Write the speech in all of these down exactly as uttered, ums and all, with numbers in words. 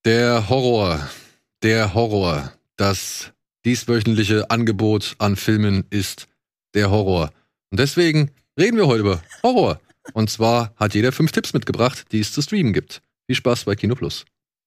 Der Horror, der Horror, das dieswöchentliche Angebot an Filmen ist der Horror. Und deswegen reden wir heute über Horror. Und zwar hat jeder fünf Tipps mitgebracht, die es zu streamen gibt. Viel Spaß bei Kino Plus.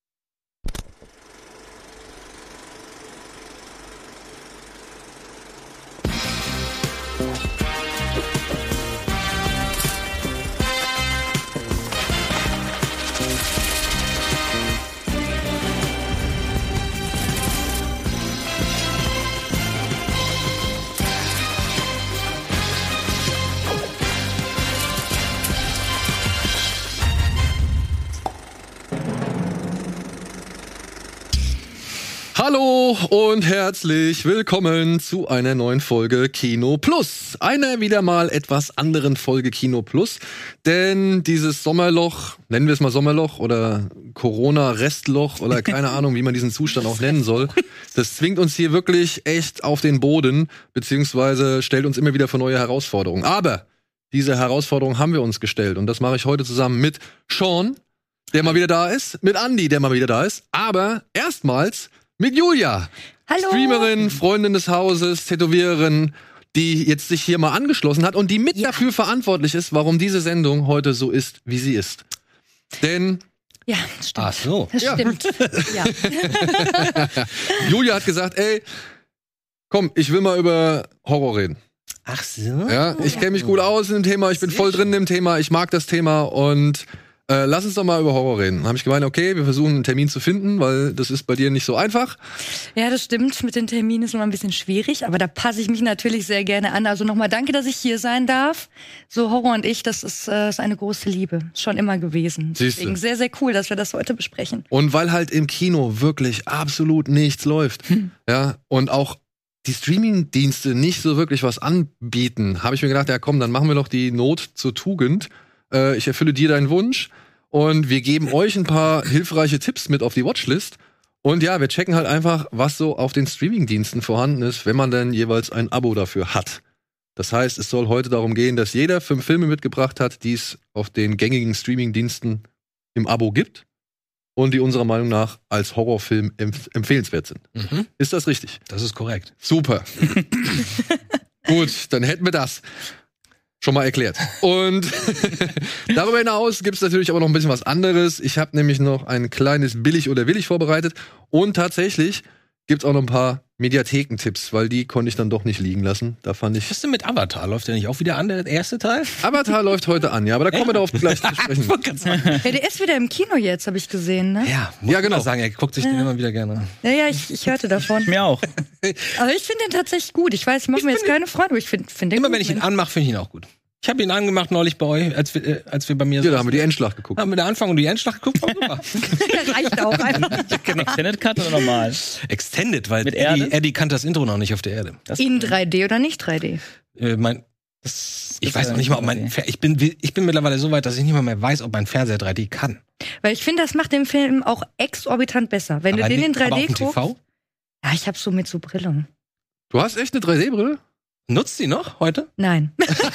Hallo und herzlich willkommen zu einer neuen Folge Kino Plus. Einer wieder mal etwas anderen Folge Kino Plus, denn dieses Sommerloch, nennen wir es mal Sommerloch oder Corona-Restloch oder keine Ahnung, wie man diesen Zustand auch nennen soll, das zwingt uns hier wirklich echt auf den Boden, beziehungsweise stellt uns immer wieder vor neue Herausforderungen. Aber diese Herausforderung haben wir uns gestellt und das mache ich heute zusammen mit Sean, der mal wieder da ist, mit Andy, der mal wieder da ist, aber erstmals mit Julia, Hallo. Streamerin, Freundin des Hauses, Tätowiererin, die jetzt sich hier mal angeschlossen hat und die mit Ja. dafür verantwortlich ist, warum diese Sendung heute so ist, wie sie ist. Denn Ja, stimmt. Ach so. Das Ja. stimmt. Ja. Julia hat gesagt, ey, komm, ich will mal über Horror reden. Ach so. Ja, ich kenne mich gut aus in dem Thema, ich bin Sehr voll drin im Thema, ich mag das Thema und äh, lass uns doch mal über Horror reden. Dann habe ich gemeint, okay, wir versuchen einen Termin zu finden, weil das ist bei dir nicht so einfach. ja, das stimmt. Mit den Terminen ist immer ein bisschen schwierig, aber da passe ich mich natürlich sehr gerne an. Also nochmal danke, dass ich hier sein darf. So Horror und ich, das ist, äh, ist eine große Liebe. Schon immer gewesen. Siehste. Deswegen sehr, sehr cool, dass wir das heute besprechen. Und weil halt im Kino wirklich absolut nichts läuft, Hm. ja, und auch die Streaming-Dienste nicht so wirklich was anbieten, habe ich mir gedacht, ja komm, dann machen wir doch die Not zur Tugend. Äh, ich erfülle dir deinen Wunsch und wir geben euch ein paar hilfreiche Tipps mit auf die Watchlist. Und ja, wir checken halt einfach, was so auf den Streaming-Diensten vorhanden ist, wenn man dann jeweils ein Abo dafür hat. Das heißt, es soll heute darum gehen, dass jeder fünf Filme mitgebracht hat, die es auf den gängigen Streaming-Diensten im Abo gibt und die unserer Meinung nach als Horrorfilm empf- empfehlenswert sind. Mhm. Ist das richtig? Das ist korrekt. Super. Gut, dann hätten wir das schon mal erklärt. Und darüber hinaus gibt es natürlich aber noch ein bisschen was anderes. Ich habe nämlich noch ein kleines Billig oder Willig vorbereitet. Und tatsächlich gibt es auch noch ein paar Mediathekentipps, weil die konnte ich dann doch nicht liegen lassen. Da fand ich. Was ist denn mit Avatar? Läuft der nicht auch wieder an, der erste Teil? Avatar läuft heute an, ja, aber da kommen wir darauf gleich zu sprechen. Ja, der ist wieder im Kino jetzt, habe ich gesehen, ne? Ja, muss Ja, genau. man sagen, er guckt sich den immer wieder gerne an. Ja, ja, ich, ich hörte davon. Mir auch. Aber ich finde den tatsächlich gut. Ich weiß, ich mache mir jetzt keine Freunde, aber ich finde find den Immer gut. wenn ich ihn anmache, finde ich ihn auch gut. Ich habe ihn angemacht neulich bei euch, als wir, äh, als wir bei mir Ja, da haben wir die Endschlacht geguckt. haben wir den Anfang und die Endschlacht geguckt. War super. Der reicht auch einfach. Extended Cut oder normal? Extended, weil Mit Eddie, Erde? Eddie kannte das Intro noch nicht auf der Erde. Das In drei D oder nicht drei D? Äh, mein, das ich weiß noch nicht mal, ob mein Fer- ich bin ich bin mittlerweile so weit, dass ich nicht mal mehr weiß, ob mein Fernseher drei D kann. Weil ich finde, das macht den Film auch exorbitant besser. Wenn Aber du den in nicht- drei aber D auf dem guckst. T V? Ja, ich hab so mit so Brille. Du hast echt eine drei D-Brille? Nutzt die noch heute? Nein.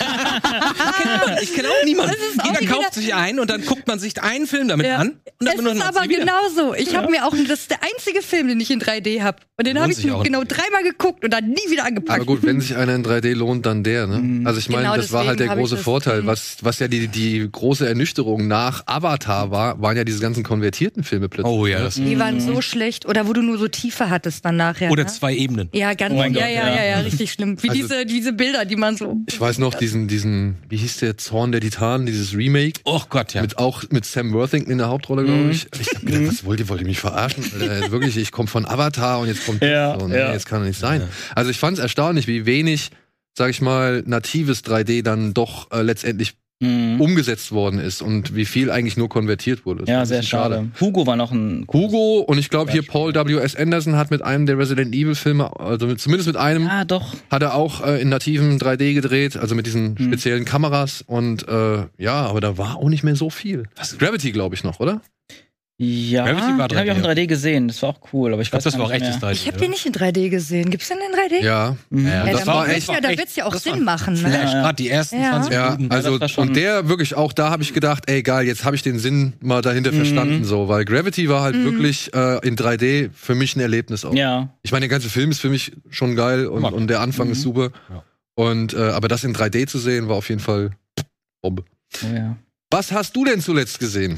Ich kenne auch niemanden. Das ist auch Jeder nicht kauft sich einen und dann guckt man sich einen Film damit Ja. an. Und dann Es benutzt ist man aber sie wieder. genauso. Ich habe mir auch, das ist der einzige Film, den ich in drei D habe. Und den Lohnt habe ich sich auch genau nicht. dreimal geguckt und dann nie wieder angepackt. Aber gut, wenn sich einer in drei D lohnt, dann der, ne? Also ich meine, Genau das war halt der deswegen hab große ich das- Vorteil. Was, was ja die, die große Ernüchterung nach Avatar war, waren ja diese ganzen konvertierten Filme plötzlich. Oh ja, das Die waren so schlecht. Oder wo du nur so Tiefe hattest dann nachher. Oder ne? zwei Ebenen. Ja, ganz, Oh mein ja, Gott, ja, ja. ja, ja, richtig schlimm. Wie Also- diese, diese Bilder, die man so. Ich weiß noch, diesen, diesen, wie hieß der, Zorn der Titanen, dieses Remake. Oh Gott, ja. Mit, auch mit Sam Worthington in der Hauptrolle, glaube ich. Ich hab gedacht, was wollt ihr, wollt ihr mich verarschen? Alter, wirklich, ich komme von Avatar und jetzt kommt Ja, das. So, nee, ja. jetzt kann doch nicht sein. Also ich fand es erstaunlich, wie wenig, sag ich mal, natives drei D dann doch äh, letztendlich Mhm. umgesetzt worden ist und wie viel eigentlich nur konvertiert wurde. Das war Ja, ein sehr bisschen schade. Hugo war noch ein. Hugo und ich glaube hier Paul W S. Anderson hat mit einem der Resident Evil Filme, also mit, zumindest mit einem, Ah, doch. hat er auch äh, in nativem drei D gedreht, also mit diesen Hm. speziellen Kameras und äh, ja, aber da war auch nicht mehr so viel. Was? Gravity glaube ich noch, oder? Ja, Gravity war den habe ich auch in drei D gesehen. Das war auch cool, aber ich, Ich glaube, weiß das gar war auch nicht echtes mehr. drei D. Ich habe den nicht in drei D gesehen. Gibt's den in drei D? Ja. Mhm. ja, Ja, das da war wird's echt. ja, da echt- wird's ja auch das Sinn war machen. Flash, Ne? Ja. gerade die ersten Ja. zwanzig Ja, Minuten. also das war schon- und der wirklich auch da habe ich gedacht, ey geil, jetzt habe ich den Sinn mal dahinter Mhm. verstanden so, weil Gravity war halt Mhm. wirklich äh, in drei D für mich ein Erlebnis auch. Ja. Ich meine, der ganze Film ist für mich schon geil und, Mag. und der Anfang Mhm. ist super. Ja. Und äh, aber das in drei D zu sehen war auf jeden Fall Bombe. Oh, ja. Was hast du denn zuletzt gesehen?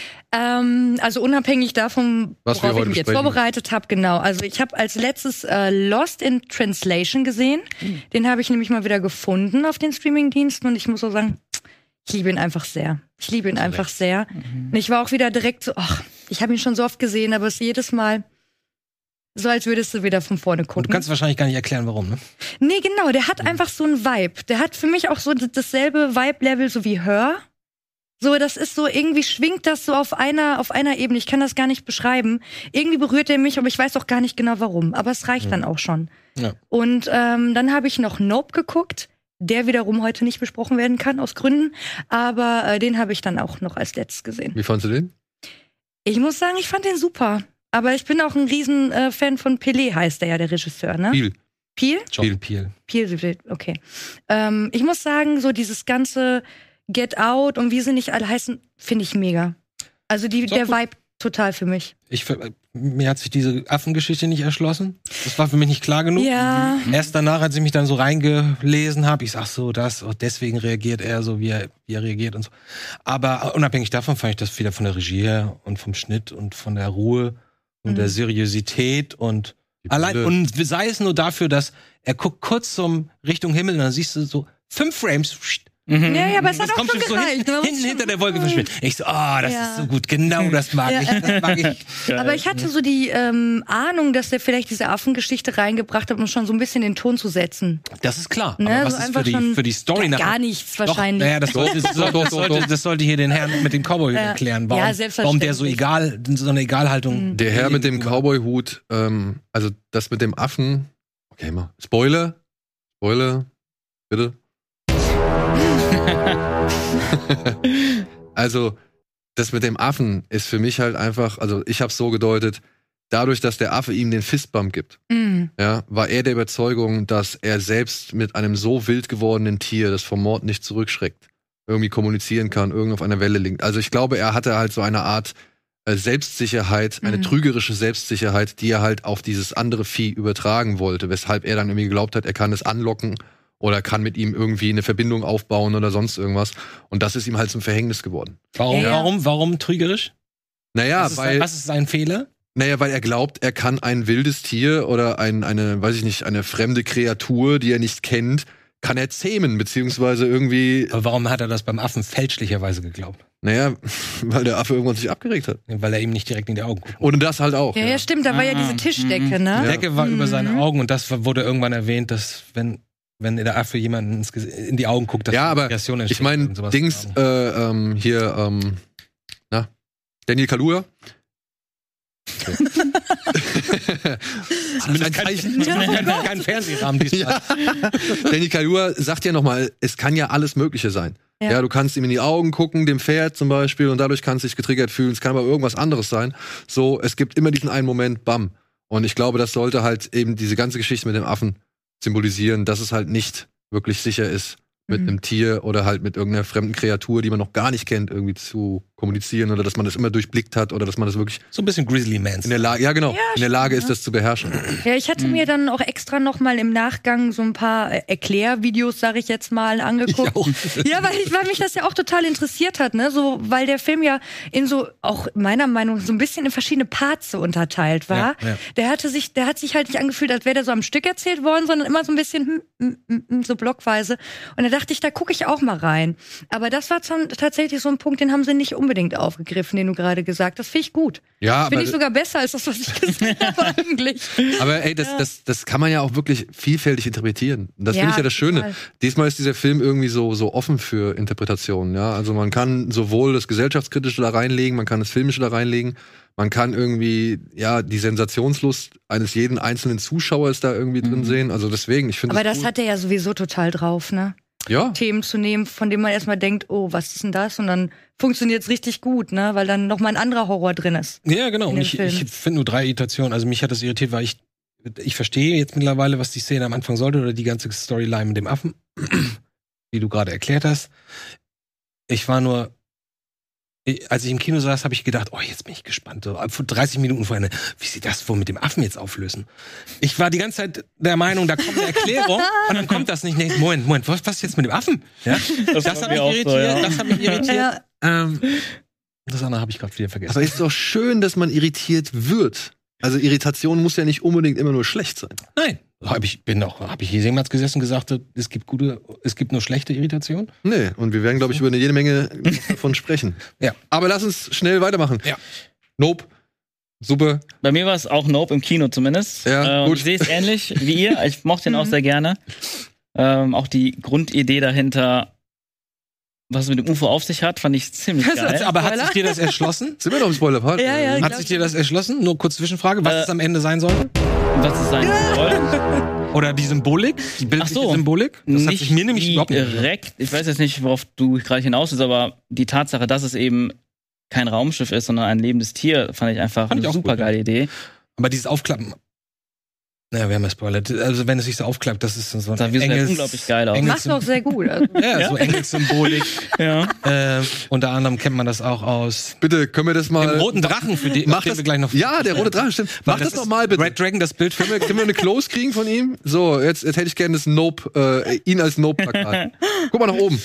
Ähm, also unabhängig davon, Was wir worauf ich heute mich jetzt besprechen. vorbereitet habe, genau. Also ich habe als letztes äh, Lost in Translation gesehen. Den habe ich nämlich mal wieder gefunden auf den Streamingdiensten und ich muss so sagen, ich liebe ihn einfach sehr. Ich liebe ihn einfach sehr. Und ich war auch wieder direkt so, ach, ich habe ihn schon so oft gesehen, aber es ist jedes Mal so, als würdest du wieder von vorne Und gucken. du kannst wahrscheinlich gar nicht erklären, warum, ne? Nee, genau, der hat einfach so einen Vibe. Der hat für mich auch so d- dasselbe Vibe-Level so wie Her. So, das ist so, irgendwie schwingt das so auf einer, auf einer Ebene. Ich kann das gar nicht beschreiben. Irgendwie berührt er mich, aber ich weiß auch gar nicht genau warum. Aber es reicht dann auch schon. Ja. Und ähm, dann habe ich noch Nope geguckt, der wiederum heute nicht besprochen werden kann, aus Gründen. Aber äh, den habe ich dann auch noch als letztes gesehen. Wie fandst du den? Ich muss sagen, ich fand den super. Aber ich bin auch ein riesen äh, Fan von Pelé, heißt der ja, der Regisseur, ne? Viel. Peel? Jordan Peele. Peel, okay. Ähm, ich muss sagen, so dieses ganze Get Out und wie sie nicht alle heißen, finde ich mega. Also die, Ist auch der gut. Vibe total für mich. Ich, mir hat sich diese Affengeschichte nicht erschlossen. Das war für mich nicht klar genug. Ja. Erst danach, als ich mich dann so reingelesen habe, ich sag so, das, oh, deswegen reagiert er so, wie er, wie er reagiert und so. Aber unabhängig davon fand ich das wieder von der Regie her und vom Schnitt und von der Ruhe und Mhm. der Seriosität und Die allein, Bilder. und sei es nur dafür, dass er guckt kurz zum Richtung Himmel und dann siehst du so fünf Frames, pssst, Mhm. Ja, ja, aber es hat das auch kommt schon schon so gereicht. hinten, Man muss hinten schon- hinter der Wolke verschwindet. Ich so, ah, das Ja. ist so gut, genau das mag Ja. ich, das mag ich. Aber ich hatte so die ähm, Ahnung, dass der vielleicht diese Affengeschichte reingebracht hat, um schon so ein bisschen den Ton zu setzen. Das ist klar. Ne, Aber was so ist einfach für die, schon für die Story gar, nachher? gar nichts Doch, wahrscheinlich. naja, das, sollte, das, sollte, das, sollte, das sollte hier den Herrn mit dem Cowboy Ja. erklären, Ja, warum, selbstverständlich. warum der so egal, so eine Egalhaltung. Der Herr mit dem Cowboy-Hut, ähm, also das mit dem Affen. Okay, mal. Spoiler. Spoiler. Bitte. Also, das mit dem Affen ist für mich halt einfach, also ich habe es so gedeutet, dadurch, dass der Affe ihm den Fistbump gibt, Mm. ja, war er der Überzeugung, dass er selbst mit einem so wild gewordenen Tier, das vom Mord nicht zurückschreckt, irgendwie kommunizieren kann, irgendwie auf einer Welle liegt. Also ich glaube, er hatte halt so eine Art äh, Selbstsicherheit, eine Mhm. trügerische Selbstsicherheit, die er halt auf dieses andere Vieh übertragen wollte, weshalb er dann irgendwie geglaubt hat, er kann es anlocken oder kann mit ihm irgendwie eine Verbindung aufbauen oder sonst irgendwas. Und das ist ihm halt zum Verhängnis geworden. Warum, Ja, ja. warum, warum trügerisch? Naja, was, ist, weil, was ist sein Fehler? naja, weil er glaubt, er kann ein wildes Tier oder ein, eine, weiß ich nicht, eine fremde Kreatur, die er nicht kennt, kann er zähmen, beziehungsweise irgendwie, Aber warum hat er das beim Affen fälschlicherweise geglaubt? naja, weil der Affe irgendwann sich abgeregt hat. Weil er ihm nicht direkt in die Augen guckt. Und das halt auch. Ja, ja, stimmt, da war ja Ah, diese Tischdecke, mhm. ne? Die Decke war über Mhm. seine Augen und das wurde irgendwann erwähnt, dass wenn, wenn der Affe jemanden ins Gesi- in die Augen guckt, dass Ja, aber Aggression entsteht Ich meine, und sowas. Dings, äh, ähm, hier, ähm, na, Daniel Kaluuya. Okay. Mit einem Zeichen. kein, kein Fernsehrahmen diesmal. Ja. Daniel Kaluuya sagt ja nochmal, es kann ja alles Mögliche sein. Ja. Ja. du kannst ihm in die Augen gucken, dem Pferd zum Beispiel, und dadurch kannst du dich getriggert fühlen. Es kann aber irgendwas anderes sein. So, es gibt immer diesen einen Moment, bam. Und ich glaube, das sollte halt eben diese ganze Geschichte mit dem Affen symbolisieren, dass es halt nicht wirklich sicher ist, mit Mhm. einem Tier oder halt mit irgendeiner fremden Kreatur, die man noch gar nicht kennt, irgendwie zu kommunizieren oder dass man das immer durchblickt hat oder dass man das wirklich So ein bisschen Grizzly Man. in der Lage, ja genau, in der Lage ist, das zu beherrschen. Ja, ich hatte mir dann auch extra noch mal im Nachgang so ein paar äh, Erklärvideos, sage ich jetzt mal, angeguckt. auch. Ja, weil, ich, weil mich das ja auch total interessiert hat, ne? So, weil der Film ja in so, auch meiner Meinung nach, so ein bisschen in verschiedene Parts so unterteilt war. Ja, ja. Der hatte sich, der hat sich halt nicht angefühlt, als wäre der so am Stück erzählt worden, sondern immer so ein bisschen hm, hm, hm, so blockweise. Und da dachte ich, da gucke ich auch mal rein. Aber das war dann tatsächlich so ein Punkt, den haben sie nicht unbedingt aufgegriffen, den du gerade gesagt hast. Finde ich gut. Ja, Finde aber, ich sogar besser als das, was ich gesehen habe eigentlich. aber ey, das, das, das kann man ja auch wirklich vielfältig interpretieren. Das Ja, finde ich ja das Schöne. total. Diesmal ist dieser Film irgendwie so, so offen für Interpretationen. Ja? Also man kann sowohl das Gesellschaftskritische da reinlegen, man kann das Filmische da reinlegen, man kann irgendwie ja die Sensationslust eines jeden einzelnen Zuschauers da irgendwie drin Mhm. sehen. Also deswegen, ich finde Aber das das cool. hat er ja sowieso total drauf, ne? Ja. Themen zu nehmen, von denen man erstmal denkt, oh, was ist denn das? Und dann funktioniert es richtig gut, ne? Weil dann nochmal ein anderer Horror drin ist. Ja, genau. in Und dem ich, Film. ich finde nur drei Irritationen. Also mich hat das irritiert, weil ich ich verstehe jetzt mittlerweile, was die Szene am Anfang sollte oder die ganze Storyline mit dem Affen, wie du gerade erklärt hast. Ich war nur, ich, als ich im Kino saß, habe ich gedacht, oh, jetzt bin ich gespannt. So, vor dreißig Minuten vorher, wie sie das wohl mit dem Affen jetzt auflösen. Ich war die ganze Zeit der Meinung, da kommt eine Erklärung und dann kommt das nicht. Nee, Moment, Moment, was, was ist jetzt mit dem Affen? Ja? Das, das hat mich irritiert, so, ja. das hat mich irritiert. Ja. Ähm, Das andere habe ich gerade wieder vergessen. aber ist doch schön, dass man irritiert wird. Also Irritation muss ja nicht unbedingt immer nur schlecht sein. Nein, habe ich bin auch, habe ich hier jemals gesessen und gesagt, es gibt gute, es gibt nur schlechte Irritation? Nee, und wir werden, glaube ich, über eine jede Menge davon sprechen. Ja. Aber lass uns schnell weitermachen. Ja. Nope. Super. Bei mir war es auch Nope im Kino zumindest. Ja, äh, gut. Ich sehe es ähnlich wie ihr. Ich mochte ihn auch sehr gerne. Ähm, auch die Grundidee dahinter, was es mit dem U F O auf sich hat, fand ich ziemlich geil. Aber hat Spoiler? sich dir das erschlossen? Sind wir noch im Spoiler-Part? Ja, ja, ich Hat glaub sich dir das erschlossen? Nur kurz Zwischenfrage, was Äh, es am Ende sein soll? Was es sein soll. Oder die Symbolik? Die bildliche Ach so. Symbolik? Das hat sich mir nämlich überhaupt nicht direkt. Ich weiß jetzt nicht, worauf du gerade hinaus bist, aber die Tatsache, dass es eben kein Raumschiff ist, sondern ein lebendes Tier, fand ich einfach Fand ich eine auch super gut, ja. geile Idee. Aber dieses Aufklappen. Naja, wir haben ja spoilert. Also wenn es sich so aufklappt, das ist so ein Das sah visuell Engels- unglaublich geil aus. Engels- Machst du auch sehr gut. Also. Ja, Ja? so Engelssymbolik. Ja. äh, unter anderem kennt man das auch aus Bitte, können wir das mal... dem roten Drachen, für den Mach auf den das, wir gleich noch... ja, der rote Drache, stimmt. Mach das, ist doch mal, bitte. Red Dragon, das Bild für Können wir, können wir eine Close kriegen von ihm? So, jetzt, jetzt hätte ich gerne das Nope, äh, ihn als Nope-Plakat. Guck mal nach oben.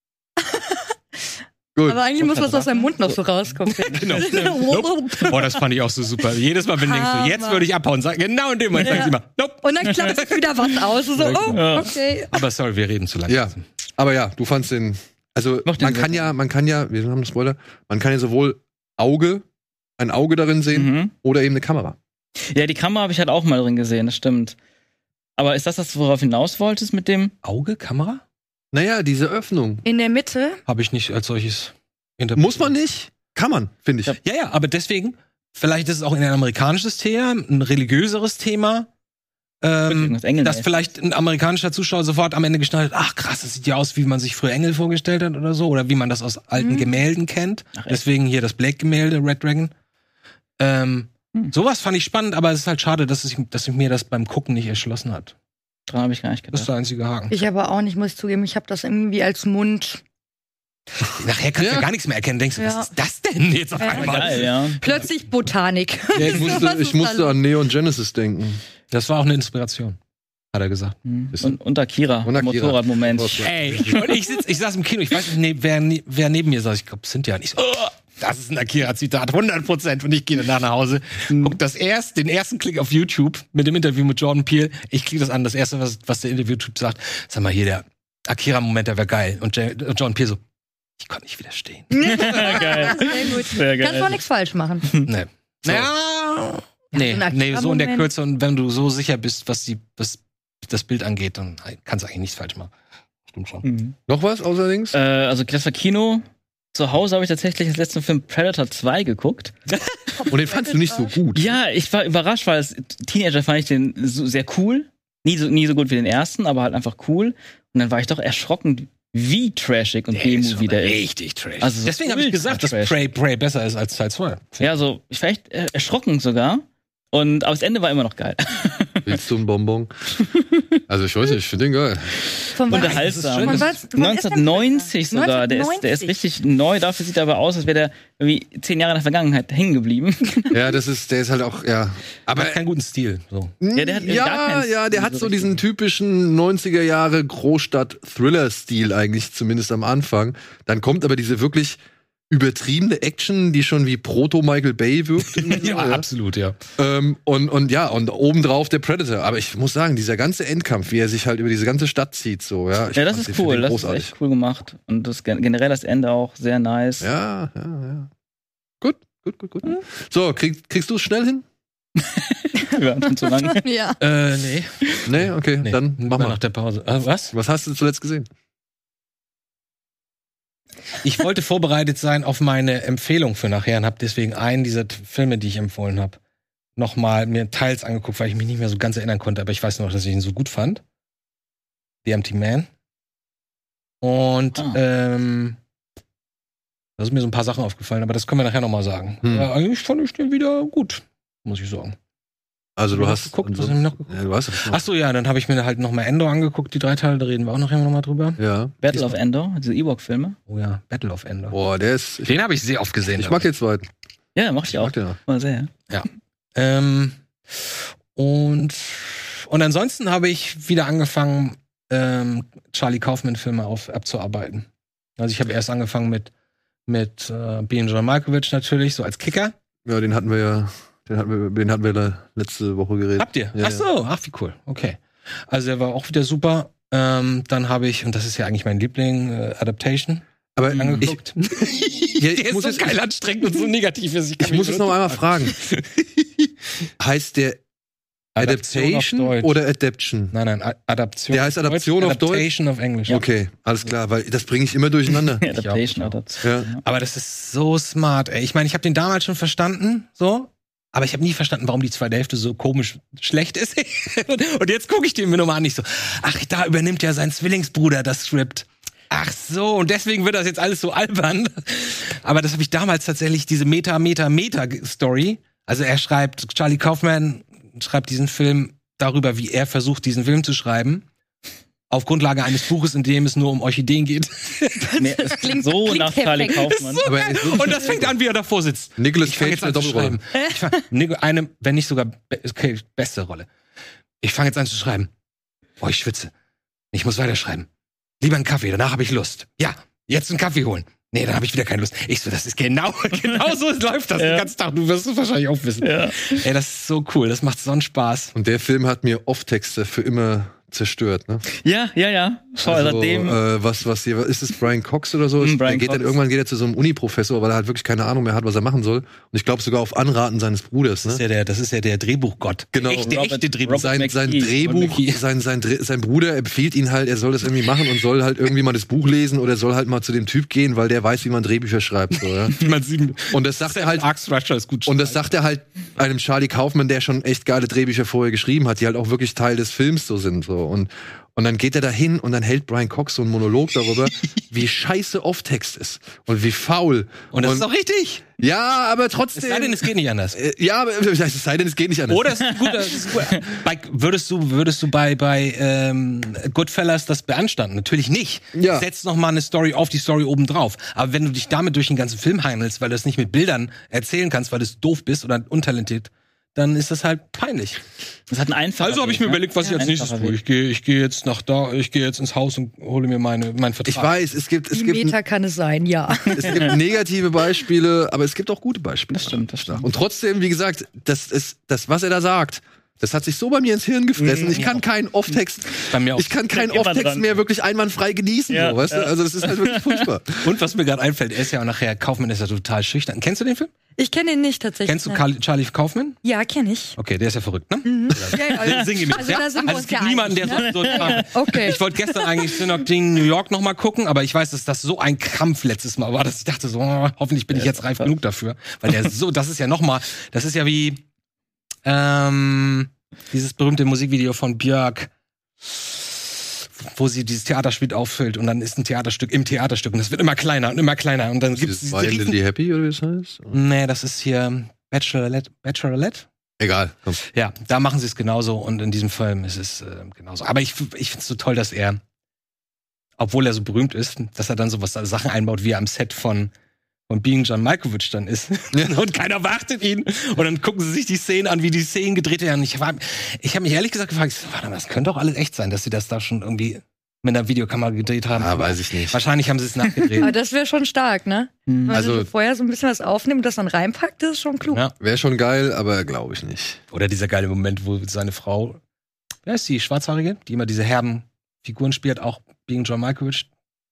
Gut. Aber eigentlich muss was aus seinem Mund noch so rauskommen. Genau. Nope. Boah, das fand ich auch so super. Jedes Mal, wenn du denkst, so, jetzt würde ich abhauen, sag, genau in dem Moment Ja. sagen sie immer, nope. Und dann klappt es wieder was aus. So, oh, Ja. okay. Aber sorry, wir reden zu lange. Ja, aber ja, du fandst den. Also Mach den man kann sehr ja, man kann ja, wir haben einen Spoiler, man kann ja sowohl Auge, ein Auge darin sehen Mhm. oder eben eine Kamera. Ja, die Kamera habe ich halt auch mal drin gesehen, das stimmt. Aber ist das das, worauf du hinaus wolltest mit dem? Auge, Kamera? Naja, diese Öffnung. In der Mitte. Habe ich nicht als solches interpretiert. Muss man nicht? Kann man, finde ich. Ja. Ja, ja, aber deswegen, vielleicht ist es auch ein amerikanisches Thema, ein religiöses Thema, ähm, Irgendwas Engeln, dass ey. vielleicht ein amerikanischer Zuschauer sofort am Ende geschnallt hat, ach krass, das sieht ja aus, wie man sich früher Engel vorgestellt hat oder so, oder wie man das aus alten Mhm. Gemälden kennt. Ach, echt? Deswegen hier das Blake-Gemälde, Red Dragon. Ähm, Hm. Sowas fand ich spannend, aber es ist halt schade, dass, ich, dass sich mir das beim Gucken nicht erschlossen hat. Dran habe ich gar nicht Das ist gedacht. der einzige Haken. Ich aber auch nicht, muss ich zugeben. Ich habe das irgendwie als Mund. Nachher kannst du Ja. ja gar nichts mehr erkennen. Denkst du, Ja. was ist das denn jetzt auf Ja. einmal? Geil, ja. Plötzlich Botanik. Ja, ich musste, Was ich ist musste da an Neon Genesis denken. Das war auch eine Inspiration, hat er gesagt. Mhm. Bisschen. Und, und Akira, Und Akira. Motorradmoment. Ey, und ich, sitz, ich saß im Kino, ich weiß nicht, ne, wer, ne- wer neben mir saß, ich glaube, Cynthia. Und ich so, oh, das ist ein Akira-Zitat, hundert Prozent. Und ich gehe danach nach Hause, guck das erst, den ersten Klick auf YouTube mit dem Interview mit Jordan Peele. Ich klicke das an, das erste, was, was der Interview-Typ sagt, sag mal hier, der Akira-Moment, der wäre geil. Und J- Jordan Peele so, ich konnte nicht widerstehen. Geil. Sehr gut. Sehr geil. Kannst du auch nichts falsch machen. Nee. Naja, nee, so ein nee, so in der Akira-Moment. Kürze und wenn du so sicher bist, was die, was das Bild angeht, dann kannst du eigentlich nichts falsch machen. Stimmt schon. Mhm. Noch was außerdings? Äh, also das war Kino. Zu Hause habe ich tatsächlich das letzte Film Predator zwei geguckt. Und den fandst du nicht so gut. Ja, ich war überrascht, weil als Teenager fand ich den so sehr cool. Nie so, nie so gut wie den ersten, aber halt einfach cool. Und dann war ich doch erschrocken, wie trashig und B-Movie der ist. Richtig trash. Also so Deswegen habe ich ultra gesagt, dass trash. Prey, Prey besser ist als Teil zwei. Ja, so, ich war echt äh, erschrocken sogar. Und aber das Ende war immer noch geil. Willst du ein Bonbon? Also ich weiß nicht, ich finde den geil. Von wann- Unterhaltsam. Von was- von wann ist der neunzehnhundertneunzig sogar. Der ist, der ist neunzehnhundertneunzig. richtig neu. Dafür sieht er aber aus, als wäre der irgendwie zehn Jahre in der Vergangenheit hängen geblieben. Ja, das ist, der ist halt auch, ja. Aber Aber keinen guten Stil. So. Ja, der hat gar ja, keinen ja, der Stil hat so so diesen richtig. typischen neunziger Jahre Großstadt-Thriller-Stil eigentlich, zumindest am Anfang. Dann kommt aber diese wirklich übertriebene Action, die schon wie Proto-Michael Bay wirkt. Ja, absolut, ja. Ähm, und, und ja, und obendrauf der Predator. Aber ich muss sagen, dieser ganze Endkampf, wie er sich halt über diese ganze Stadt zieht, so, ja. Ich Ja, das fand den ist cool. Film Das großartig. ist echt cool gemacht. Und das gen- generell das Ende auch sehr nice. Ja, ja, ja. Gut, gut, gut, gut. So, krieg, kriegst du es schnell hin? Wir waren schon zu lang. Ja. Äh, nee. Nee, okay, nee. dann mach mal. nach der Pause. Äh, was? Was hast du zuletzt gesehen? Ich wollte vorbereitet sein auf meine Empfehlung für nachher und habe deswegen einen dieser T- Filme, die ich empfohlen habe, nochmal mir teils angeguckt, weil ich mich nicht mehr so ganz erinnern konnte, aber ich weiß noch, dass ich ihn so gut fand. The Empty Man. Und Ah. ähm, da sind mir so ein paar Sachen aufgefallen, aber das können wir nachher nochmal sagen. Hm. Ja, eigentlich fand ich den wieder gut, muss ich sagen. Also du Hab ich hast noch geguckt, was hab ich noch geguckt? Ja, du hast es noch. Ach so, ja, dann habe ich mir halt nochmal Endor angeguckt, die drei Teile, da reden wir auch noch immer noch mal drüber. Ja. Battle of Endor, diese Ewok-Filme. Oh ja, Battle of Endor. Boah, der ist. Ich, Den habe ich sehr oft gesehen. ich mag den zweiten. Ja, mochte ich auch. Mag den auch. Mal sehr. Ähm, und, und ansonsten habe ich wieder angefangen, ähm, Charlie Kaufman-Filme auf abzuarbeiten. Also ich habe erst angefangen mit, mit äh, Being John Malkovich natürlich, so als Kicker. Ja, den hatten wir ja. Den hatten wir, den hatten wir da letzte Woche geredet. Habt ihr? Ja, Ach so, ach wie cool. Okay. Also der war auch wieder super. Ähm, dann habe ich, und das ist ja eigentlich mein Liebling, äh, Adaptation Aber ich, angeguckt. ja, ich Der muss ist so jetzt, geil anstrengend und so negativ ist. ich muss jetzt noch einmal fragen. Heißt der Adaptation auf Deutsch. oder Adaption? Nein, nein, A- Adaption. Der heißt Adaption auf Deutsch? Adaptation auf Englisch. Okay, alles klar, weil das bringe ich immer durcheinander. Adaptation, auch. Adaptation. Ja. Aber das ist so smart, ey. Ich meine, ich habe den damals schon verstanden, so. Aber ich habe nie verstanden, warum die zweite Hälfte so komisch schlecht ist. Und jetzt gucke ich den mir nochmal an, nicht so, ach, da übernimmt ja sein Zwillingsbruder das Skript. Ach so, und deswegen wird das jetzt alles so albern. Aber das habe ich damals tatsächlich, diese Meta, Meta, Meta-Story. Also er schreibt, Charlie Kaufman schreibt diesen Film darüber, wie er versucht, diesen Film zu schreiben. Auf Grundlage eines Buches, in dem es nur um Orchideen geht. Nee, das klingt- so klingt nach Charlie perfekt. Kaufmann. Aber es ist Und das fängt an, wie er davor sitzt. Nicolas Ich fange Cage jetzt eine an zu Doppelrolle. schreiben. Ich fang, Nico- eine, wenn nicht sogar, be- okay, beste Rolle. Ich fange jetzt an zu schreiben. Boah, ich schwitze. Ich muss weiterschreiben. Lieber einen Kaffee, danach habe ich Lust. Ja, jetzt einen Kaffee holen. Nee, dann habe ich wieder keine Lust. Ich so, das ist genau, genau so läuft das Ja. den ganzen Tag. Du wirst es wahrscheinlich auch wissen. Ja. Ey, das ist so cool. Das macht so einen Spaß. Und der Film hat mir Off-Texte für immer zerstört, ne? ja, ja, ja. Voll, Also, seitdem. äh, was, was hier, ist es Brian Cox oder so? Mm, der Brian geht dann Cox. irgendwann geht er zu so einem Uni-Professor, weil er halt wirklich keine Ahnung mehr hat, was er machen soll. Und ich glaube sogar auf Anraten seines Bruders, Das ist ne? ja der, das ist ja der Drehbuchgott. Genau. Der echte, Robert- echte Drehbuch. Robert Sein, sein McKee. Drehbuch, McKee. sein, sein, Dre- sein Bruder empfiehlt ihn halt, er soll das irgendwie machen und soll halt irgendwie mal das Buch lesen oder soll halt mal zu dem Typ gehen, weil der weiß, wie man Drehbücher schreibt. So, ja? Man sieht, Und das sagt er halt, Arx Rusher ist gut. und das sagt er halt einem Charlie Kaufman, der schon echt geile Drehbücher vorher geschrieben hat, die halt auch wirklich Teil des Films so sind. So. Und, und dann geht er da hin und dann hält Brian Cox so einen Monolog darüber, wie scheiße Off-Text ist und wie faul. Und das ist auch richtig. Ja, aber Es trotzdem. sei denn, es geht nicht anders. Äh, ja, aber es sei denn, es geht nicht anders. Oder es ist gut, das ist gut. Bei, würdest du, würdest du bei, bei ähm, Goodfellas das beanstanden? Natürlich nicht. Ja. Setz noch mal eine Story auf die Story obendrauf. Aber wenn du dich damit durch den ganzen Film hangelst, weil du es nicht mit Bildern erzählen kannst, weil du doof bist oder untalentiert, dann ist das halt peinlich. Das hat einen einfachen Also habe ich mir Weg, ne? überlegt, was ich Ja, als nächstes einfacher tue. Weg. Ich gehe ich geh jetzt nach da, ich gehe jetzt ins Haus und hole mir meine, meinen Vertrag. Ich weiß, es gibt, es Wie gibt, Meta kann es sein, ja. es gibt negative Beispiele, aber es gibt auch gute Beispiele. Das stimmt, das stimmt. Und trotzdem, wie gesagt, das ist, das, was er da sagt, das hat sich so bei mir ins Hirn gefressen. Ich kann keinen Off-Text, Bei mir auch. ich kann keinen Denk immer Off-Text dran. mehr wirklich einwandfrei genießen, Ja, so, weißt ja. du? Also, das ist halt wirklich furchtbar. Und was mir gerade einfällt, er ist ja auch nachher, Kaufmann ist ja total schüchtern. Kennst du den Film? Ich kenne ihn nicht tatsächlich. Kennst du nein. Carl, Charlie Kaufman? Ja, kenne ich. Okay, der ist ja verrückt, ne? Ja, ja, Sing ihm mit, also ja? da sind wir Also uns es gibt ja niemanden, einig, der so, so Okay. Ich wollte gestern eigentlich Synecdoche New York noch mal gucken, aber ich weiß, dass das so ein Krampf letztes Mal war, dass ich dachte so, oh, hoffentlich bin ich jetzt reif genug dafür, weil der so, das ist ja noch mal, das ist ja wie ähm, dieses berühmte Musikvideo von Björk, wo sie dieses Theaterspiel auffüllt und dann ist ein Theaterstück im Theaterstück und es wird immer kleiner und immer kleiner und dann gibt es Dieses diese riesen... Violently Happy oder wie das heißt? Nee, das ist hier Bachelorette, Bachelorette? Egal, komm. Ja, da machen sie es genauso und in diesem Film ist es äh, genauso. Aber ich, ich finde es so toll, dass er, obwohl er so berühmt ist, dass er dann so was Sachen einbaut, wie er am Set von, von Being John Malkovich dann ist. Ja. Und keiner beachtet ihn. Und dann gucken sie sich die Szenen an, wie die Szenen gedreht werden. Ich, war- ich habe mich ehrlich gesagt gefragt, warte mal, das könnte doch alles echt sein, dass sie das da schon irgendwie mit einer Videokamera gedreht haben. Ah, weiß ich nicht. Wahrscheinlich haben sie es Aber nachgedreht. das wäre schon stark, ne? Hm. Wenn Also- man so vorher so ein bisschen was aufnimmt und das dann reinpackt, das ist schon klug. Ja. Wäre schon geil, aber glaube ich nicht. Oder dieser geile Moment, wo seine Frau, wer ist die, Schwarzhaarige, die immer diese herben Figuren spielt, auch Being John Malkovich.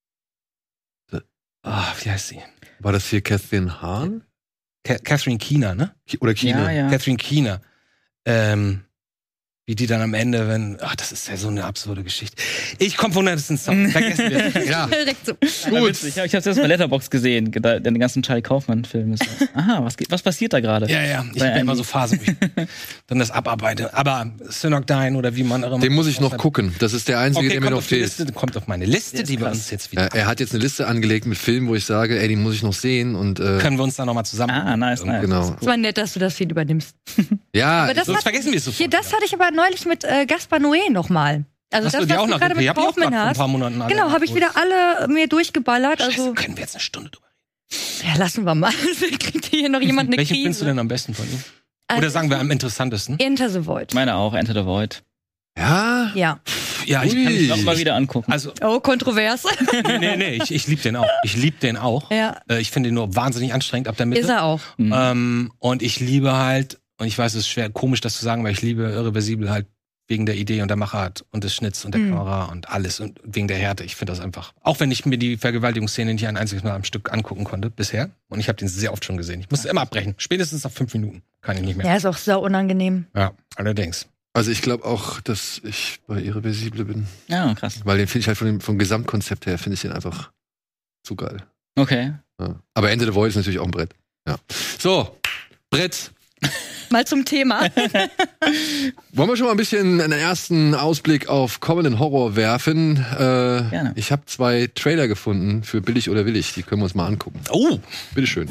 Ah, wie heißt sie? War das hier Catherine Hahn? Ca- Catherine Keener, ne? Ki- Oder China? Ja, ja. Catherine Keener. Ähm, Wie die dann am Ende, wenn, ach, das ist ja so eine absurde Geschichte. Ich komme von hundertsten Song. Vergessen wir das. Ja. Direkt so. Gut. Ich habe es erst bei Letterboxd gesehen, da- den ganzen Charlie Kaufmann-Film. Ist so, aha, was, geht, was passiert da gerade? Ja, ja. Ich Bei bin einem- immer so Phasen, wo ich dann das abarbeite. Aber Synocdyne oder wie man auch immer. Den muss ich noch gucken. Das ist der einzige, Okay, der mir kommt noch auf die fehlt. Liste, kommt auf meine Liste, Der ist die wir krass. uns jetzt wieder. Er, er hat jetzt eine Liste angelegt mit Filmen, wo ich sage, ey, die muss ich noch sehen. Und äh, Können wir uns dann nochmal zusammen. Ah, nice, nice. genau. Es war nett, dass du das viel übernimmst. Ja, Aber das Sonst hat- vergessen wir es sofort. Hier, das hatte ich aber neulich mit äh, Gaspar Noé nochmal. Also Hast das, du die was auch du noch gerade gekriegt? mit Hab ich auch Kaufmann grad vor ein hast. paar Monaten alle Genau, habe ich wieder alle mir durchgeballert. Scheiße, Also, können wir jetzt eine Stunde drüber reden. ja, lassen wir mal. Kriegt hier noch jemand eine Welchen Krise. findest du denn am besten von ihm? Also, Oder sagen wir am interessantesten? Enter the Void. Ich meine auch, Enter the Void. ja. Ja. Ja, ich Ui. kann Ich noch mal wieder angucken. Also, Oh, kontrovers. nee, nee, nee, ich, ich liebe den auch. Ich liebe den auch. ja, Äh, ich finde ihn nur wahnsinnig anstrengend ab der Mitte. ist er auch. Mhm. Ähm, und ich liebe halt, und ich weiß, es ist schwer, komisch das zu sagen, weil ich liebe Irreversibel halt wegen der Idee und der Machart und des Schnitts und der Mhm. Kamera und alles und wegen der Härte. Ich finde das einfach. Auch wenn ich mir die Vergewaltigungsszene nicht ein einziges Mal am Stück angucken konnte bisher. Und ich habe den sehr oft schon gesehen. Ich musste immer abbrechen. Spätestens nach fünf Minuten kann ich nicht mehr. Ja, ist auch sau unangenehm. Ja, allerdings. Also ich glaube auch, dass ich bei Irreversible bin. Ja, krass. Weil den finde ich halt von dem, vom Gesamtkonzept her, finde ich den einfach zu geil. Okay. Ja. Aber Enter the Void ist natürlich auch ein Brett. Ja. So, Brett. Mal zum Thema. Wollen wir schon mal ein bisschen einen ersten Ausblick auf kommenden Horror werfen? Äh, Gerne. Ich habe zwei Trailer gefunden für Billig oder Willig. Die können wir uns mal angucken. Oh! Bitteschön.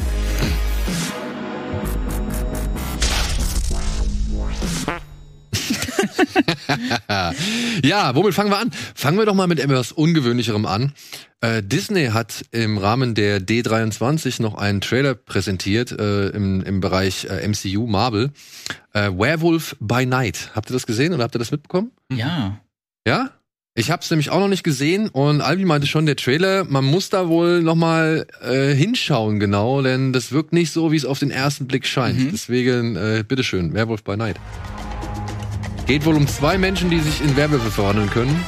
Ja, womit fangen wir an? Fangen wir doch mal mit etwas Ungewöhnlicherem an. Äh, Disney hat im Rahmen der D dreiundzwanzig noch einen Trailer präsentiert äh, im, im Bereich äh, M C U Marvel. Äh, Werewolf by Night. Habt ihr das gesehen oder habt ihr das mitbekommen? Ja. Ja? Ich hab's nämlich auch noch nicht gesehen und Albi meinte schon, der Trailer, man muss da wohl noch mal äh, hinschauen genau, denn das wirkt nicht so, wie es auf den ersten Blick scheint. Mhm. Deswegen, äh, bitteschön, Werewolf by Night. Geht wohl um zwei Menschen, die sich in Werwölfe verwandeln können.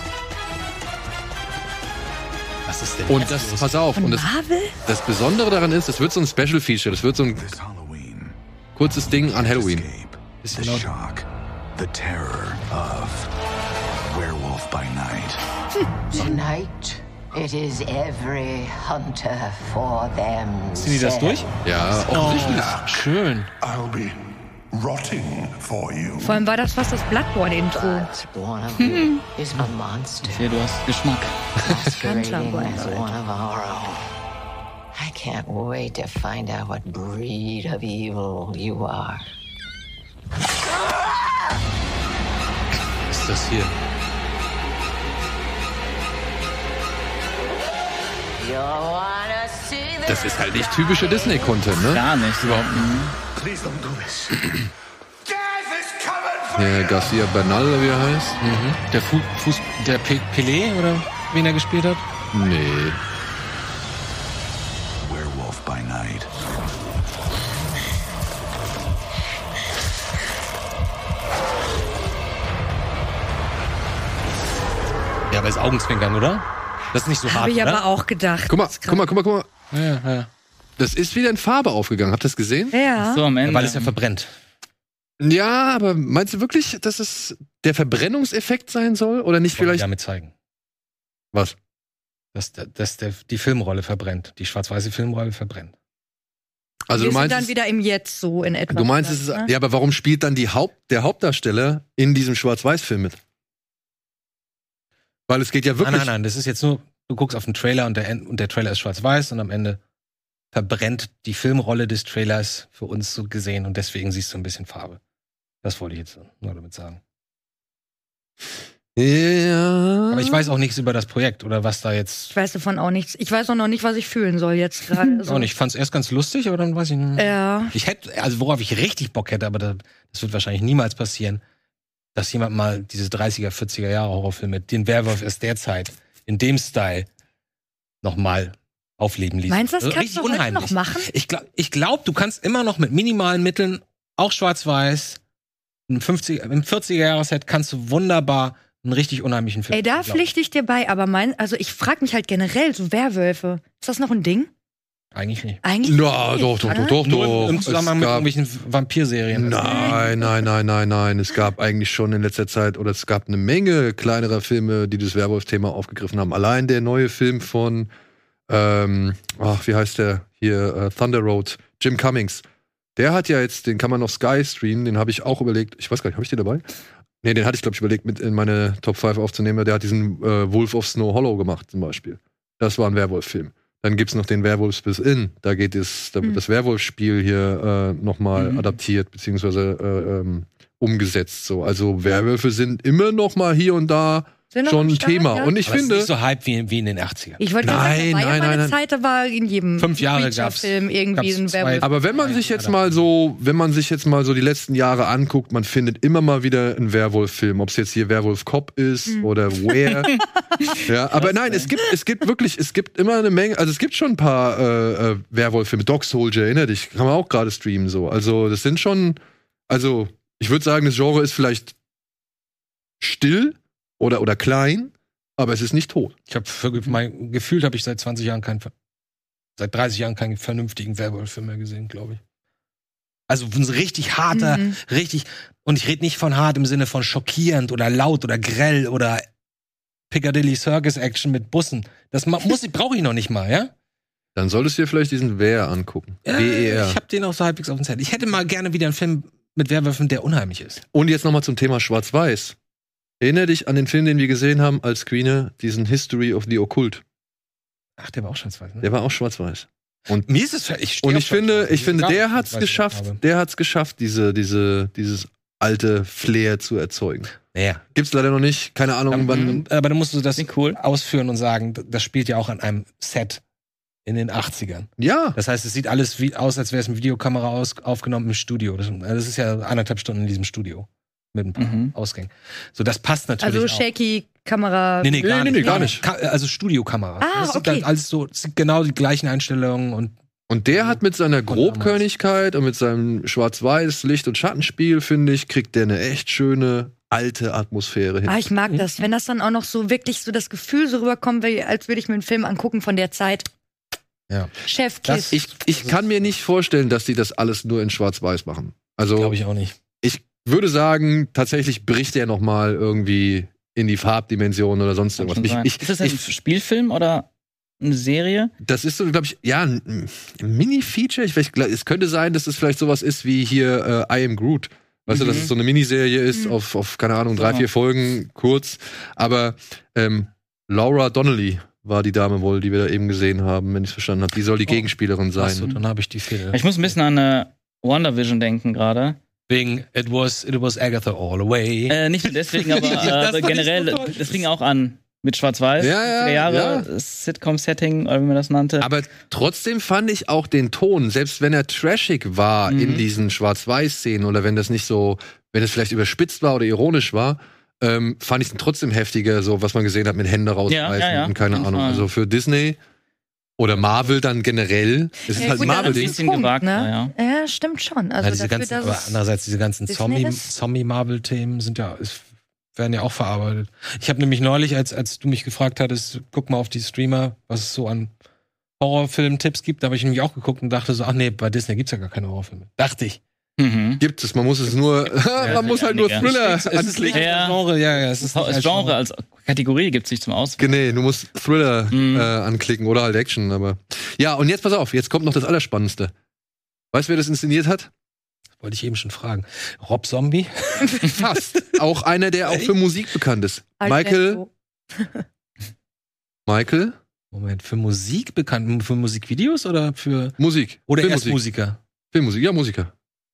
Was ist denn Und jetzt das, los? pass auf, Von und das, Marvel? das Besondere daran ist, das wird so ein Special Feature, das wird so ein This Halloween, kurzes Ding an Halloween. escape, Ist the genau- shock, the terror of Werewolf by Night. Tonight, it is every hunter for them. Ziehen die das durch? Ja, offensichtlich. Schön. I'll be rotting for you. Vor allem war das fast das Bloodborne-Intro. But one of you is a monster, Ich sehe, du hast Geschmack. masquerading Hunter as Blood. one of our own. I can't wait to find out what breed of evil you are. Was ist das hier? You wanna see the Das ist halt nicht typischer Disney-Content, ne? Gar nicht. Überhaupt nicht. Please don't do this. Death is coming for Der Garcia Bernal, oder wie er heißt. Der Fu Fuß, der Pe Pelé oder wen er gespielt hat? Nee. Werewolf by Night. Ja, aber ist Augenzwinkern, oder? Das ist nicht so hart, Habe ich oder? aber auch gedacht. Guck mal, guck mal, guck mal, guck mal. Ja, ja. Das ist wieder in Farbe aufgegangen. Habt ihr das gesehen? Ja. So am Ende. Weil es ja verbrennt. Ja, aber meinst du wirklich, dass es der Verbrennungseffekt sein soll? Oder nicht Wollen die vielleicht. damit zeigen. Was? Dass, der- dass der, die Filmrolle verbrennt. Die schwarz-weiße Filmrolle verbrennt. Also Wir du sind meinst, dann es, wieder im Jetzt so in etwa. du meinst, es ist. ne? Ja, aber warum spielt dann die Haupt, der Hauptdarsteller in diesem Schwarz-Weiß-Film mit? Weil es geht ja wirklich. Nein, nein, nein. Das ist jetzt nur, du guckst auf den Trailer und der, End- und der Trailer ist schwarz-weiß und am Ende verbrennt die Filmrolle des Trailers für uns so gesehen und deswegen siehst du ein bisschen Farbe. Das wollte ich jetzt nur damit sagen. Ja. Aber ich weiß auch nichts über das Projekt oder was da jetzt. Ich weiß davon auch nichts. Ich weiß auch noch nicht, was ich fühlen soll jetzt gerade. So. Und ich fand es erst ganz lustig, aber dann weiß ich nicht. Ja. Ich hätte, also worauf ich richtig Bock hätte, aber das, das wird wahrscheinlich niemals passieren, dass jemand mal diese dreißiger, vierziger Jahre Horrorfilme, den Werwolf aus der Zeit, in dem Style, nochmal aufleben ließ. Meinst du, das Also kannst du heute noch machen? Ich glaube, ich glaub, du kannst immer noch mit minimalen Mitteln, auch schwarz-weiß, im fünfziger, im vierziger-Jahres-Set kannst du wunderbar einen richtig unheimlichen Film Ey, da machen, glaub ich. pflichte ich dir bei, aber mein, also ich frage mich halt generell, so Werwölfe, ist das noch ein Ding? Eigentlich nicht. Eigentlich Ja, nicht. doch, doch, Ah. doch, doch, Nur doch. im Zusammenhang Es mit gab- irgendwelchen Vampirserien. Nein, nein, nein, nein, nein. Es gab eigentlich schon in letzter Zeit, oder es gab eine Menge kleinerer Filme, die das Werwolf-Thema aufgegriffen haben. Allein der neue Film von, ähm, ach, wie heißt der hier, äh, Thunder Road, Jim Cummings. Der hat ja jetzt, den kann man auf Sky streamen, den habe ich auch überlegt, ich weiß gar nicht, habe ich den dabei? Nee, den hatte ich, glaube ich, überlegt, mit in meine Top fünf aufzunehmen. Der hat diesen äh, Wolf of Snow Hollow gemacht, zum Beispiel. Das war ein Werwolf-Film. Dann gibt's noch den Werwolf bis in. Da geht es, da wird Mhm. das Werwolf-Spiel hier äh, nochmal Mhm. adaptiert, beziehungsweise äh, ähm, umgesetzt. So. Also Werwölfe sind immer noch mal hier und da Sind noch schon am ein Start, Thema. ja? Und ich Aber finde, es ist nicht so Hype wie, wie in den achtzigern. Ich wollte Nein, gerade sagen, da war nein, ja mal nein, eine nein. Zeit, da war in jedem Fünf Jahre gab's- Preacher-Film irgendwie gab's ein zwei- Werwolf. aber wenn man sich jetzt mal so, wenn man sich jetzt mal so die letzten Jahre anguckt, man findet immer mal wieder einen Werwolf-Film, ob es jetzt hier Werwolf Cop ist Hm. oder Where. Ja, aber nein, es gibt, es gibt wirklich, es gibt immer eine Menge, also es gibt schon ein paar äh, äh, Werwolf-Filme. Dog Soldier, erinner dich, kann man auch gerade streamen so. Also das sind schon, also ich würde sagen, das Genre ist vielleicht still oder oder klein, aber es ist nicht tot. Ich habe mein gefühlt habe ich seit zwanzig Jahren keinen, seit dreißig Jahren keinen vernünftigen Werwolf-Film mehr gesehen, glaube ich. Also ein richtig harter, Mhm. richtig, und ich rede nicht von hart im Sinne von schockierend oder laut oder grell oder Piccadilly Circus Action mit Bussen. Das ma- muss ich, brauche ich noch nicht mal, ja? Dann solltest du dir vielleicht diesen Wer angucken. W E R. Ich habe den auch so halbwegs auf dem Zettel. Ich hätte mal gerne wieder einen Film mit Werwölfen, der unheimlich ist. Und jetzt nochmal zum Thema Schwarz-Weiß. Erinnere dich an den Film, den wir gesehen haben als Screener, diesen History of the Occult. Ach, der war auch schon zwei, ne? Der war auch schwarz-weiß. Mir ist es ich steh Und auf ich finde, Schwarz-Weiß. ich finde, Gar der nicht, hat's was ich geschafft, habe. der hat's geschafft, diese, diese, dieses alte Flair zu erzeugen. Naja. Gibt's leider noch nicht, keine Ahnung, wann. Mhm. Aber dann musst du das Klingt cool. ausführen und sagen, das spielt ja auch an einem Set in den achtzigern. Ja, Das heißt, es sieht alles wie, aus, als wäre es mit Videokamera aus, aufgenommen im Studio. Das, das ist ja anderthalb Stunden in diesem Studio. Mit ein paar Mhm. Ausgängen. So, das passt natürlich Also auch. shaky Kamera. Nee, nee, gar Nee, nee, nicht. nee, gar nicht. Ka also Studiokamera. Ah, das sieht okay. dann alles so, es sind genau die gleichen Einstellungen und und der hat mit seiner Von Grobkörnigkeit und mit seinem Schwarz-Weiß Licht- und Schattenspiel, finde ich, kriegt der eine echt schöne alte Atmosphäre hin. Ah, ich mag das, wenn das dann auch noch so wirklich so das Gefühl so rüberkommt, wie, als würde ich mir einen Film angucken von der Zeit. Ja. Chef Das- Kiss. Ich, ich kann mir nicht vorstellen, dass die das alles nur in Schwarz-Weiß machen. Also glaube ich auch nicht. ich würde sagen, tatsächlich bricht er noch mal irgendwie in die Farbdimension oder sonst Kann irgendwas. schon Ich, sein. ich, ist das ein ich, Spielfilm oder eine Serie? das ist so, glaube ich, ja, ein, ein Mini-Feature. Ich, weiß, es könnte sein, dass es vielleicht sowas ist wie hier äh, I Am Groot. Weißt du, Mhm. dass es so eine Miniserie ist Mhm. auf, auf, keine Ahnung, drei, Ja. vier Folgen, kurz. Aber ähm, Laura Donnelly war die Dame wohl, die wir da eben gesehen haben, wenn ich es verstanden habe. Die soll die Oh. Gegenspielerin sein. Achso, dann habe ich die Fehler. Ich muss ein bisschen an äh, WandaVision denken gerade. Wegen It was, it was Agatha all the way. Äh, nicht nur deswegen, aber, Das äh, aber fand ich generell, so toll. das fing auch an mit Schwarz-Weiß. Ja, ja, achtziger Jahre, ja. Sitcom-Setting, oder wie man das nannte. Aber trotzdem fand ich auch den Ton, selbst wenn er trashig war Mhm. in diesen Schwarz-Weiß-Szenen oder wenn das nicht so, wenn es vielleicht überspitzt war oder ironisch war, ähm, fand ich es trotzdem heftiger, so was man gesehen hat mit Hände rausreißen Ja, ja, ja. und keine Auf jeden Ahnung. Fall. Also für Disney oder Marvel dann generell, es ist Ja, halt gut, ein dann ein Marvel-Ding. bisschen Punkt, gewagt, ne? ja. Ja, stimmt schon. Also ja, diese dafür, ganzen, dass aber es- andererseits diese ganzen Disney Zombie, ist- Zombie-Marvel-Themen sind ja, es werden ja auch verarbeitet. Ich habe nämlich neulich, als, als du mich gefragt hattest, guck mal auf die Streamer, was es so an Horrorfilm-Tipps gibt, da habe ich nämlich auch geguckt und dachte so, ach nee, bei Disney gibt's ja gar keine Horrorfilme. Dachte ich. Mhm. Gibt es, man muss es nur, man muss halt nur einige. Thriller Es ist nicht Ja. als Genre, ja, ja, es ist nicht Das als Genre als Kategorie gibt es nicht zum Auswählen. Nee, du musst Thriller Mhm. äh, anklicken oder halt Action, aber. Ja, und jetzt pass auf, jetzt kommt noch das Allerspannendste. Weißt du, wer das inszeniert hat? Wollte ich eben schon fragen. Rob Zombie? Fast. Auch einer, der auch für Musik bekannt ist. Michael, Alberto. Michael, Moment, für Musik bekannt? Für Musikvideos oder für. Musik. Oder erst Filmmusik. Musiker? Filmmusik, ja, Musiker.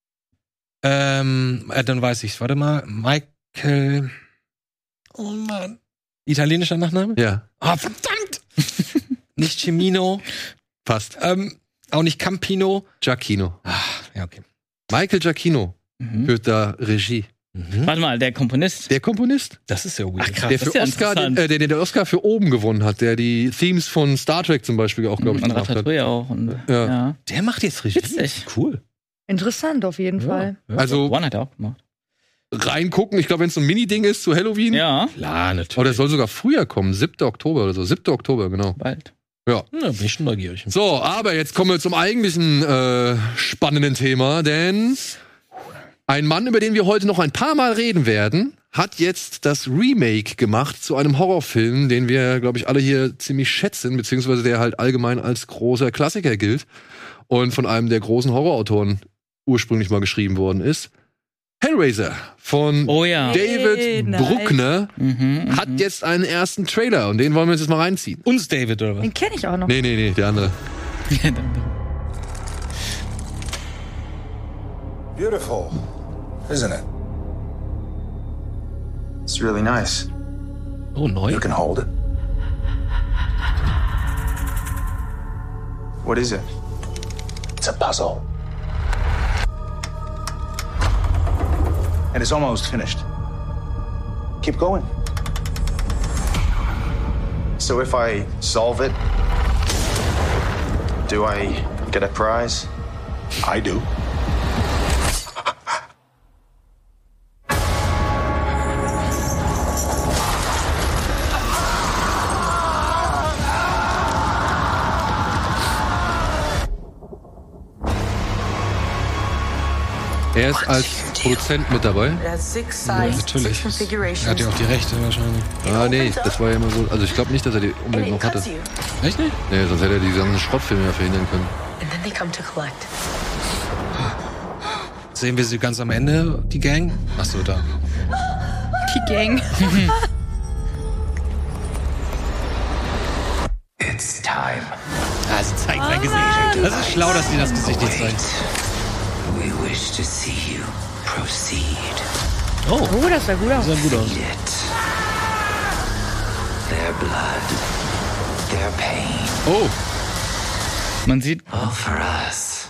Ähm, äh, dann weiß ich's. Warte mal. Michael. Oh Mann. Italienischer Nachname? Ja, Ah, verdammt! Nicht Cimino. fast. Ähm, auch nicht Campino. Giacchino. Ah, ja, okay. Michael Giacchino Mhm. führt da Regie. Mhm. Warte mal, der Komponist. Der Komponist, Das ist ja weird. Ach, krass. der das für ist ja Oscar, den, interessant. äh, der, der den Oscar für oben gewonnen hat, der die Themes von Star Trek zum Beispiel auch, glaube ich, Und gemacht hat. Ratatouille auch. Und, Ja. ja. Der macht jetzt Regie. Witzig. Cool. Interessant auf jeden Fall. Ja. Also One hat er auch gemacht. reingucken, ich glaube, wenn es so ein Mini-Ding ist zu Halloween. Ja, Klar, natürlich. Oh, der soll sogar früher kommen, siebter Oktober oder so. siebter Oktober, genau. bald. Ja. Ja, bin ich schon neugierig. So, aber jetzt kommen wir zum eigentlichen äh, spannenden Thema, denn ein Mann, über den wir heute noch ein paar Mal reden werden, hat jetzt das Remake gemacht zu einem Horrorfilm, den wir, glaube ich, alle hier ziemlich schätzen, beziehungsweise der halt allgemein als großer Klassiker gilt und von einem der großen Horrorautoren ursprünglich mal geschrieben worden ist. Hellraiser von Oh ja. David Hey, nice. Bruckner Mhm, hat jetzt einen ersten Trailer und den wollen wir uns jetzt mal reinziehen. Uns David, oder was? Den kenne ich auch noch. Nee, nee, nee, der andere. Beautiful, isn't it? It's really nice. Oh, neu? You can hold it. What is it? It's a puzzle. And it's almost finished. Keep going. So if I solve it, do I get a prize? I do. Er ist als Produzent mit dabei. Ja, natürlich. Er hat ja auch die Rechte wahrscheinlich. Ah, nee, das war ja immer so. Also ich glaube nicht, dass er die unbedingt noch hatte. Echt nicht? Nee, sonst hätte er die ganzen Schrottfilme ja verhindern können. And then they come to collect. Sehen wir sie ganz am Ende, die Gang? Achso, da. Die Gang. It's time. Ah, sie zeigt sein Gesicht. Das ist schlau, dass sie das Gesicht nicht zeigt. We wish to see you proceed. Oh, Oh, das sah gut aus. sah gut aus. Eat it. Their blood, their pain, Oh, Man sieht, all for us.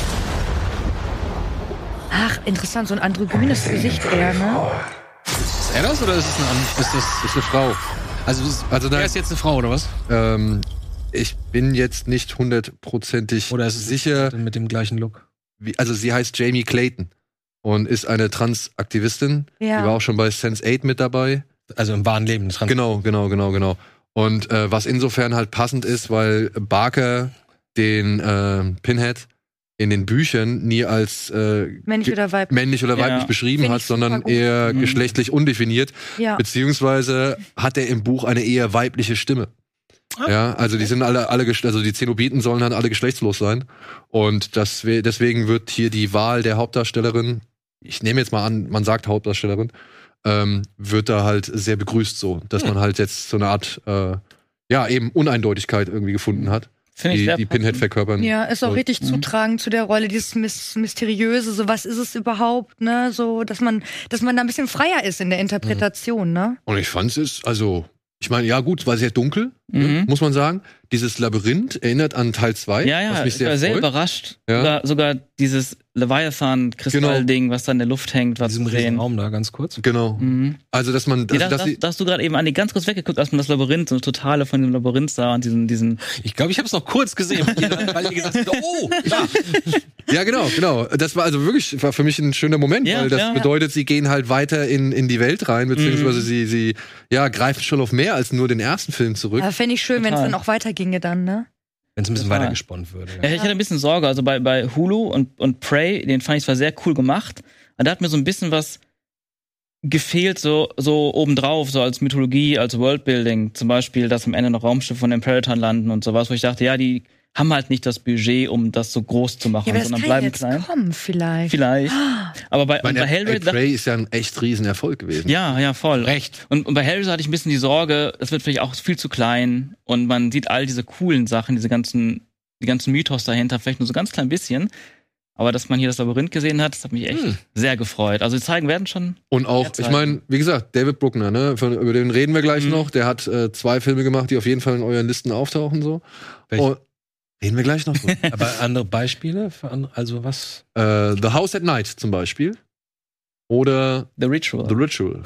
Ach, interessant, so ein androgynes Gesicht eher, ne? Ist er das oder ist es eine andere? ist das ist eine Frau. Also, ist, Also er da, ist jetzt eine Frau, oder was? ähm, ich bin jetzt nicht hundertprozentig Oder ist es sicher. mit dem gleichen Look? Wie, also sie heißt Jamie Clayton und ist eine Transaktivistin. Ja. Die war auch schon bei Sense eight mit dabei. Also im wahren Leben. Trans Genau, genau, genau, genau. Und äh, was insofern halt passend ist, weil Barker den äh, Pinhead in den Büchern nie als äh, Männlich oder weiblich. männlich oder weiblich Ja. beschrieben Find hat, ich super sondern gut. eher Mhm. geschlechtlich undefiniert. Ja. Beziehungsweise hat er im Buch eine eher weibliche Stimme. Ah. Ja, also die sind alle, alle, gesch- also die Zenobiten sollen dann alle geschlechtslos sein. Und das, we- deswegen wird hier die Wahl der Hauptdarstellerin, ich nehme jetzt mal an, man sagt Hauptdarstellerin, ähm, wird da halt sehr begrüßt so, dass Hm. man halt jetzt so eine Art, äh, ja, eben Uneindeutigkeit irgendwie gefunden hat, finde ich die, sehr die Pinhead passend. verkörpern. Ja, ist auch soll. richtig Mhm. zutragend zu der Rolle, dieses Mys Mysteriöse, so was ist es überhaupt, ne? So, dass man, dass man da ein bisschen freier ist in der Interpretation, ne? Und ich fand es, also, ich meine, ja gut, war sehr dunkel, ne, Mhm. muss man sagen. Dieses Labyrinth erinnert an Teil zwei, Ja, ja, was mich ich sehr war sehr freut. überrascht. Ja. Sogar, sogar dieses Leviathan-Kristall-Ding, was da in der Luft hängt, In war diesem zu riesen sehen. Raum da, ganz kurz. Genau. Mhm. Also, dass man, Nee, also, da, dass da, sie, da hast du gerade eben Andi ganz kurz weggeguckt, als man das Labyrinth, so eine totale von dem Labyrinth sah und diesen, diesen Ich glaube, ich habe es noch kurz gesehen, weil ihr, weil ihr gesagt habt, oh, da. ja, genau, genau. Das war also wirklich, war für mich ein schöner Moment, Ja, weil das ja. bedeutet, sie gehen halt weiter in, in die Welt rein, beziehungsweise Mhm. sie, sie, ja, greifen schon auf mehr als nur den ersten Film zurück. Aber fände ich schön, wenn es Total. dann auch weiterginge dann, ne? Wenn es ein bisschen Total. weiter gesponnen würde. Ja, ich hatte ein bisschen Sorge. Also bei, bei Hulu und, und Prey, den fand ich zwar sehr cool gemacht, aber da hat mir so ein bisschen was gefehlt, so, so obendrauf, so als Mythologie, als Worldbuilding. Zum Beispiel, dass am Ende noch Raumschiffe von den Predators landen und sowas, wo ich dachte, ja, die haben halt nicht das Budget, um das so groß zu machen, Ja, aber das sondern kann bleiben jetzt klein. kommen, vielleicht. Vielleicht. Aber bei, Ich meine, und bei ey, Hellraiser. Prey ist ja ein echt riesen Erfolg gewesen. Ja, ja, voll. Recht. Und, und bei Hellraiser hatte ich ein bisschen die Sorge, es wird vielleicht auch viel zu klein und man sieht all diese coolen Sachen, diese ganzen, die ganzen Mythos dahinter, vielleicht nur so ganz klein bisschen. Aber dass man hier das Labyrinth gesehen hat, das hat mich echt Hm. sehr gefreut. Also die zeigen werden schon. Und auch, Derzeit. ich meine, wie gesagt, David Bruckner, ne, von, über den reden wir gleich Mhm. noch. Der hat äh, zwei Filme gemacht, die auf jeden Fall in euren Listen auftauchen, so. Welche? Und, reden wir gleich noch. drüber. Aber andere Beispiele? Für andere, also was? äh, The House at Night zum Beispiel. Oder The Ritual. The Ritual.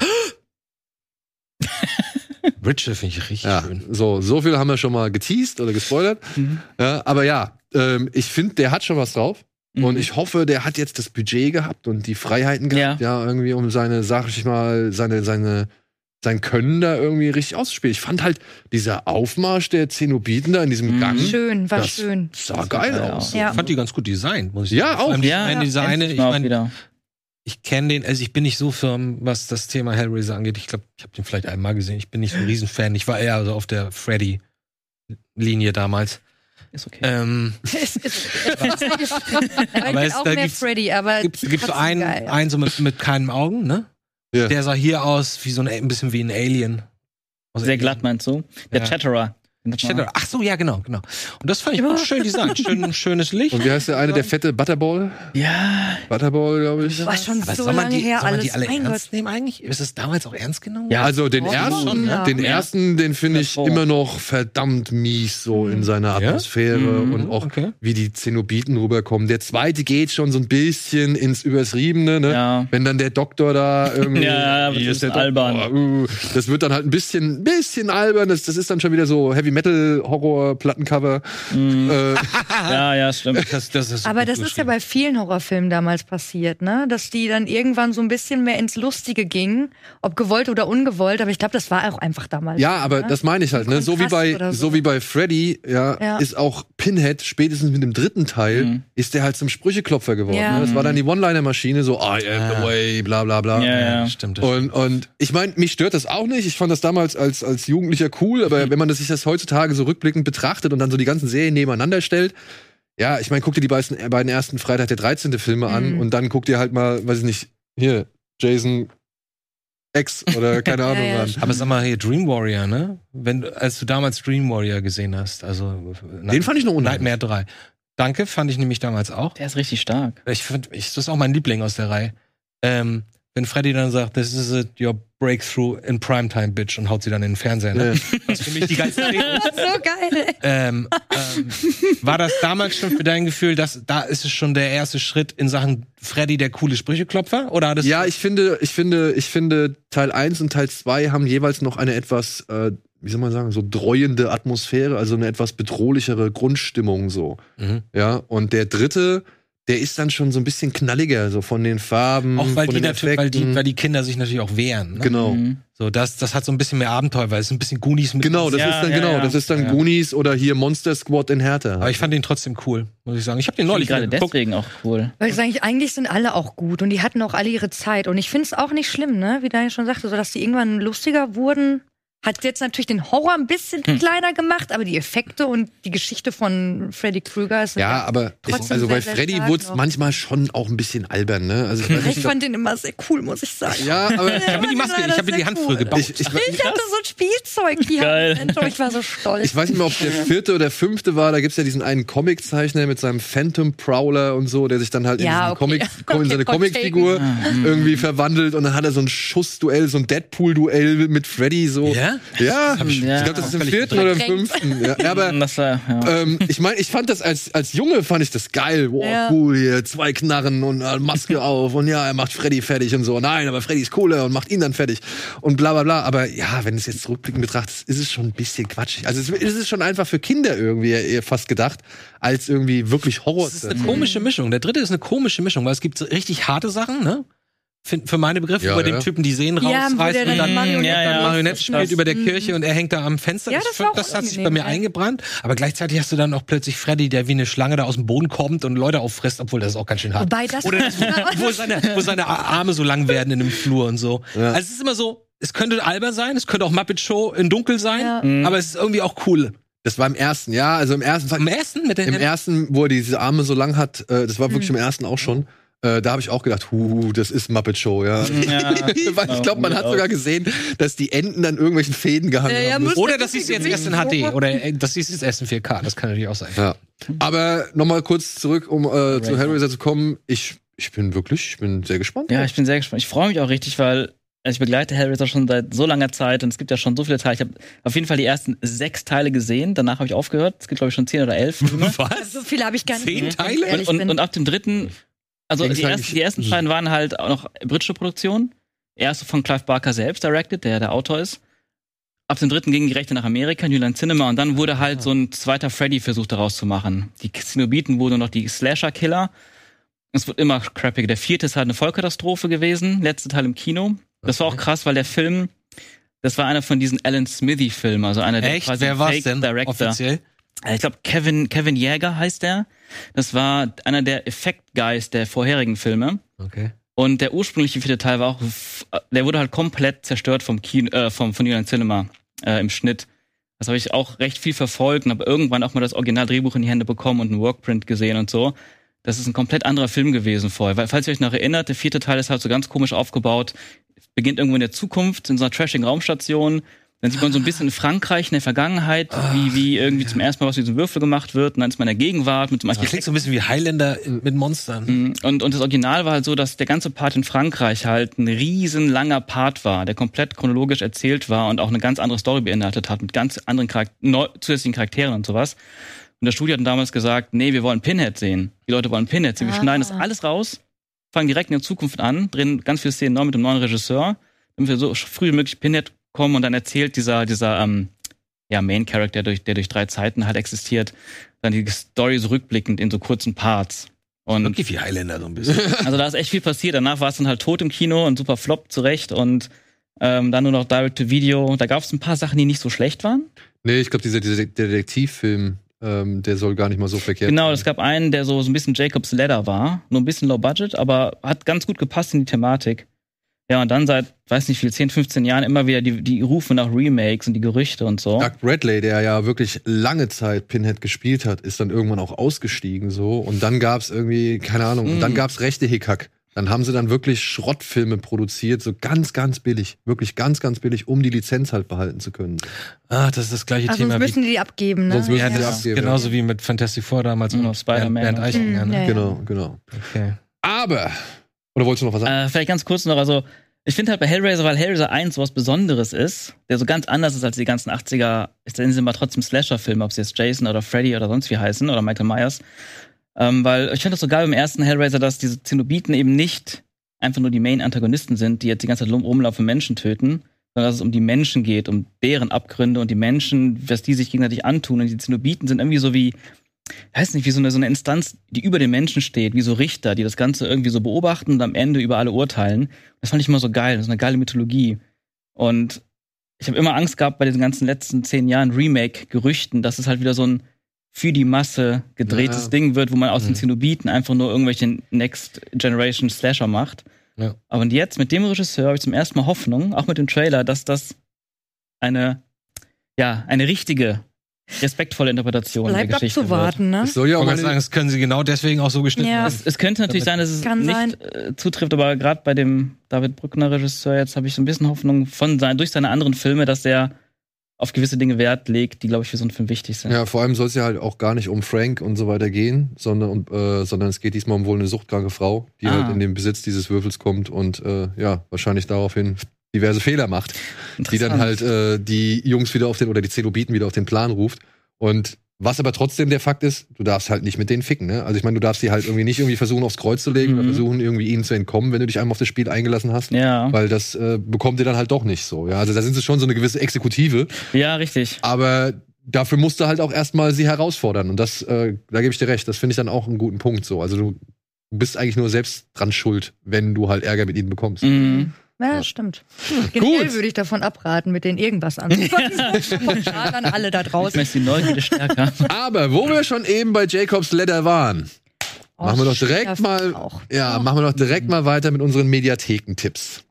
Ritual finde ich richtig Ja, schön. so, so viel haben wir schon mal geteased oder gespoilert. Mhm. Ja, aber ja, ähm, ich finde, der hat schon was drauf. Mhm. Und ich hoffe, der hat jetzt das Budget gehabt und die Freiheiten gehabt, ja, irgendwie, um seine, sag ich mal, seine, seine sein Können da irgendwie richtig auszuspielen. Ich fand halt dieser Aufmarsch der Zenobiten da in diesem Mhm. Gang. Schön, war das schön. sah geil Ja. aus. Ja. Ich fand die ganz gut designt, muss ich Ja, sagen. auch. Vor allem die Ja, eine, diese endlich eine, ich mal meine, wieder. ich kenne den, also ich bin nicht so firm, was das Thema Hellraiser angeht. Ich glaube, ich habe den vielleicht einmal gesehen. Ich bin nicht so ein Riesenfan. Ich war eher also auf der Freddy-Linie damals. Ist okay. Ähm, Es ist, aber ich Aber bin es- auch da mehr gibt's- Freddy, aber gibt gibt so trotzdem einen, geil. einen so mit, mit keinen Augen, ne? Ja. Der sah hier aus wie so ein, ein bisschen wie ein Alien. Aus Sehr Alien. glatt meinst du? Der Ja. Chatterer. Shadow. Ach so, ja, genau, genau. Und das fand ich Ja. gut schön designt. Schön, schönes Licht. Und wie heißt der eine, der fette Butterball? Ja. Butterball, glaube ich. War schon Aber so soll man lange die, her soll man alles. die alle Mein ernst Gott. nehmen eigentlich? Ist es damals auch ernst genommen? Ja. Also den Oh, ersten, schon, ne? den Ja. ersten, den finde ich Davor. immer noch verdammt mies so in seiner Ja? Atmosphäre Mhm, und auch okay. wie die Zenobiten rüberkommen. Der zweite geht schon so ein bisschen ins Übertriebene, ne? Ja. Wenn dann der Doktor da irgendwie Ja, ja, wie das ist der ist albern. Doktor? Uh, das wird dann halt ein bisschen, bisschen albern. Das, das ist dann schon wieder so Heavy Metal Horror Plattencover. Mhm. Äh, Ja, ja, stimmt. Das, das ist Aber gut das ist ja beschrieben. bei vielen Horrorfilmen damals passiert, ne? Dass die dann irgendwann so ein bisschen mehr ins Lustige gingen, ob gewollt oder ungewollt, aber ich glaube, das war auch einfach damals. Ja, aber ne? das meine ich halt, ne? So wie Kontrast bei, oder so. so. wie bei Freddy, ja, Ja. ist auch Pinhead spätestens mit dem dritten Teil, Mhm. ist der halt zum Sprücheklopfer geworden. Ja. Ne? Das war dann die One-Liner-Maschine, so I am Ah. the way, bla bla bla. Ja, ja. Stimmt. Das Und, und ich meine, mich stört das auch nicht. Ich fand das damals als, als Jugendlicher cool, aber wenn man das sich das heutzutage so rückblickend betrachtet und dann so die ganzen Serien nebeneinander stellt, ja, ich meine, guck dir die beiden, beiden ersten Freitag der dreizehnte Filme an Mhm. und dann guck dir halt mal, weiß ich nicht, hier, Jason X oder keine Ahnung Ja, ja, an. Aber sag mal hier, Dream Warrior, ne? Wenn, du- als du damals Dream Warrior gesehen hast, also Den fand ich noch unheimlich. Nightmare drei. Danke, fand ich nämlich damals auch. Der ist richtig stark. Ich finde, ich, das ist auch mein Liebling aus der Reihe. Ähm, wenn Freddy dann sagt, this is it, your breakthrough in primetime, bitch, und haut sie dann in den Fernseher, ne? Ja. Was für mich die geilste Szene ist. Das ist so geil. ähm, ähm, war das damals schon für dein Gefühl, dass da ist es schon der erste Schritt in Sachen Freddy der coole Sprücheklopfer? Oder hat es Ja, ich finde, ich finde, ich finde, Teil eins und Teil zwei haben jeweils noch eine etwas, äh, wie soll man sagen, so dreuende Atmosphäre, also eine etwas bedrohlichere Grundstimmung so. Mhm. Ja, und der dritte, der ist dann schon so ein bisschen knalliger, so von den Farben, Auch weil von die, den natürlich, weil, die, Effekten. weil die Kinder sich natürlich auch wehren. Ne? Genau. Mhm. So, das, das hat so ein bisschen mehr Abenteuer, weil es ist ein bisschen Goonies mit. Genau, das Ja, ist dann ja, genau, ja. das ist dann Ja. Goonies oder hier Monster Squad in Härte. Aber ich fand den trotzdem cool, muss ich sagen. Ich habe den Ich neulich gerade geguckt. deswegen auch cool. Weil ich sage, eigentlich sind alle auch gut und die hatten auch alle ihre Zeit. Und ich finde es auch nicht schlimm, ne? Wie Daniel schon sagte, so dass die irgendwann lustiger wurden. Hat jetzt natürlich den Horror ein bisschen Hm. kleiner gemacht, aber die Effekte und die Geschichte von Freddy Krüger ist ja, aber ich, trotzdem also bei sehr, sehr Freddy stark wurde es noch. manchmal schon auch ein bisschen albern, ne? Also ich, weiß Ich nicht, fand den immer sehr cool, muss ich sagen. ja, aber Ich habe mir die Maske, ich habe mir die Hand früher gebaut. ich, ich, Ich hatte so ein Spielzeug hier. Geil. Mensch, ich war so stolz. Ich weiß nicht mehr, ob der vierte oder fünfte war. Da gibt's ja diesen einen Comiczeichner mit seinem Phantom Prowler und so, der sich dann halt Ja, in, diesen okay. Comic, in seine Okay, Comicfigur irgendwie verwandelt und dann hat er so ein Schussduell, so ein Deadpool-Duell mit Freddy so. Ja? Ja, hab ich- ich Ja. glaube, das ist im Völlig vierten oder im verdrängt. fünften. Ja, aber Das war, ja. ähm, ich meine, ich fand das als, als Junge fand ich das geil. Wow, Ja. cool hier, zwei Knarren und äh, Maske auf und ja, er macht Freddy fertig und so. Nein, aber Freddy ist cooler und macht ihn dann fertig und bla bla bla. Aber ja, wenn du es jetzt zurückblickend betrachtest, ist es schon ein bisschen quatschig. Also es ist es schon einfach für Kinder irgendwie eher fast gedacht, als irgendwie wirklich Horror. Das ist eine komische Mischung. Der dritte ist eine komische Mischung, weil es gibt so richtig harte Sachen, ne? Für, für meine Begriffe, Ja, über ja. den Typen die Sehnen Ja, wo rausreißen der und dann dann Marionette- ja, ja. dann Marionette Das- spielt das- über der Kirche und er hängt da am Fenster. Ja, das, das war auch das hat sich bei unangenehm, mir ja. eingebrannt. Aber gleichzeitig hast du dann auch plötzlich Freddy, der wie eine Schlange da aus dem Boden kommt und Leute auffrisst, obwohl das ist auch ganz schön hart. Wobei das Oder das, wo, seine, wo seine Arme so lang werden in dem Flur und so. Ja. Also es ist immer so, es könnte albern sein, es könnte auch Muppet Show in Dunkel sein, Ja. Mhm. aber es ist irgendwie auch cool. Das war im ersten, ja, also im ersten Im ersten mit den Im ersten, wo er diese Arme so lang hat, äh, das war wirklich im ersten auch schon. Äh, da habe ich auch gedacht, hu, das ist Muppet Show, ja. Ja. Weil ich glaube, man hat sogar gesehen, dass die Enden dann irgendwelchen Fäden gehangen Ja, ja, haben. muss- Oder das ist jetzt erst in H D oder äh, das ist jetzt erst in vier K, das kann natürlich auch sein. Ja. Aber nochmal kurz zurück, um äh, zu Hellraiser zu kommen. Ich, ich bin wirklich, ich bin sehr gespannt. Ja, ich bin sehr gespannt. Ich freue mich auch richtig, weil also ich begleite Hellraiser schon seit so langer Zeit und es gibt ja schon so viele Teile. Ich habe auf jeden Fall die ersten sechs Teile gesehen. Danach habe ich aufgehört. Es gibt, glaube ich, schon zehn oder elf Filme. Was? so viele habe ich gar nicht. Zehn wenn ich Teile? ehrlich Und, bin. und ab dem dritten, also Denkst die du ersten, eigentlich- die ersten beiden waren halt auch noch britische Produktion. Erste von Clive Barker selbst directed, der der Autor ist. Ab dem dritten gingen die Rechte nach Amerika, New Line Cinema, und dann wurde halt so ein zweiter Freddy-Versuch daraus zu machen. Die Cenobiten wurden noch die Slasher-Killer. Es wird immer crappiger. Der vierte ist halt eine Vollkatastrophe gewesen, letzte Teil im Kino. Das war auch krass, weil der Film Das war einer von diesen Alan Smithy-Filmen, also einer der Echt? quasi Wer war's Fake denn Director. offiziell? Ich glaube, Kevin, Kevin Jäger heißt der. Das war einer der Effekt-Guys der vorherigen Filme. Okay. Und der ursprüngliche vierte Teil war auch, der wurde halt komplett zerstört vom Kino, äh, vom, von New Line Cinema äh, im Schnitt. Das habe ich auch recht viel verfolgt und habe irgendwann auch mal das Originaldrehbuch in die Hände bekommen und einen Workprint gesehen und so. Das ist ein komplett anderer Film gewesen vorher. Weil, falls ihr euch noch erinnert, der vierte Teil ist halt so ganz komisch aufgebaut. Beginnt irgendwo in der Zukunft, in so einer trashigen Raumstation. Dann sieht man so ein bisschen in Frankreich in der Vergangenheit, wie, wie irgendwie zum ersten Mal was mit diesem Würfel gemacht wird. Und dann ist man in der Gegenwart mit so einem Das klingt so ein bisschen wie Highlander mit Monstern. Und, und das Original war halt so, dass der ganze Part in Frankreich halt ein riesen langer Part war, der komplett chronologisch erzählt war und auch eine ganz andere Story beinhaltet hat, mit ganz anderen Charakter- neu, zusätzlichen Charakteren und sowas. Und das Studio hat damals gesagt, nee, wir wollen Pinhead sehen. Die Leute wollen Pinhead sehen. Wir Ah. schneiden das alles raus, fangen direkt in der Zukunft an, drehen ganz viele Szenen neu mit dem neuen Regisseur, damit wir so früh wie möglich Pinhead kommen und dann erzählt dieser, dieser ähm, ja, Main-Character, durch, der durch drei Zeiten halt existiert, dann die Story so rückblickend in so kurzen Parts. Und Wirklich wie Highlander so ein bisschen. also da ist echt viel passiert. Danach war es dann halt tot im Kino und super Flop zurecht und ähm, dann nur noch Direct-to-Video. Da gab es ein paar Sachen, die nicht so schlecht waren. Nee, ich glaube, dieser, dieser Detektivfilm, ähm, der soll gar nicht mal so verkehrt Genau, sein. es gab einen, der so, so ein bisschen Jacob's Ladder war. Nur ein bisschen low budget, aber hat ganz gut gepasst in die Thematik. Ja, und dann seit, weiß nicht viel, zehn, fünfzehn Jahren immer wieder die, die Rufe nach Remakes und die Gerüchte und so. Doug Bradley, der ja wirklich lange Zeit Pinhead gespielt hat, ist dann irgendwann auch ausgestiegen so. Und dann gab's irgendwie, keine Ahnung, und dann Mm. gab's rechte Hickhack. Dann haben sie dann wirklich Schrottfilme produziert, so ganz, ganz billig. Wirklich ganz, ganz billig, um die Lizenz halt behalten zu können. Ah, das ist das gleiche Also Thema sonst müssen wie die die abgeben, ne? Sonst müssen ja, sie das die ist abgeben, genauso wie mit Fantastic Four damals Mhm, und Spider-Man Bernd, Bernd und- Eichinger. Mhm, Ne? ja. Genau, genau. Okay. Aber, oder wolltest du noch was sagen? Äh, vielleicht ganz kurz noch, also ich finde halt bei Hellraiser, weil Hellraiser eins so was Besonderes ist, der so ganz anders ist als die ganzen achtziger, ist dann sind immer trotzdem Slasher-Filme, ob sie jetzt Jason oder Freddy oder sonst wie heißen oder Michael Myers. Ähm, weil ich finde das so geil beim ersten Hellraiser, dass diese Zenobiten eben nicht einfach nur die Main-Antagonisten sind, die jetzt die ganze Zeit rumlaufen und Menschen töten, sondern dass es um die Menschen geht, um deren Abgründe und die Menschen, was die sich gegenseitig antun. Und die Zenobiten sind irgendwie so wie, ich weiß nicht, wie so eine, so eine Instanz, die über den Menschen steht, wie so Richter, die das Ganze irgendwie so beobachten und am Ende über alle urteilen. Das fand ich immer so geil, das ist eine geile Mythologie. Und ich habe immer Angst gehabt bei diesen ganzen letzten zehn Jahren Remake-Gerüchten, dass es halt wieder so ein für die Masse gedrehtes Ja. Ding wird, wo man aus Mhm. den Zenobiten einfach nur irgendwelche Next Generation Slasher macht. Ja. Aber und jetzt mit dem Regisseur habe ich zum ersten Mal Hoffnung, auch mit dem Trailer, dass das eine, ja, eine richtige, respektvolle Interpretation der Bleibt Geschichte wird. abzuwarten, ne? Es soll ja Ich auch wollte mal sagen, das können sie genau deswegen auch so geschnitten Ja. haben. Es, es könnte natürlich sein, dass es Kann nicht sein. äh, zutrifft, aber gerade bei dem David Brückner Regisseur jetzt habe ich so ein bisschen Hoffnung von sein, durch seine anderen Filme, dass er auf gewisse Dinge Wert legt, die, glaube ich, für so einen Film wichtig sind. Ja, vor allem soll es ja halt auch gar nicht um Frank und so weiter gehen, sondern, um, äh, sondern es geht diesmal um wohl eine suchtkranke Frau, die Ah. halt in den Besitz dieses Würfels kommt und äh, ja, wahrscheinlich daraufhin diverse Fehler macht, die dann halt äh, die Jungs wieder auf den, oder die Zenobiten wieder auf den Plan ruft. Und was aber trotzdem der Fakt ist, du darfst halt nicht mit denen ficken, ne? Also ich meine, du darfst die halt irgendwie nicht irgendwie versuchen aufs Kreuz zu legen Mhm. oder versuchen irgendwie ihnen zu entkommen, wenn du dich einmal auf das Spiel eingelassen hast. Ja, Weil das äh, bekommt ihr dann halt doch nicht so. Ja, also da sind sie schon so eine gewisse Exekutive, ja, richtig. aber dafür musst du halt auch erstmal sie herausfordern. Und das, äh, da gebe ich dir recht, das finde ich dann auch einen guten Punkt so. Also du bist eigentlich nur selbst dran schuld, wenn du halt Ärger mit ihnen bekommst. Mhm. Ja, Ja. stimmt. Generell Gut. würde ich davon abraten, mit denen irgendwas anzufangen. Spontan an alle da Jetzt draußen. ist die Neugierde stärker. Aber wo wir schon eben bei Jacobs Ladder waren, Oh, machen wir doch direkt das mal, auch. ja, Oh. machen wir doch direkt mal weiter mit unseren Mediatheken-Tipps.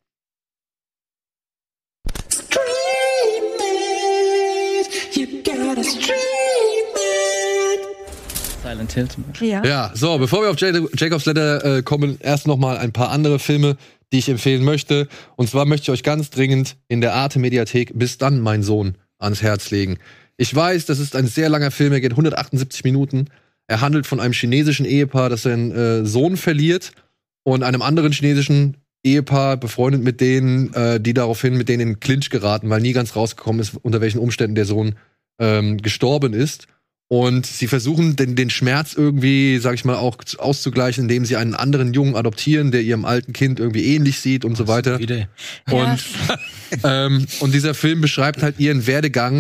Silent Hill zum Beispiel. Ja. Ja, so, bevor wir auf J- Jacobs Ladder äh, kommen, erst noch mal ein paar andere Filme, die ich empfehlen möchte. Und zwar möchte ich euch ganz dringend in der Arte-Mediathek Bis dann, mein Sohn, ans Herz legen. Ich weiß, das ist ein sehr langer Film, er geht hundertachtundsiebzig Minuten. Er handelt von einem chinesischen Ehepaar, das seinen äh, Sohn verliert und einem anderen chinesischen Ehepaar, befreundet mit denen, äh, die daraufhin mit denen in Clinch geraten, weil nie ganz rausgekommen ist, unter welchen Umständen der Sohn ähm, gestorben ist. Und sie versuchen, den, den Schmerz irgendwie, sag ich mal, auch auszugleichen, indem sie einen anderen Jungen adoptieren, der ihrem alten Kind irgendwie ähnlich sieht und so weiter. Idee. Und, ähm, und dieser Film beschreibt halt ihren Werdegang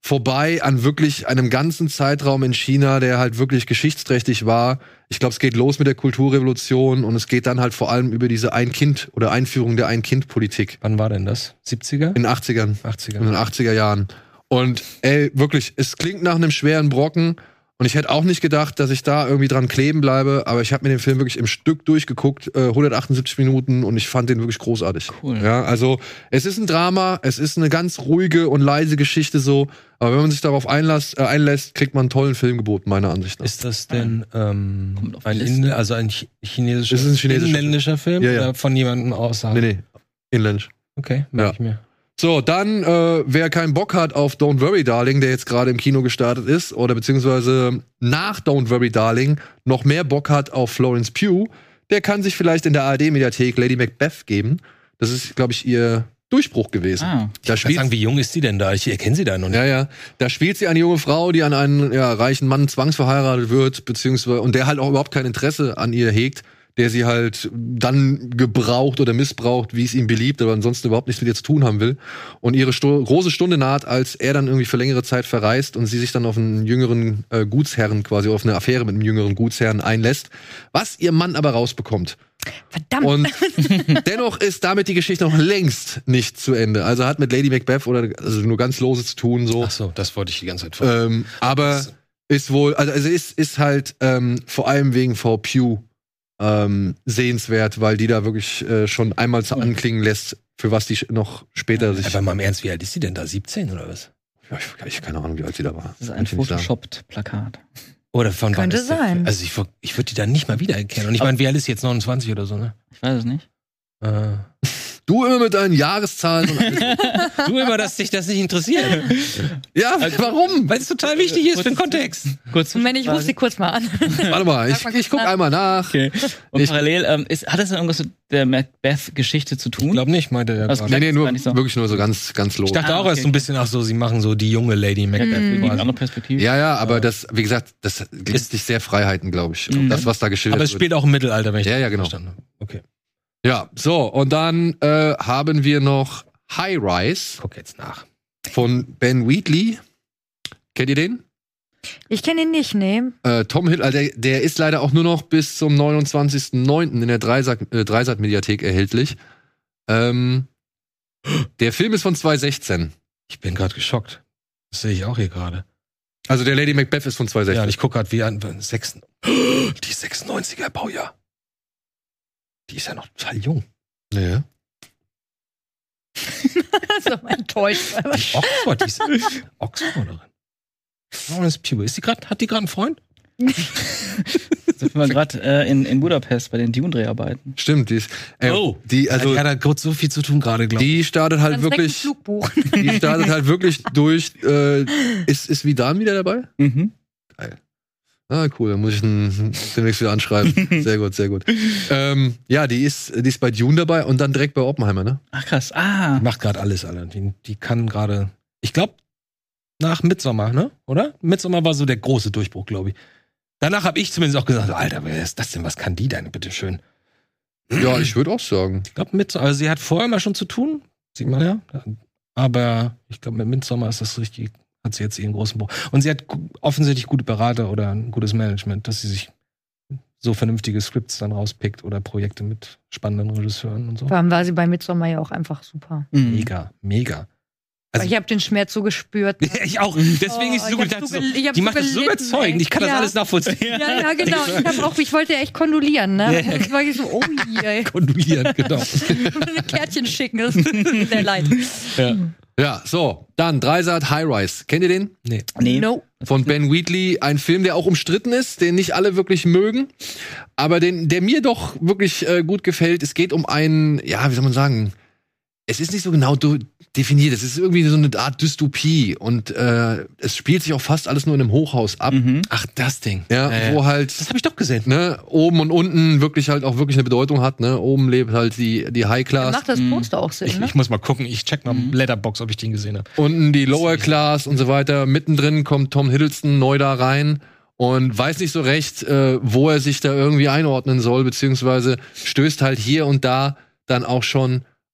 vorbei an wirklich einem ganzen Zeitraum in China, der halt wirklich geschichtsträchtig war. Ich glaube, es geht los mit der Kulturrevolution und es geht dann halt vor allem über diese Ein-Kind- oder Einführung der Ein-Kind-Politik. Wann war denn das? siebziger? In den achtzigern. achtziger. In den achtziger Jahren. Und ey, wirklich, es klingt nach einem schweren Brocken. Und ich hätte auch nicht gedacht, dass ich da irgendwie dran kleben bleibe, aber ich habe mir den Film wirklich im Stück durchgeguckt, äh, hundertachtundsiebzig Minuten, und ich fand den wirklich großartig. Cool. Ja, also es ist ein Drama, es ist eine ganz ruhige und leise Geschichte so, aber wenn man sich darauf einlässt, äh, einlässt, kriegt man einen tollen Film geboten, meiner Ansicht nach. Ist das denn ähm, Kommt auf die ein, Liste. Inde, also ein chi- chinesischer, Das ist ein chinesischer inländischer Film Ja, ja. oder von jemandem außerhalb? Nee, nee, inländisch. Okay, merke Ja. ich mir. So, dann, äh, wer keinen Bock hat auf Don't Worry Darling, der jetzt gerade im Kino gestartet ist, oder beziehungsweise nach Don't Worry Darling noch mehr Bock hat auf Florence Pugh, der kann sich vielleicht in der A R D-Mediathek Lady Macbeth geben. Das ist, glaube ich, ihr Durchbruch gewesen. Ah. Da Ich spielt, sagen, wie jung ist sie denn da? Ich erkenne sie da noch nicht. ja, ja, da spielt sie eine junge Frau, die an einen ja, reichen Mann zwangsverheiratet wird, beziehungsweise, und der halt auch überhaupt kein Interesse an ihr hegt, der sie halt dann gebraucht oder missbraucht, wie es ihm beliebt, aber ansonsten überhaupt nichts mit ihr zu tun haben will. Und ihre Sto- große Stunde naht, als er dann irgendwie für längere Zeit verreist und sie sich dann auf einen jüngeren äh, Gutsherren quasi, auf eine Affäre mit einem jüngeren Gutsherren einlässt, was ihr Mann aber rausbekommt. Verdammt. Und dennoch ist damit die Geschichte noch längst nicht zu Ende. Also hat mit Lady Macbeth oder also nur ganz lose zu tun so. Ach so, das wollte ich die ganze Zeit fragen. Ähm, aber ist wohl, also, also ist, ist halt ähm, vor allem wegen Frau Pugh ähm, sehenswert, weil die da wirklich äh, schon einmal so anklingen lässt, für was die sch- noch später sich. Aber mal im Ernst, wie alt ist sie denn da? siebzehn oder was? Ja, ich, ich keine Ahnung, wie alt sie da war. Das ist ein Kann ich nicht sagen. Photoshoppt-Plakat. Oder von wann Könnte ist der sein. Film? Also ich, ich würde die da nicht mal wiedererkennen. Und ich meine, wie alt ist sie jetzt? neunundzwanzig oder so, ne? Ich weiß es nicht. Äh. Du immer mit deinen Jahreszahlen und alles. Du immer, dass dich das nicht interessiert. Ja, warum? Weil es total wichtig ist für den Kontext. Kurz Moment, ich rufe sie kurz mal an. Warte mal, ich, Sag mal ich guck kurz nach. einmal nach. Okay. Und Ich- parallel, ähm, ist, hat das denn irgendwas mit der Macbeth-Geschichte zu tun? Ich glaube nicht, meinte er Also gerade. Nee, nee, nur, Gar nicht so. wirklich nur so ganz, ganz los. Ich dachte Ah, auch erst okay, so ein bisschen, ach so, sie machen so die junge Lady Macbeth. Eine quasi. andere Perspektive. Ja, ja, aber das, wie gesagt, das lässt sich sehr Freiheiten, glaube ich. Mhm. Das, was da geschildert Aber es wird. spielt auch im Mittelalter, wenn ich Ja, das ja, genau. verstanden habe. Okay. Ja, so, und dann äh, haben wir noch High Rise Guck jetzt nach. von Ben Wheatley. Kennt ihr den? Ich kenne ihn nicht, nee. Äh, Tom Hiddleston, also der, der ist leider auch nur noch bis zum neunundzwanzigsten neunten in der Dreisat- äh, Dreisat-Mediathek erhältlich. Ähm, der Film ist von zweitausendsechzehn. Ich bin gerade geschockt. Das sehe ich auch hier gerade. Also der Lady Macbeth ist von Ja, zweitausendsechzehn. und ich gucke gerade wie an. Sechs, die sechsundneunziger Baujahr. Die ist ja noch total jung. Ja. So enttäuscht. Die Oxford, die ist Oxforderin. Florence Pugh. Ist die grad, hat die gerade einen Freund? Sind wir gerade äh, in, in Budapest bei den Dune-Dreharbeiten. Stimmt, die ist, äh, Oh. die, also, die hat da kurz so viel zu tun gerade, glaube ich. die startet halt Kannst direkt wirklich, ein Flugbuch. die startet halt wirklich durch, äh, ist, ist Vidan wieder dabei? Mhm. Ah, cool, dann muss ich ihn demnächst wieder anschreiben. Sehr gut, sehr gut. Ähm, ja, die ist, die ist bei Dune dabei und dann direkt bei Oppenheimer, ne? Ach krass. Ah. Die macht gerade alles, Alter. Die, die kann gerade. Ich glaube, nach Midsommar, ne? Oder? Midsommar war so der große Durchbruch, glaube ich. Danach habe ich zumindest auch gesagt, Alter, wer ist das denn? Was kann die denn, bitteschön? Ja, ich würde auch sagen. Ich glaube, Midsommar, also sie hat vorher mal schon zu tun, sieht man ja. Aber ich glaube, mit Midsommar ist das richtig, hat sie jetzt ihren großen Bruch. Und sie hat gu- offensichtlich gute Berater oder ein gutes Management, dass sie sich so vernünftige Scripts dann rauspickt oder Projekte mit spannenden Regisseuren und so. Vor allem war sie bei Midsommar ja auch einfach super. Mhm. Mega, mega. Weil Also- ich habe den Schmerz so gespürt. Ja, ich auch. Deswegen Oh, ist sie ich so hab gedacht, so so, gel- ich hab die so macht das so gelitten, überzeugend. Ich kann ey. das Ja. alles nachvollziehen. Ja, ja, genau. Ich, hab auch, ich wollte ja echt kondolieren, ne? Ja, ja. Und ich war ich so, oh je. Kondolieren, genau. Ein Kärtchen schicken, das tut mir sehr leid. Ja, so, dann Dreisat High Rise. Kennt ihr den? Nee. Nee. No. Von Ben Wheatley, ein Film, der auch umstritten ist, den nicht alle wirklich mögen, aber den, der mir doch wirklich äh, gut gefällt. Es geht um einen, ja, wie soll man sagen, es ist nicht so genau do- definiert, es ist irgendwie so eine Art Dystopie und äh, es spielt sich auch fast alles nur in einem Hochhaus ab, Mhm. Ach, das Ding. ja, Äh, wo halt Das habe ich doch gesehen. ne, oben und unten wirklich halt auch wirklich eine Bedeutung hat, ne? Oben lebt halt die die High Class, Macht das Poster auch Sinn, Ich, ne? ich muss mal gucken. Ich check mal Letterbox, ob ich den gesehen habe. unten die Lower Class und so weiter. Mittendrin kommt Tom Hiddleston neu da rein und weiß nicht so recht, äh, wo er sich da irgendwie einordnen soll, beziehungsweise stößt halt hier und da dann auch schon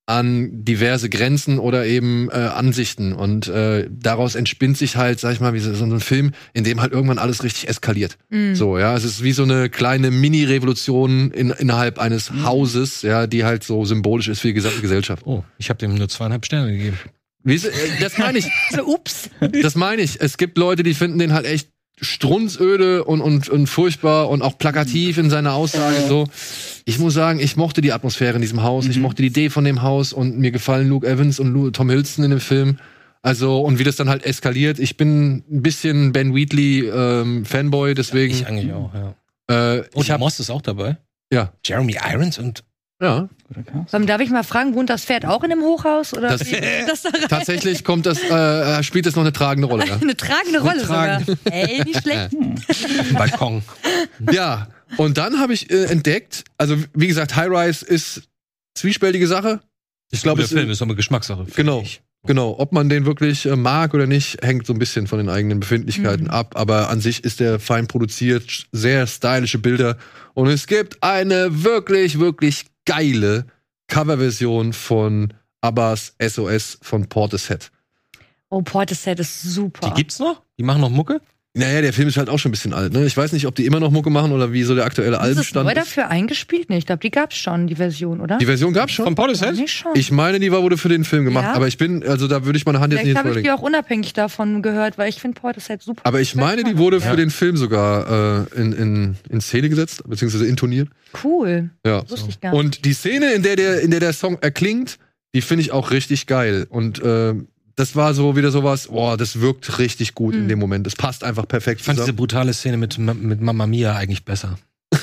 an diverse Grenzen oder eben äh, Ansichten. Und äh, daraus entspinnt sich halt, sag ich mal, wie so, so ein Film, in dem halt irgendwann alles richtig eskaliert. Mhm. So, ja, es ist wie so eine kleine Mini-Revolution in, innerhalb eines Mhm. Hauses, ja, die halt so symbolisch ist für die gesamte Gesellschaft. Oh, ich habe dem nur zweieinhalb Sterne gegeben. Wie ist, äh, das meine ich. So, ups. Das meine ich. Es gibt Leute, die finden den halt echt strunzöde und, und, und furchtbar und auch plakativ in seiner Aussage. So, ich muss sagen, ich mochte die Atmosphäre in diesem Haus. Ich mochte die Idee von dem Haus und mir gefallen Luke Evans und Lu- Tom Hiddleston in dem Film. Also, und wie das dann halt eskaliert. Ich bin ein bisschen Ben Wheatley ähm, Fanboy, deswegen. Ich eigentlich auch, ja. äh, Und ich hab, Moss ist auch dabei. ja, Jeremy Irons und ja. Dann darf ich mal fragen, wohnt das Pferd auch in dem Hochhaus? Oder Das- wie ist das da rein? Tatsächlich kommt das, äh, spielt das noch eine tragende Rolle. Ja. Eine tragende Rolle tragende- sogar. Ey, nicht schlecht. Balkon. Ja, und dann habe ich äh, entdeckt, also wie gesagt, High Rise ist zwiespältige Sache. Ich glaube, Der es Film ist aber Geschmackssache. finde Genau. ich. Genau, ob man den wirklich äh, mag oder nicht, hängt so ein bisschen von den eigenen Befindlichkeiten Mhm. ab. Aber an sich ist der fein produziert, sehr stylische Bilder. Und es gibt eine wirklich, wirklich geile Coverversion von Abbas S O S von Portishead. Oh, Portishead ist super. Die gibt's noch? Die machen noch Mucke? Naja, der Film ist halt auch schon ein bisschen alt. Ne? Ich weiß nicht, ob die immer noch Mucke machen oder wie so der aktuelle ist es Albenstand neu ist. dafür eingespielt? Nee, ich glaube, die gab's schon, die Version, oder? Die Version gab's schon? Von Portishead? Nicht schon. Ich meine, die war wurde für den Film gemacht. Ja? Aber ich bin, also da würde ich meine Hand jetzt nicht Vielleicht ins habe Feuer ich die legen. auch unabhängig davon gehört, weil ich finde Portishead super. Aber ich meine, die wurde für Ja. den Film sogar äh, in, in, in Szene gesetzt, beziehungsweise intoniert. Cool. Ja. Wusste ich gar nicht. Und die Szene, in der der, in der, der Song erklingt, die finde ich auch richtig geil. Und äh, das war so wieder sowas, boah, das wirkt richtig gut in Mhm. dem Moment. Das passt einfach perfekt Ich fand diese zusammen. brutale Szene mit, Ma- mit Mamma Mia eigentlich besser.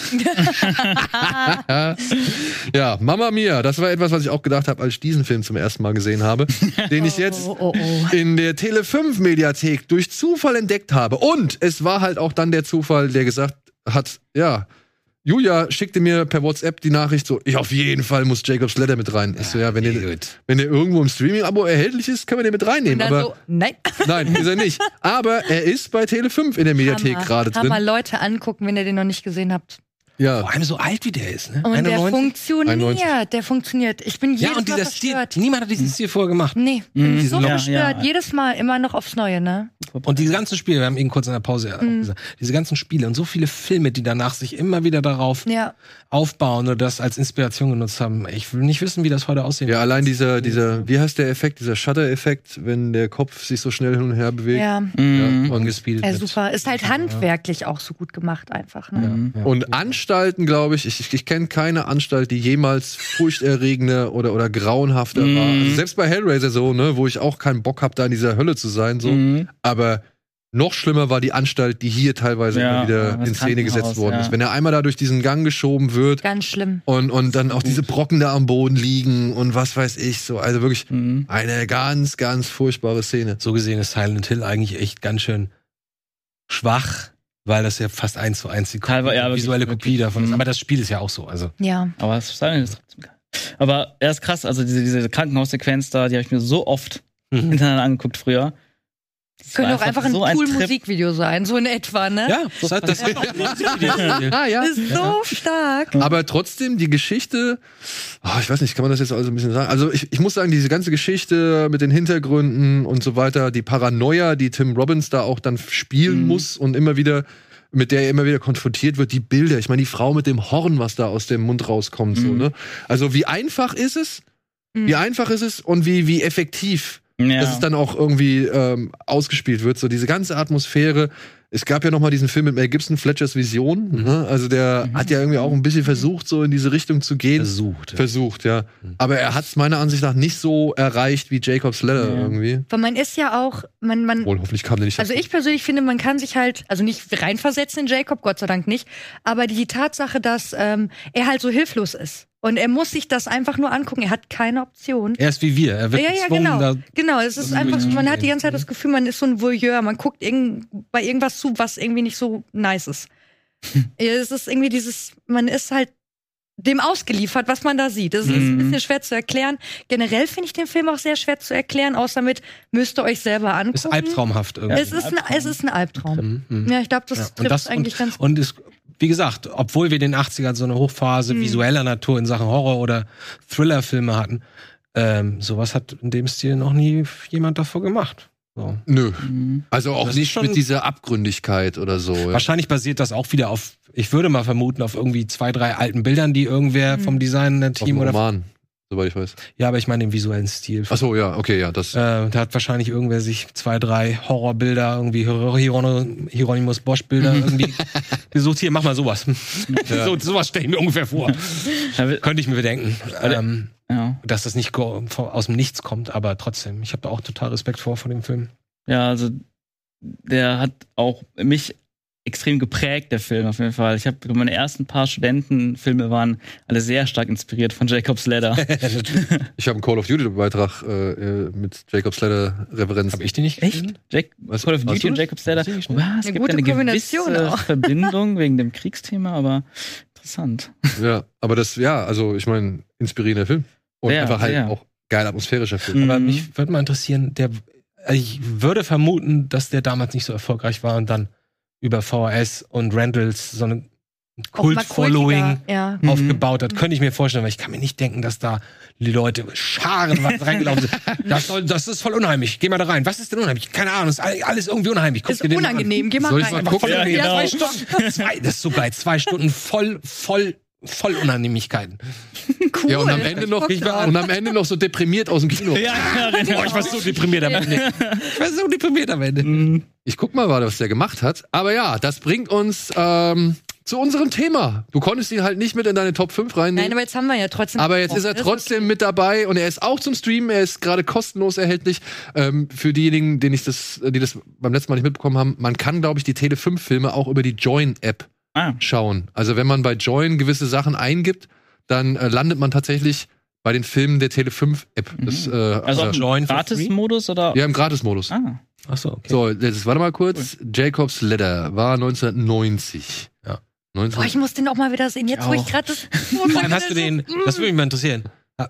Ja, Mamma Mia, das war etwas, was ich auch gedacht habe, als ich diesen Film zum ersten Mal gesehen habe, den ich jetzt Oh, oh, oh. in der Tele fünf Mediathek durch Zufall entdeckt habe. Und es war halt auch dann der Zufall, der gesagt hat, ja, Julia schickte mir per WhatsApp die Nachricht so, ich auf jeden Fall muss Jacob's Ladder mit rein. Ich so, ja, wenn der, gut. wenn der irgendwo im Streaming-Abo erhältlich ist, können wir den mit Und reinnehmen. dann Aber so, nein. nein, ist er nicht. Aber er ist bei Tele fünf in der Mediathek Hammer. gerade Hammer, drin. Leute angucken, wenn ihr den noch nicht gesehen habt. Ja. Vor allem so alt wie der ist, ne? Und der einundneunzig. funktioniert, einundneunzig. der funktioniert. Ich bin Ja, jedes und Mal dieser Stil, verstört. niemand hat diesen Stil vorher gemacht. Nee, bin Mhm, so ja, verstört. ja. Jedes Mal immer noch aufs Neue, ne? Und diese ganzen Spiele, wir haben eben kurz in der Pause auch gesagt, diese ganzen Spiele und so viele Filme, die danach sich immer wieder darauf Ja. aufbauen oder das als Inspiration genutzt haben. Ich will nicht wissen, wie das heute aussehen Ja, wird. allein dieser, dieser, wie heißt der Effekt, dieser Shutter-Effekt, wenn der Kopf sich so schnell hin und her bewegt. Ja. Mhm. angespeedet Ja, wird. super. Ist halt handwerklich auch so gut gemacht einfach, ne? Ja. Und Anstalten, glaube ich, ich, ich kenne keine Anstalt, die jemals furchterregender oder, oder grauenhafter Mhm. war. Also selbst bei Hellraiser so, ne, wo ich auch keinen Bock habe, da in dieser Hölle zu sein, so. Mhm. Aber noch schlimmer war die Anstalt, die hier teilweise Ja, immer wieder das in Szene Krankenhaus, gesetzt worden ja. ist. Wenn er einmal da durch diesen Gang geschoben wird Ganz schlimm. und, und dann auch diese Brocken da am Boden liegen und was weiß ich, so. Also wirklich Mhm. eine ganz, ganz furchtbare Szene. So gesehen ist Silent Hill eigentlich echt ganz schön schwach, weil das ja fast eins zu eins die Kopie, Teilweise, ja, die wirklich, visuelle wirklich. Kopie davon ist. Mhm. Aber das Spiel ist ja auch so. Also Ja. Aber das Styling ist trotzdem geil. Aber er ist krass, also diese, diese Krankenhaussequenz da, die habe ich mir so oft Mhm. hintereinander angeguckt früher. Das Könnte war auch einfach ein so cool Trip. Musikvideo sein, so in etwa, ne? ja, das, hat, das Ah, ja. Das ist so stark. Aber trotzdem, die Geschichte, oh, ich weiß nicht, kann man das jetzt also ein bisschen sagen? Also ich, ich muss sagen, diese ganze Geschichte mit den Hintergründen und so weiter, die Paranoia, die Tim Robbins da auch dann spielen Mhm. muss und immer wieder, mit der er immer wieder konfrontiert wird, die Bilder, ich meine, die Frau mit dem Horn, was da aus dem Mund rauskommt, so, Mhm. ne? Also wie einfach ist es? Mhm. Wie einfach ist es und wie, wie effektiv Ja. dass es dann auch irgendwie ähm, ausgespielt wird. So diese ganze Atmosphäre. Es gab ja noch mal diesen Film mit Mel Gibson, Fletchers Vision. Ne? Also der hat ja irgendwie auch ein bisschen versucht, so in diese Richtung zu gehen. versucht. Versucht, ja. Aber er hat es meiner Ansicht nach nicht so erreicht wie Jacob's Ladder Ja. irgendwie. Weil man ist ja auch, man, man, Wohl, hoffentlich kam der nicht. also dazu. ich persönlich finde, man kann sich halt, also nicht reinversetzen in Jacob, Gott sei Dank nicht, aber die Tatsache, dass ähm, er halt so hilflos ist. Und er muss sich das einfach nur angucken. Er hat keine Option. Er ist wie wir. Er wird Ja, ja, gezwungen, genau. da Genau, es ist einfach so, man hat die ganze Zeit das Gefühl, man ist so ein Voyeur. Man guckt irgend, bei irgendwas zu, was irgendwie nicht so nice ist. Ja, es ist irgendwie dieses, man ist halt dem ausgeliefert, was man da sieht. Das ist ein Mhm. bisschen schwer zu erklären. Generell finde ich den Film auch sehr schwer zu erklären, außer mit müsst ihr euch selber angucken. ist albtraumhaft irgendwie. Es ist ein, es ist ein Albtraum. Mhm, mhm. Ja, ich glaube, das Ja, trifft und das eigentlich und, ganz gut. und es, wie gesagt, obwohl wir in den achtzigern so eine Hochphase Mhm. visueller Natur in Sachen Horror- oder Thriller-Filme hatten, ähm, sowas hat in dem Stil noch nie jemand davor gemacht. So. Nö. Mhm. Also auch Das ist nicht schon- mit dieser Abgründigkeit oder so. Ja. Wahrscheinlich basiert das auch wieder auf, ich würde mal vermuten, auf irgendwie zwei, drei alten Bildern, die irgendwer Mhm. vom Design Auf Team dem oder. Roman, soweit ich weiß. Ja, aber ich meine den visuellen Stil. Ach so, ja, okay, ja, das. Äh, da hat wahrscheinlich irgendwer sich zwei, drei Horrorbilder, irgendwie Hier- Hieron- Hieronymus Bosch-Bilder irgendwie gesucht. Hier, mach mal sowas. so, sowas stelle ich mir ungefähr vor. Ja, wir- Könnte ich mir bedenken. Ähm, ja. dass das nicht go- von- aus dem Nichts kommt, aber trotzdem. Ich habe da auch total Respekt vor vor dem Film. Ja, also der hat auch mich extrem geprägt, der Film auf jeden Fall. Ich habe meine ersten paar Studentenfilme waren alle sehr stark inspiriert von Jacob's Ladder. Ich habe einen Call of Duty Beitrag äh, äh, mit Jacob's Ladder Referenz. Habe ich die nicht Echt? gesehen? Jack, Was- Call of hast Duty du und das? Jacob's Ladder. Hast du nicht Ja, es Eine gibt gute eine Kombination gewisse auch. Verbindung wegen dem Kriegsthema, aber interessant. Ja, aber das, ja, also ich meine, inspirierender Film. Und Sehr, einfach halt sehr. auch geil atmosphärischer Film. Mhm. Aber mich würde mal interessieren, der, also ich würde vermuten, dass der damals nicht so erfolgreich war und dann über V H S und Rentals so eine Auch mal Kult-Following kultiger, Ja. Mhm. aufgebaut hat. Könnte ich mir vorstellen, weil ich kann mir nicht denken, dass da die Leute scharenweise reingelaufen sind. Das, soll, das ist voll unheimlich. Geh mal da rein. Was ist denn unheimlich? Keine Ahnung, ist all- alles irgendwie unheimlich. Guck Ist dir den mal unangenehm, geh mal Soll ich rein. mal an. gucken? Voll Ja, unangenehm. genau. Zwei Stunden. Zwei, das ist so geil. Zwei Stunden voll, voll, voll Unannehmlichkeiten. Cool. Ja, und am Ende noch, Ich Bock und am Ende noch so deprimiert aus dem Kino. Ja, Boah, ich war so deprimiert am Ende. Ich war so deprimiert am Ende. Ich guck mal, was der gemacht hat. Aber ja, das bringt uns ähm, zu unserem Thema. Du konntest ihn halt nicht mit in deine Top fünf Nein, reinnehmen. aber jetzt haben wir ja trotzdem. Aber jetzt ist er Das trotzdem mit dabei und er ist auch zum Streamen. Er ist gerade kostenlos erhältlich. Ähm, für diejenigen, denen ich das, die das beim letzten Mal nicht mitbekommen haben, man kann, glaube ich, die Tele fünf Filme auch über die Join-App Ah. schauen. Also wenn man bei Join gewisse Sachen eingibt, dann äh, landet man tatsächlich bei den Filmen der Tele fünf App. Das, äh, Also auch äh, im Join for Gratis-Modus oder? ja, im Gratis-Modus. Ah. Ach so, okay. So, jetzt warte mal kurz. Jacob's Ladder war neunzehnhundertneunzig. Ja. neunzehn Boah, ich muss den auch mal wieder sehen. Jetzt, wo ich auch. gerade das. Vor allem hast du den, das würde mich mal interessieren.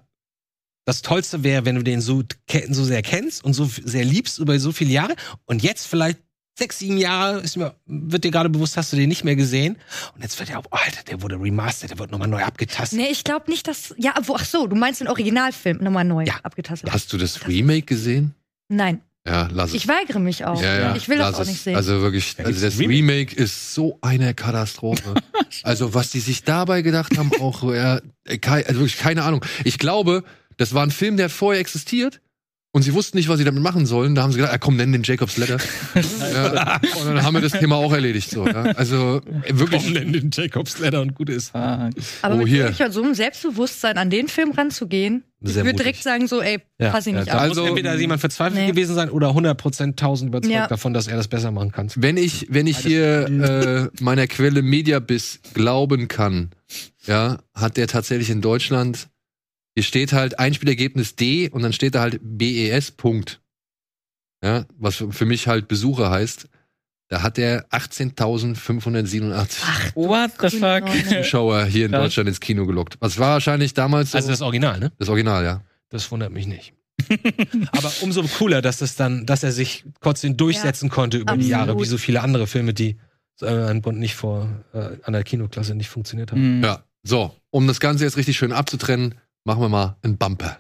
Das Tollste wäre, wenn du den so, ke- so sehr kennst und so f- sehr liebst über so viele Jahre und jetzt vielleicht sechs, sieben Jahre ist mir, wird dir gerade bewusst, hast du den nicht mehr gesehen und jetzt wird der, oh, Alter, der wurde remastered, der wird nochmal neu abgetastet. Nee, ich glaube nicht, dass. Ja, wo, ach so, du meinst den Originalfilm nochmal neu Ja. abgetastet. Hast du das Remake gesehen? Nein, Ja, lass es. ich weigere mich auch. Ja, ja, Ich will das lass auch es. nicht sehen. Also wirklich, Da also gibt's das ein Remake. Remake. ist so eine Katastrophe. Also was die sich dabei gedacht haben, auch, ja, kei- also wirklich keine Ahnung. Ich glaube, das war ein Film, der vorher existiert. Und sie wussten nicht, was sie damit machen sollen. Da haben sie gedacht, ah, komm, nenn den Jacob's Ladder. Ja, und dann haben wir das Thema auch erledigt. So, ja. Also wirklich. Komm, nenn den Jacob's Ladder und gut ist. Ah. Aber Oh, mit hier. wirklich so einem Selbstbewusstsein an den Film ranzugehen, ich Sehr würde mutig. direkt sagen, so, ey, Ja, pass ich ja, nicht da ab. Also- muss entweder jemand verzweifelt Nee. gewesen sein oder hundert Prozent tausend überzeugt Ja. davon, dass er das besser machen kann. Wenn ich, wenn ich hier äh, meiner Quelle Mediabiz glauben kann, ja, hat der tatsächlich in Deutschland, hier steht halt Einspielergebnis D und dann steht da halt B E S Punkt. Ja, was für für mich halt Besucher heißt. Da hat der achtzehntausendfünfhundertsiebenundachtzig What the fuck? Neune. Zuschauer hier in Krass. Deutschland ins Kino gelockt. Was war wahrscheinlich damals so Also das Original, ne? das Original, ja. Das wundert mich nicht. Aber umso cooler, dass das dann, dass er sich trotzdem durchsetzen konnte über die absolut. Jahre, wie so viele andere Filme, die äh, an Bund nicht vor äh, an der Kinoklasse nicht funktioniert haben. Mhm. Ja. So, um das Ganze jetzt richtig schön abzutrennen, machen wir mal einen Bumper.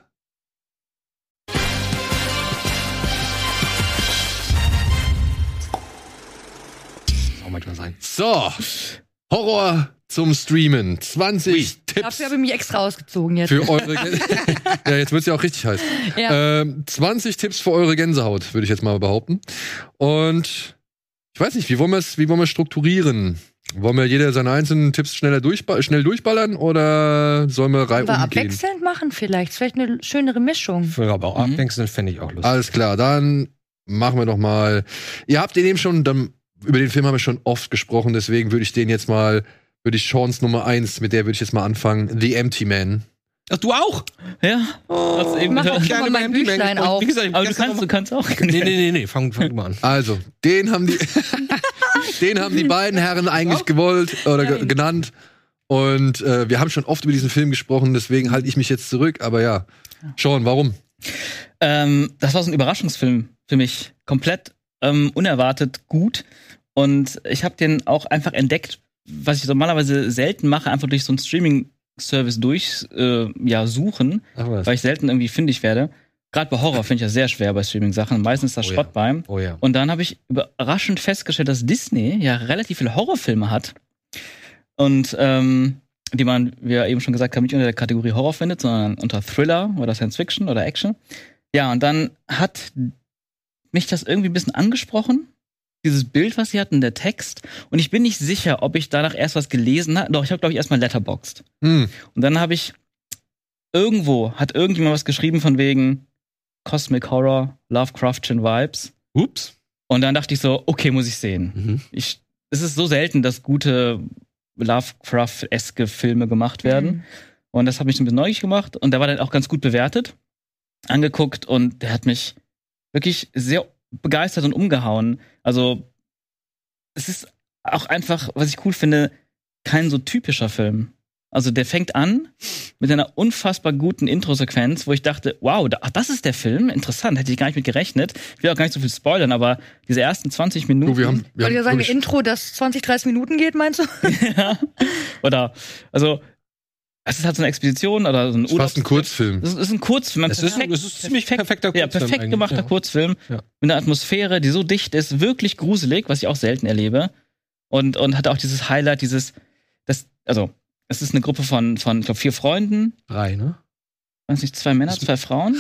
Auch manchmal sein. So, Horror zum Streamen. zwanzig Tipps Dafür habe ich mich extra ausgezogen jetzt. für eure Gän- Ja, jetzt wird's ja auch richtig heiß. Ja. Ähm, zwanzig Tipps für eure Gänsehaut, würde ich jetzt mal behaupten. Und ich weiß nicht, wie wollen wir es wie wollen wir strukturieren? Wollen wir jeder seine einzelnen Tipps schneller durchba schnell durchballern oder sollen wir Wollen wir reihum gehen? abwechselnd machen vielleicht. Vielleicht eine schönere Mischung. Ich würde aber auch Mhm. abwechseln, fände ich auch lustig. Alles klar, dann machen wir doch mal. Ihr habt den eben schon, dann, über den Film haben wir schon oft gesprochen, deswegen würde ich den jetzt mal, würde ich Sean's Nummer eins, mit der würde ich jetzt mal anfangen. The Empty Man. Ach, du auch? Ja. Hast eben Mach gehört. auch schon mal mein Büchlein auf. Wie gesagt, ich Aber du gestern kannst, du noch kannst auch. mal- Nee, nee, nee, nee, fang, fang mal an. Also, den haben die, den haben die beiden Herren eigentlich gewollt oder ge Nein. genannt. Und äh, wir haben schon oft über diesen Film gesprochen, deswegen halte ich mich jetzt zurück. Aber ja, Sean, warum? Ähm, das war so ein Überraschungsfilm für mich. Komplett ähm, unerwartet gut. Und ich habe den auch einfach entdeckt, was ich normalerweise selten mache, einfach durch so einen Service durch äh, ja, suchen, Ach was. weil ich selten irgendwie fündig werde. Gerade bei Horror finde ich das sehr schwer bei Streaming-Sachen. Meistens ist das Oh Schrott ja. bei. Oh ja. Und dann habe ich überraschend festgestellt, dass Disney ja relativ viele Horrorfilme hat. Und ähm, die man, wie wir eben schon gesagt haben, nicht unter der Kategorie Horror findet, sondern unter Thriller oder Science Fiction oder Action. Ja, und dann hat mich das irgendwie ein bisschen angesprochen. Dieses Bild, was sie hatten, der Text. Und ich bin nicht sicher, ob ich danach erst was gelesen habe. Doch, ich habe, glaube ich, erstmal Letterboxd. Hm. Und dann habe ich irgendwo, hat irgendjemand was geschrieben von wegen Cosmic Horror, Lovecraftian Vibes. Ups. Und dann dachte ich so, okay, muss ich sehen. Mhm. Ich, es ist so selten, dass gute Lovecraft-eske Filme gemacht werden. Mhm. Und das hat mich ein bisschen neugierig gemacht. Und der war dann auch ganz gut bewertet, angeguckt. Und der hat mich wirklich sehr begeistert und umgehauen. Also, es ist auch einfach, was ich cool finde, kein so typischer Film. Also, der fängt an mit einer unfassbar guten Intro-Sequenz, wo ich dachte, wow, da, ach, das ist der Film? Interessant, hätte ich gar nicht mit gerechnet. Ich will auch gar nicht so viel spoilern, aber diese ersten zwanzig Minuten. Du, wir haben, wir Wollte ich haben sagen, wirklich- ein Intro, das zwanzig, dreißig Minuten geht, meinst du? Ja. Oder, also, es ist halt so eine Expedition oder so ein das ist fast ein Kurzfilm. Das ist ein Kurzfilm. ein Es ist, perfekt- es ist ziemlich perfekt- perfekter Ja, Kurzfilm perfekt eigentlich, gemachter ja. Kurzfilm. Ja. Mit einer Atmosphäre, die so dicht ist, wirklich gruselig, was ich auch selten erlebe. Und, und hat auch dieses Highlight, dieses, das, also, es ist eine Gruppe von, von ich glaube, vier Freunden. Drei, ne? Weiß nicht, zwei Männer, Das- zwei Frauen.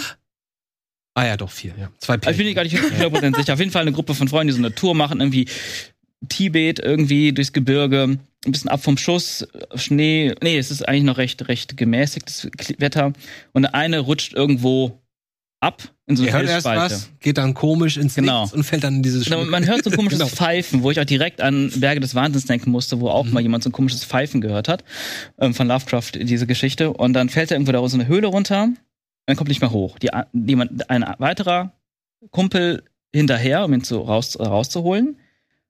Ah ja, doch, vier, ja. Zwei Also ich bin mir gar nicht hundert Prozent sicher. Auf jeden Fall eine Gruppe von Freunden, die so eine Tour machen, irgendwie Tibet, irgendwie durchs Gebirge, ein bisschen ab vom Schuss, Schnee. Nee, es ist eigentlich noch recht, recht gemäßigtes Wetter. Und eine rutscht irgendwo ab in so eine Ihr hört erst Felsspalte. was, geht dann komisch ins Genau. Nichts und fällt dann in dieses Genau, man hört so ein komisches Genau. Pfeifen, wo ich auch direkt an Berge des Wahnsinns denken musste, wo auch Mhm. mal jemand so ein komisches Pfeifen gehört hat, ähm, von Lovecraft, diese Geschichte. Und dann fällt er irgendwo da so eine Höhle runter und dann kommt nicht mehr hoch. Die, jemand, ein weiterer Kumpel hinterher, um ihn zu, raus, rauszuholen.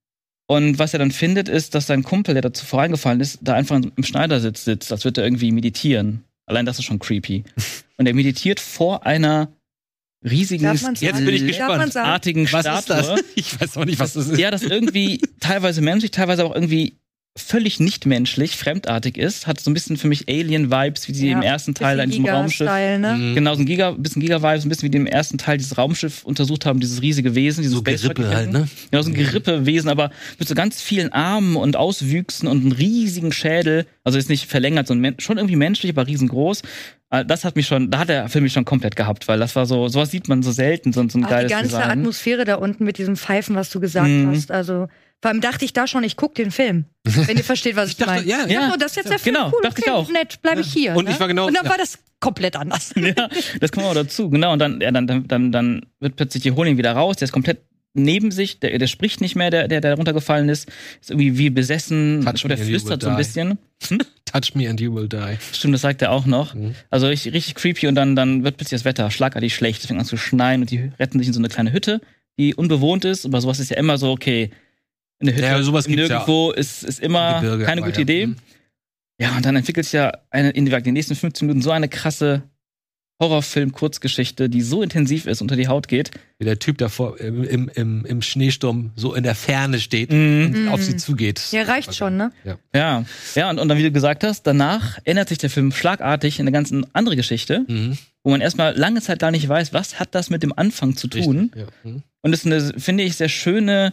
Und was er dann findet, ist, dass sein Kumpel, der dazu vorangefallen ist, da einfach im Schneidersitz sitzt, als würde er irgendwie meditieren. Allein das ist schon creepy. Und er meditiert vor einer riesigen, Darf man's Jetzt bin ich sagen? gespannt. Darf man sagen? artigen Was Statue. ist das? Ich weiß auch nicht, was das ist. Ja, das irgendwie teilweise menschlich, teilweise auch irgendwie völlig nicht menschlich, fremdartig ist. Hat so ein bisschen für mich Alien-Vibes, wie sie Ja, im ersten Teil in diesem Raumschiff. Giga-Style, ne? Mhm. Genau, so ein Giga, bisschen Giga-Vibes, ein bisschen wie die im ersten Teil dieses Raumschiff untersucht haben, dieses riesige Wesen, dieses So Gerippe halt, ne? Genau, so ein Gerippe-Wesen, aber mit so ganz vielen Armen und Auswüchsen und einem riesigen Schädel. Also ist nicht verlängert, sondern schon irgendwie menschlich, aber riesengroß. Äh, Das hat mich schon, da hat der Film mich schon komplett gehabt, weil das war so, sowas sieht man so selten, so, so ein Auch geiles die ganze Design. Atmosphäre da unten mit diesem Pfeifen, was du gesagt Mhm. hast. Also, vor allem dachte ich da schon, ich guck den Film. Wenn ihr versteht, was ich, dachte, meine. ja, Ich ja. dachte, oh, das ist jetzt der Film. Genau, cool, dachte okay, ich auch. nett, bleibe ich hier. Und ne? ich war genau- Und dann ja. war das komplett anders. Ja, das kommt auch dazu, genau. Und dann, ja, dann, dann, dann, dann wird plötzlich, die holen ihn wieder raus, der ist komplett neben sich, der, der spricht nicht mehr, der, der, der runtergefallen ist, ist irgendwie wie besessen, Touch oder me and you flüstert will so ein die. bisschen. Hm? Touch me and you will die. Stimmt, das sagt er auch noch. Mhm. Also richtig, richtig creepy und dann, dann wird plötzlich das Wetter schlagartig schlecht, es fängt an zu schneien und die retten sich in so eine kleine Hütte, die unbewohnt ist, aber sowas ist ja immer so, okay, eine Hütte Ja, sowas gibt's ja nirgendwo ist, ist immer im Gebirge, keine aber gute ja. Idee. Mhm. Ja, und dann entwickelt sich ja eine, in den nächsten fünfzehn Minuten so eine krasse Horrorfilm-Kurzgeschichte, die so intensiv ist, unter die Haut geht. Wie der Typ davor im, im, im, im Schneesturm so in der Ferne steht Mhm. und Mhm. auf sie zugeht. Ja, reicht schon, ne? Ja, ja, und, und dann, wie du gesagt hast, danach ändert sich der Film schlagartig in eine ganz andere Geschichte, Mhm. wo man erstmal lange Zeit gar nicht weiß, was hat das mit dem Anfang zu tun. Richtig, ja. Mhm. Und es ist eine, finde ich, sehr schöne,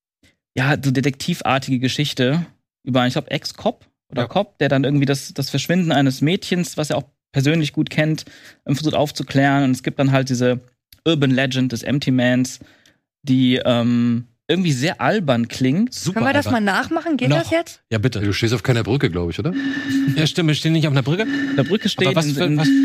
ja, so detektivartige Geschichte über einen, ich glaube, Ex-Cop oder Ja. Cop, der dann irgendwie das, das Verschwinden eines Mädchens, was er auch persönlich gut kennt, ähm, versucht aufzuklären. Und es gibt dann halt diese Urban Legend des Empty Mans, die ähm, irgendwie sehr albern klingt. Super. Können wir das Alter. mal nachmachen? Geht Noch. das jetzt? Ja, bitte. Du stehst auf keiner Brücke, glaube ich, oder? Ja, stimmt, wir stehen nicht auf einer Brücke. Auf der Brücke stehen Aber was in, für, in, was,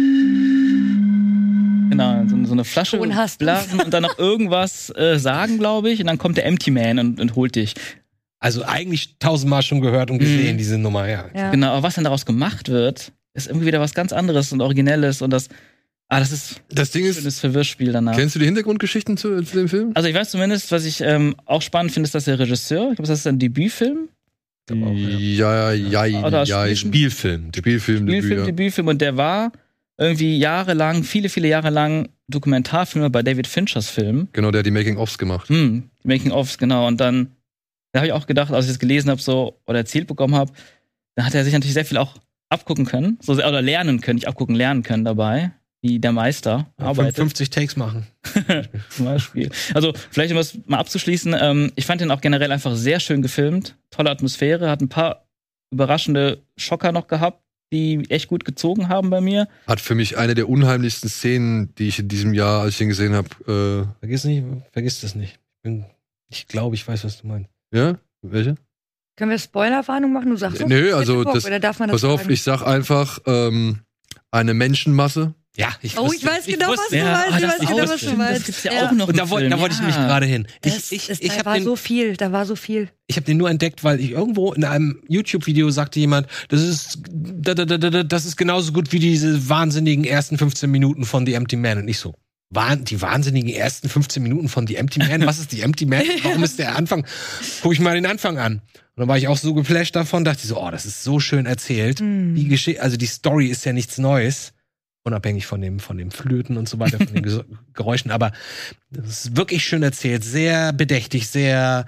genau, so, so eine Flasche Schon hast du's. blasen und dann noch irgendwas äh, sagen, glaube ich. Und dann kommt der Empty Man und, und holt dich. also eigentlich tausendmal schon gehört und gesehen, Mhm. diese Nummer, ja. Ja. Genau, aber was dann daraus gemacht wird, ist irgendwie wieder was ganz anderes und Originelles und das, ah, das ist Das Ding ein ist, schönes Verwirrspiel danach. kennst du die Hintergrundgeschichten zu, zu dem Film? Also ich weiß zumindest, was ich ähm, auch spannend finde, ist, dass der Regisseur, ich glaube, das ist ein Debütfilm, Ich glaub auch, ja. Ja, ja, Oder ja, ja. Spielfilm. Spielfilm, Spielfilm, Debüt, ja. Debütfilm und der war irgendwie jahrelang, viele, viele Jahre lang Dokumentarfilme bei David Finchers Film. Genau, der hat die Making-ofs gemacht. Hm, Making-ofs, genau. Und dann, da habe ich auch gedacht, als ich das gelesen habe so oder erzählt bekommen habe, dann hat er sich natürlich sehr viel auch abgucken können, so sehr, oder lernen können, nicht abgucken, lernen können dabei, wie der Meister arbeitet. fünfzig Takes machen. Zum Beispiel. Also, vielleicht um das mal abzuschließen, ähm, ich fand den auch generell einfach sehr schön gefilmt, tolle Atmosphäre, hat ein paar überraschende Schocker noch gehabt, die echt gut gezogen haben bei mir. Hat für mich eine der unheimlichsten Szenen, die ich in diesem Jahr, als ich ihn gesehen habe, äh Vergiss nicht, vergiss das nicht. Ich, bin, ich glaube, ich weiß, was du meinst. ja, welche? Können wir Spoilerwarnung machen? Du sagst Nö, also Bock, das, oder darf man das pass auf, sagen? ich sag einfach, ähm, eine Menschenmasse. Ja, ich Oh, wusste, ich weiß genau, was du Ja, meinst. ah, Ich das weiß genau, auch was du stimmt. meinst. Das gibt's ja, Ja. auch noch Und im da, wollte, Film. da wollte ich nämlich Ja. gerade hin. Ich, Es, ich, es, ich da habe war den, so viel, da war so viel. ich hab den nur entdeckt, weil ich irgendwo in einem YouTube-Video sagte jemand, das ist, da, da, da, da, das ist genauso gut wie diese wahnsinnigen ersten fünfzehn Minuten von The Empty Man. Und ich so, waren die wahnsinnigen ersten fünfzehn Minuten von The Empty Man? Was ist The Empty Man? Warum ist der Anfang? Guck ich mal den Anfang an. Und dann war ich auch so geflasht davon, dachte ich so, oh, das ist so schön erzählt. Hm. Die Geschichte, also die Story ist ja nichts Neues. Unabhängig von dem, von dem Flöten und so weiter, von den Ges- Geräuschen. Aber das ist wirklich schön erzählt, sehr bedächtig, sehr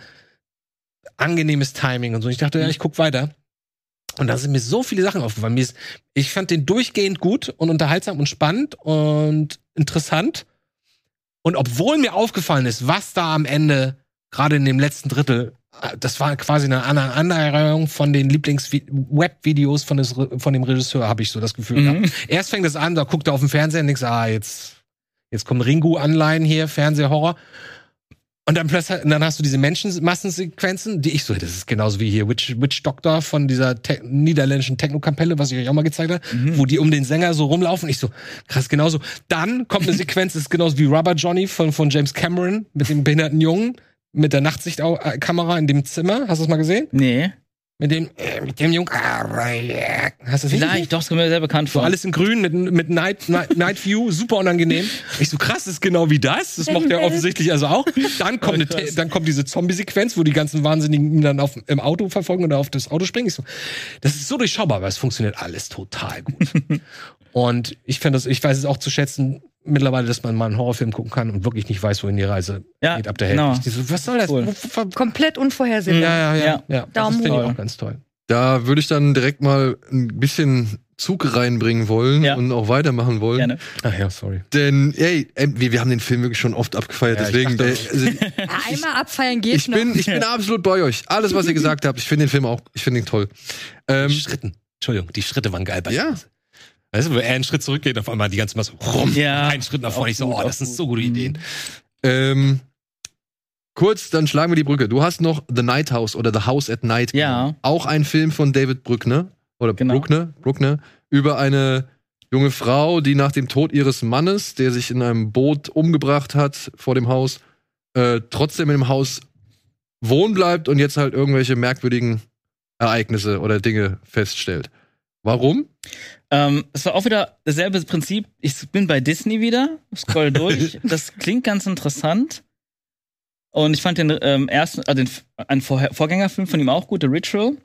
angenehmes Timing und so. Ich dachte, ja, ich guck weiter. Und da sind mir so viele Sachen aufgefallen. Mir ist, ich fand den durchgehend gut und unterhaltsam und spannend und interessant. Und obwohl mir aufgefallen ist, was da am Ende, gerade in dem letzten Drittel, das war quasi eine Aneinanderreihung von den Lieblings-Web-Videos von, des, von dem Regisseur, habe ich so das Gefühl Mhm. gehabt. Erst fängt es an, da guckt er auf den Fernseher und denkst, ah, jetzt, jetzt kommen Ringu-Anleihen hier, Fernsehhorror. Und dann plötzlich, und dann hast du diese Menschenmassensequenzen, die ich so, das ist genauso wie hier Witch, Witch Doctor von dieser te niederländischen Techno-Kapelle, was ich euch auch mal gezeigt habe, Mhm. wo die um den Sänger so rumlaufen. Ich so, krass, genauso. Dann kommt eine Sequenz, das ist genauso wie Rubber Johnny von, von James Cameron mit dem behinderten Jungen, mit der Nachtsichtkamera in dem Zimmer. Hast du das mal gesehen? Nee. Mit dem, äh, mit dem Jungen. Hast du das nicht gesehen? Vielleicht, doch, das kommt mir sehr bekannt So vor. alles in grün mit, mit Night, Night, Night View, super unangenehm. Ich so, krass, das ist genau wie das. Das macht er offensichtlich also auch. Dann kommt, eine, krass. dann kommt diese Zombie-Sequenz, wo die ganzen Wahnsinnigen ihn dann auf, im Auto verfolgen oder auf das Auto springen. Ich so, das ist so durchschaubar, aber es funktioniert alles total gut. Und ich finde das, ich weiß es auch zu schätzen, mittlerweile, dass man mal einen Horrorfilm gucken kann und wirklich nicht weiß, wohin die Reise Ja, geht ab der genau. Hälfte. Ich so, was soll das? Cool. Wo- wo- Komplett unvorhersehbar. Ja, ja, ja. Ja. ja. Das Daumen finde ich hoch. auch ganz toll. Da würde ich dann direkt mal ein bisschen Zug reinbringen wollen Ja. und auch weitermachen wollen. Gerne. Ach ja, sorry. Denn, ey, ey, wir, wir haben den Film wirklich schon oft abgefeiert. Ja, ich deswegen, dachte der, also, Ja, einmal abfeiern geht ich, noch. bin, ich bin absolut bei euch. Alles, was ihr gesagt habt, ich finde den Film auch, ich finde ihn toll. Ähm, Die Schritten. Entschuldigung, die Schritte waren geil bei Ja. ihm. Weißt du, wo er einen Schritt zurückgeht, auf einmal die ganze Masse rum, Ja. einen Schritt nach vorne. Auch Ich so, gut, oh, das auch sind so gut. gute Ideen. ähm, kurz, dann schlagen wir die Brücke. Du hast noch The Night House oder The House at Night. Ja. genommen. Auch ein Film von David Bruckner. Oder Genau. Bruckner, Bruckner. Über eine junge Frau, die nach dem Tod ihres Mannes, der sich in einem Boot umgebracht hat vor dem Haus, äh, trotzdem in dem Haus wohnen bleibt und jetzt halt irgendwelche merkwürdigen Ereignisse oder Dinge feststellt. Warum? Ähm, es war auch wieder dasselbe Prinzip. Ich bin bei Disney wieder, scroll durch. Das klingt ganz interessant. Und ich fand den ähm, ersten, also den, einen Vorher Vorgängerfilm von ihm auch gut, The Ritual.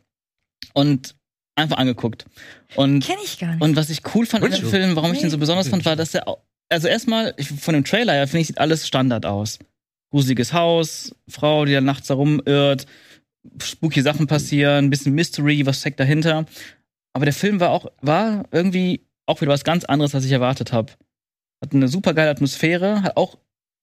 Und einfach angeguckt. Und, Kenn ich gar nicht. und was ich cool fand in dem Ritual? Film, warum ich den so Nee. besonders fand, war, dass er, au- also erstmal, ich, von dem Trailer her, finde ich, sieht alles Standard aus. Gruseliges Haus, Frau, die da nachts da rumirrt, spooky Sachen passieren, ein bisschen Mystery, was steckt dahinter. Aber der Film war auch, war irgendwie auch wieder was ganz anderes, als ich erwartet habe. Hat eine super geile Atmosphäre, hat auch,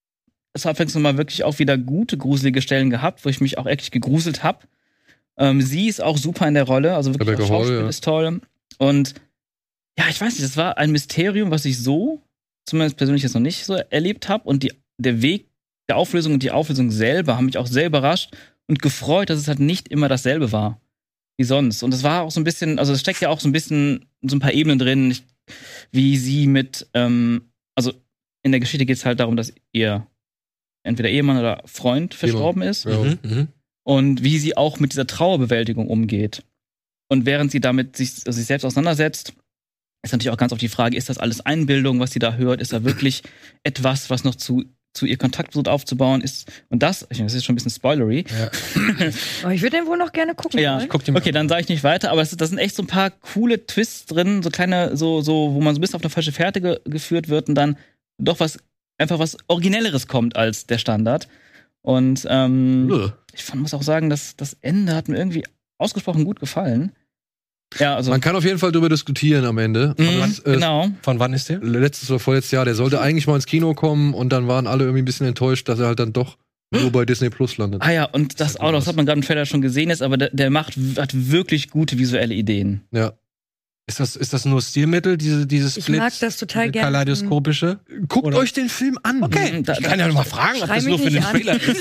es hat abwechselnd mal wirklich auch wieder gute, gruselige Stellen gehabt, wo ich mich auch echt gegruselt habe. Ähm, sie ist auch super in der Rolle, also wirklich Rebecca das Schauspiel Hall, ja. ist toll. Und ja, ich weiß nicht, das war ein Mysterium, was ich so, zumindest persönlich jetzt noch nicht so erlebt habe. Und die, der Weg der Auflösung und die Auflösung selber haben mich auch sehr überrascht und gefreut, dass es halt nicht immer dasselbe war wie sonst. Und es war auch so ein bisschen, also es steckt ja auch so ein bisschen so ein paar Ebenen drin, ich, wie sie mit, ähm, also in der Geschichte geht es halt darum, dass ihr entweder Ehemann oder Freund verstorben ist. Ja. Mhm, mhm. Und wie sie auch mit dieser Trauerbewältigung umgeht. Und während sie damit sich, also sich selbst auseinandersetzt, ist natürlich auch ganz oft die Frage, ist das alles Einbildung, was sie da hört? Ist da wirklich etwas, was noch zu, zu ihr Kontakt versucht aufzubauen ist? Und das, ich meine, das ist schon ein bisschen spoilery. Ja. Aber ich würde den wohl noch gerne gucken. Ja, wollen. Guck dir mal okay, dann sage ich nicht weiter, aber es, das sind echt so ein paar coole Twists drin, so kleine, so, so, wo man so ein bisschen auf eine falsche Fährte ge geführt wird und dann doch was, einfach was Originelleres kommt als der Standard. Und ähm, Ugh. ich fand, muss auch sagen, dass das Ende hat mir irgendwie ausgesprochen gut gefallen. Ja, also. Man kann auf jeden Fall darüber diskutieren am Ende. Mhm, das, äh, genau. Von wann ist der? Letztes oder vorletztes Jahr, der sollte eigentlich mal ins Kino kommen und dann waren alle irgendwie ein bisschen enttäuscht, dass er halt dann doch nur bei Disney Plus landet. Ah ja, und das auch noch, das hat man gerade im Trailer schon gesehen jetzt, aber der, der macht, hat wirklich gute visuelle Ideen. Ja. Ist das, ist das nur Stilmittel, diese, dieses Ich Split, mag das total diese gerne. kaleidoskopische? Guckt Oder- euch den Film an. Okay, Da- ich kann ja noch mal fragen, ob Schrei das mich nur für den nicht an. Trailer ist.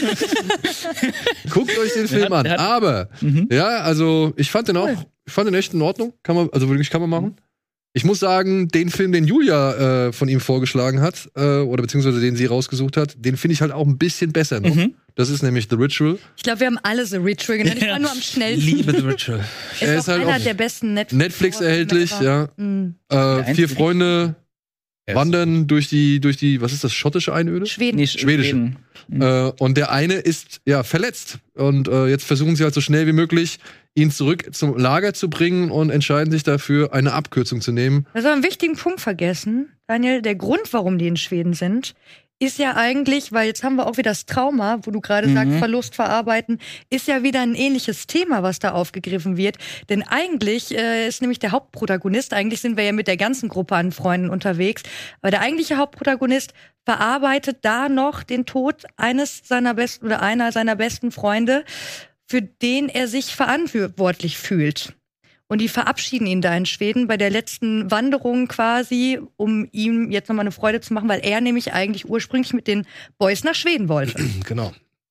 Guckt euch den Film hat- an. der hat- Aber, Mhm. ja, also ich fand den auch, ich fand den echt in Ordnung. Kann man, also wirklich kann man machen. Ich muss sagen, den Film, den Julia äh, von ihm vorgeschlagen hat, äh, oder beziehungsweise den sie rausgesucht hat, den finde ich halt auch ein bisschen besser noch. Mhm. Das ist nämlich The Ritual. Ich glaube, wir haben alle The Ritual genannt. Ich war nur am schnellsten. Liebe The Ritual. Ist Er auch ist halt einer auf der besten Netflix, Netflix erhältlich, ja. Mhm. Äh, vier einzige. Freunde wandern durch die, durch die, was ist das, schottische Einöde? Schweden. Nee, Schwedische. Schweden. Äh, und der eine ist ja verletzt. Und äh, jetzt versuchen sie halt so schnell wie möglich, ihn zurück zum Lager zu bringen und entscheiden sich dafür, eine Abkürzung zu nehmen. Also einen wichtigen Punkt vergessen, Daniel. Der Grund, warum die in Schweden sind, ist ja eigentlich, weil jetzt haben wir auch wieder das Trauma, wo du gerade Mhm. sagst, Verlust verarbeiten, ist ja wieder ein ähnliches Thema, was da aufgegriffen wird. Denn eigentlich äh, ist nämlich der Hauptprotagonist, eigentlich sind wir ja mit der ganzen Gruppe an Freunden unterwegs, aber der eigentliche Hauptprotagonist verarbeitet da noch den Tod eines seiner besten oder einer seiner besten Freunde, für den er sich verantwortlich fühlt. Und die verabschieden ihn da in Schweden bei der letzten Wanderung quasi, um ihm jetzt nochmal eine Freude zu machen, weil er nämlich eigentlich ursprünglich mit den Boys nach Schweden wollte. Genau.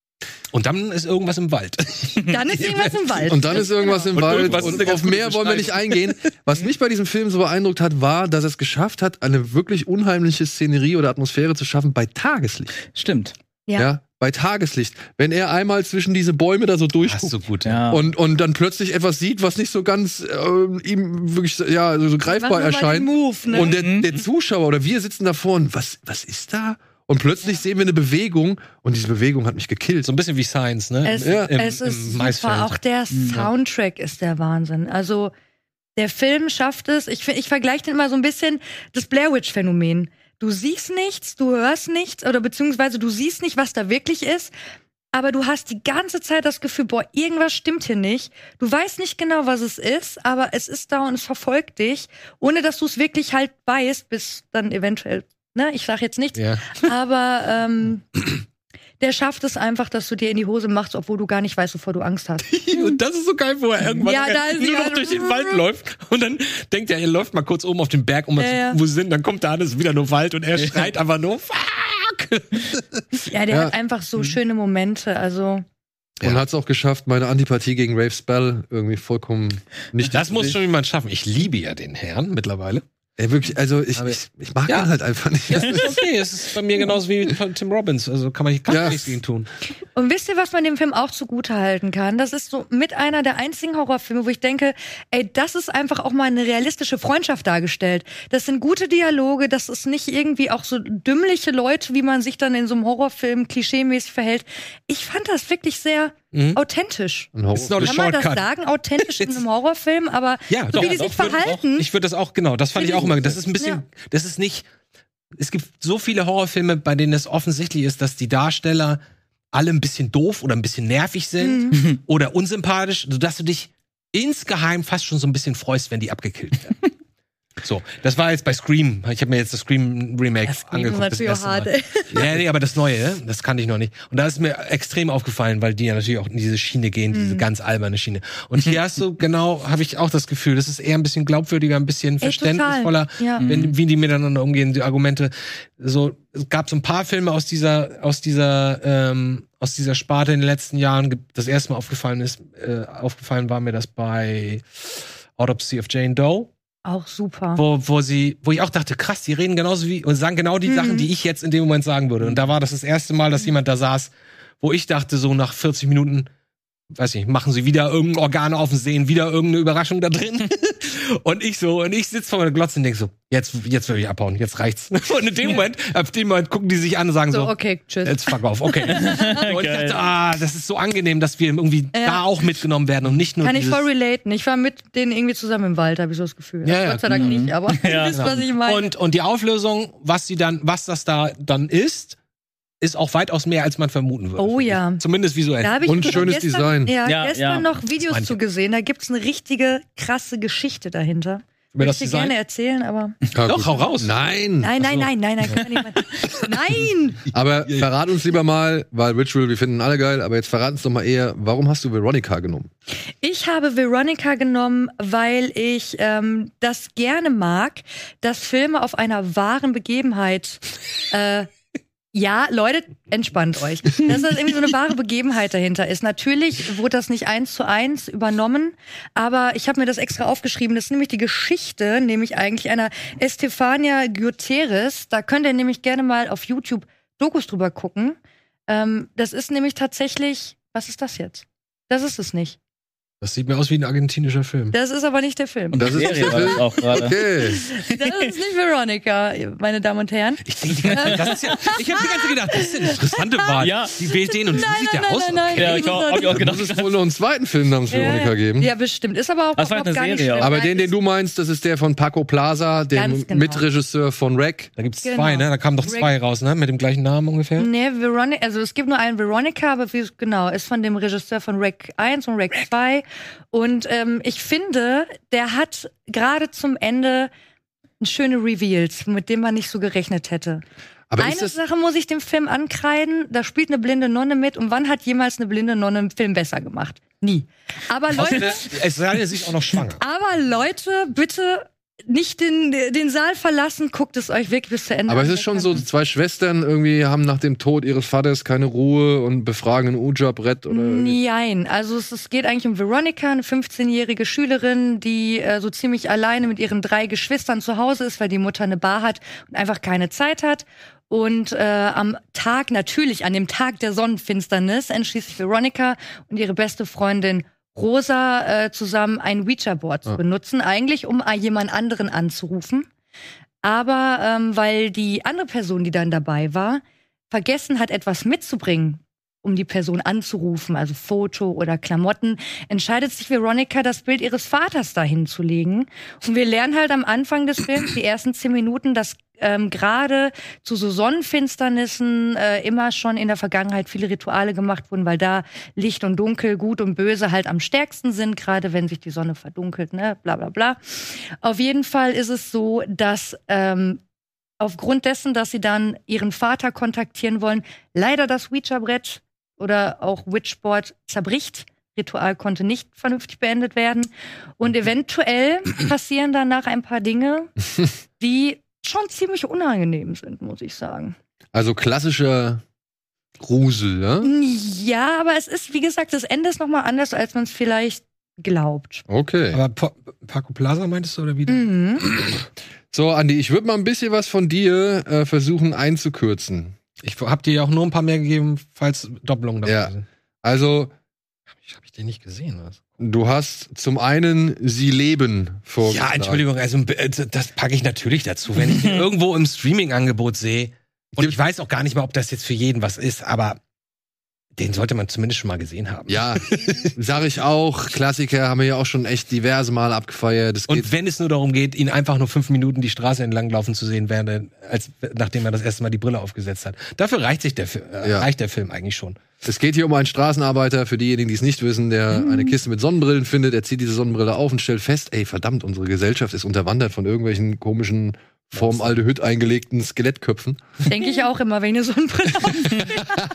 Und dann ist irgendwas im Wald. Dann ist irgendwas im Wald. Und dann ist irgendwas im Und Wald. irgendwas ist Und eine ganz auf gute mehr wollen wir nicht Beschreibung. eingehen. Was mich bei diesem Film so beeindruckt hat, war, dass er es geschafft hat, eine wirklich unheimliche Szenerie oder Atmosphäre zu schaffen bei Tageslicht. Stimmt. Ja. Ja, bei Tageslicht. Wenn er einmal zwischen diese Bäume da so Hast durchguckt du gut, Ja. und, und dann plötzlich etwas sieht, was nicht so ganz äh, ihm wirklich ja, so greifbar Mach noch mal erscheint. den Move, ne? Und der, Mhm. der Zuschauer oder wir sitzen davor und was, was ist da? Und plötzlich sehen wir eine Bewegung und diese Bewegung hat mich gekillt. So ein bisschen wie Science, ne? Es, Ja. Im- es ist im Maisfeld. super. Auch der Soundtrack ist der Wahnsinn. Also der Film schafft es. Ich, ich vergleiche den immer so ein bisschen das Blair Witch Phänomen. Du siehst nichts, du hörst nichts oder beziehungsweise du siehst nicht, was da wirklich ist. Aber du hast die ganze Zeit das Gefühl, boah, irgendwas stimmt hier nicht. Du weißt nicht genau, was es ist, aber es ist da und es verfolgt dich, ohne dass du es wirklich halt weißt, bis dann eventuell, ne, ich sag jetzt nichts, Ja. aber ähm, der schafft es einfach, dass du dir in die Hose machst, obwohl du gar nicht weißt, wovor du Angst hast. Und das ist so geil, wo er irgendwann Ja, da ist nur ja- noch durch den Wald läuft und dann denkt er, er läuft mal kurz oben auf den Berg, um mal Ja, ja. zu, wo sie sind, dann kommt da alles wieder nur Wald und er schreit einfach nur, fuck! Ja, der Ja. hat einfach so schöne Momente, also Und hat es auch geschafft, meine Antipathie gegen Rafe Spell irgendwie vollkommen nicht Das zu muss sehen. schon jemand schaffen. Ich liebe ja den Herrn mittlerweile. Ey, wirklich, also ich, Aber- ich, ich mag Ja. ihn halt einfach nicht. Ja, ist okay. Es ist bei mir genauso wie von Tim Robbins. Also kann man kann Ja. nichts gegen tun. Und wisst ihr, was man dem Film auch zugute halten kann? Das ist so mit einer der einzigen Horrorfilme, wo ich denke, ey, das ist einfach auch mal eine realistische Freundschaft dargestellt. Das sind gute Dialoge, das ist nicht irgendwie auch so dümmliche Leute, wie man sich dann in so einem Horrorfilm klischeemäßig verhält. Ich fand das wirklich sehr Mhm. authentisch. Ein Horror- It's not a Kann man das shortcut. sagen? Authentisch in einem Horrorfilm, aber Ja, so doch, wie die doch, sich würd verhalten. Auch, ich würde das auch, genau, das fand ich auch immer. Das ist ein bisschen, das ist nicht, es gibt so viele Horrorfilme, bei denen es offensichtlich ist, dass die Darsteller alle ein bisschen doof oder ein bisschen nervig sind Mhm. oder unsympathisch, sodass du dich insgeheim fast schon so ein bisschen freust, wenn die abgekillt werden. So, das war jetzt bei Scream. Ich habe mir jetzt das Scream Remake Das Scream angeguckt. war das natürlich erste auch hart, Mal. ey. Ja, nee, aber das Neue, ne? Das kannte ich noch nicht. Und da ist mir extrem aufgefallen, weil die ja natürlich auch in diese Schiene gehen, Mhm. diese ganz alberne Schiene. Und hier hast du genau, habe ich auch das Gefühl, das ist eher ein bisschen glaubwürdiger, ein bisschen total. verständnisvoller, Ja. wenn, wie die miteinander umgehen, die Argumente. So, es gab so ein paar Filme aus dieser, aus dieser, ähm, aus dieser Sparte in den letzten Jahren. Ge- Das erste Mal aufgefallen ist, äh, aufgefallen war mir das bei Autopsy of Jane Doe. Auch super. Wo, wo sie, wo ich auch dachte, krass, die reden genauso wie und sagen genau die Mhm. Sachen, die ich jetzt in dem Moment sagen würde. Und da war das das erste Mal, dass jemand da saß, wo ich dachte, so nach vierzig Minuten, weiß nicht, machen sie wieder irgendein Organ auf und sehen wieder irgendeine Überraschung da drin. Und ich so, und ich sitze vor meiner Glotze und denk so, jetzt, jetzt will ich abhauen, jetzt reicht's. Und in dem Moment, ab dem Moment gucken die sich an und sagen so, So, okay, tschüss. jetzt fuck off, okay. Und ich Geil. dachte, ah, das ist so angenehm, dass wir irgendwie Ja. da auch mitgenommen werden und nicht nur Kann ich dieses, voll relaten. Ich war mit denen irgendwie zusammen im Wald, habe ich so das Gefühl. Ja, ja. Gott sei Dank nicht, aber Ja, ihr wisst, was ich meine. Und, und die Auflösung, was sie dann, was das da dann ist, ist auch weitaus mehr, als man vermuten würde. Oh ja. Zumindest visuell. Da hab ich Und sogar schönes gestern, Design. Ja, Ja, gestern ja. noch Videos meine ich. zu gesehen. Da gibt's eine richtige krasse Geschichte dahinter. Über Würde das ich dir Design? gerne erzählen, aber. Ja, Doch, gut. hau raus. Nein. Nein, nein, nein, nein, nein, kann man nicht mal. Nein! Aber verrat uns lieber mal, weil Ritual, wir finden alle geil, aber jetzt verrat uns doch mal eher, warum hast du Veronica genommen? Ich habe Veronica genommen, weil ich ähm, das gerne mag, dass Filme auf einer wahren Begebenheit. Äh, ja, Leute, entspannt euch. Dass das irgendwie so eine wahre Begebenheit dahinter ist. Natürlich wurde das nicht eins zu eins übernommen, aber ich habe mir das extra aufgeschrieben. Das ist nämlich die Geschichte, nämlich eigentlich einer Estefania Guterres. Da könnt ihr nämlich gerne mal auf YouTube Dokus drüber gucken. Ähm, das ist nämlich tatsächlich. Was ist das jetzt? Das ist es nicht. Das sieht mir aus wie ein argentinischer Film. Das ist aber nicht der Film. Und Das das ist Serie war das auch gerade. Okay. Das ist nicht Veronica, meine Damen und Herren. Ich denke die ganze Zeit, das ist ja, ich habe die ganze Zeit gedacht, das ist eine interessante Wahl. Ja. Die wählt den und wie sieht der aus? nein, nein. Ja, ich auch, hab ich auch Da gedacht. muss es wohl noch einen zweiten Film namens Veronica ja, geben. Ja, bestimmt. Ist aber auch Das war überhaupt eine gar nicht Serie schlimm. Aber Nein, den, den ist- du meinst, das ist der von Paco Plaza, dem Ganz genau. Mitregisseur von Rec. Da gibt's Genau. zwei, ne? Da kamen doch zwei raus, ne? Mit dem gleichen Namen ungefähr. Nee, Veronica, also es gibt nur einen Veronica, aber wie, genau, ist von dem Regisseur von Rec eins und Rec zwei. Und ähm, ich finde, der hat gerade zum Ende schöne Reveals, mit denen man nicht so gerechnet hätte. Aber Eine ist das, Sache muss ich dem Film ankreiden, da spielt eine blinde Nonne mit. Und wann hat jemals eine blinde Nonne einen Film besser gemacht? Nie. Aber Leute, Es sei denn, sie ist auch noch schwanger. aber Leute, bitte nicht den, den Saal verlassen, guckt es euch wirklich bis zu Ende aber an. es ist schon so, zwei Schwestern irgendwie haben nach dem Tod ihres Vaters keine Ruhe und befragen ein Ouija-Brett oder irgendwie. Nein, also es, es geht eigentlich um Veronica, eine fünfzehnjährige Schülerin, die äh, so ziemlich alleine mit ihren drei Geschwistern zu Hause ist, weil die Mutter eine Bar hat und einfach keine Zeit hat. Und äh, am Tag, natürlich an dem Tag der Sonnenfinsternis, entschließt sich Veronica und ihre beste Freundin Rosa äh, zusammen ein Ouija-Board zu benutzen, eigentlich um äh, jemand anderen anzurufen. Aber ähm, weil die andere Person, die dann dabei war, vergessen hat, etwas mitzubringen, um die Person anzurufen, also Foto oder Klamotten, entscheidet sich Veronica, das Bild ihres Vaters dahin zu legen. Und wir lernen halt am Anfang des Films, die ersten zehn Minuten, dass ähm, gerade zu so Sonnenfinsternissen äh, immer schon in der Vergangenheit viele Rituale gemacht wurden, weil da Licht und Dunkel, Gut und Böse halt am stärksten sind, gerade wenn sich die Sonne verdunkelt, ne, bla bla bla. Auf jeden Fall ist es so, dass ähm, aufgrund dessen, dass sie dann ihren Vater kontaktieren wollen, leider das Ouija-Brett oder auch Witchboard zerbricht. Ritual konnte nicht vernünftig beendet werden. Und eventuell passieren danach ein paar Dinge, die schon ziemlich unangenehm sind, muss ich sagen. Also klassischer Grusel, ne? Ja, aber es ist, wie gesagt, das Ende ist nochmal anders, als man es vielleicht glaubt. Okay. Aber pa Paco Plaza meintest du, oder wie? Mhm. So, Andi, ich würde mal ein bisschen was von dir äh, versuchen einzukürzen. Ich hab dir ja auch nur ein paar mehr gegeben, falls Doppelungen dabei Ja. sind. Also, Hab ich, hab ich den nicht gesehen, was? du hast zum einen Sie leben vorgeschlagen. Ja, Entschuldigung, also äh, das packe ich natürlich dazu. Wenn ich den irgendwo im Streaming-Angebot sehe, und ich weiß auch gar nicht mal, ob das jetzt für jeden was ist, aber den sollte man zumindest schon mal gesehen haben. Ja, sag ich auch. Klassiker haben wir ja auch schon echt diverse Mal abgefeiert. Das geht Und wenn es nur darum geht, ihn einfach nur fünf Minuten die Straße entlang laufen zu sehen, während er, als, nachdem er das erste Mal die Brille aufgesetzt hat. Dafür reicht sich der, Fi- äh, Ja. reicht der Film eigentlich schon. Es geht hier um einen Straßenarbeiter, für diejenigen, die es nicht wissen, der Mhm. eine Kiste mit Sonnenbrillen findet. Er zieht diese Sonnenbrille auf und stellt fest, ey, verdammt, unsere Gesellschaft ist unterwandert von irgendwelchen komischen, Formaldehyd eingelegten Skelettköpfen. Denke ich auch immer, wenn ihr so ein Brille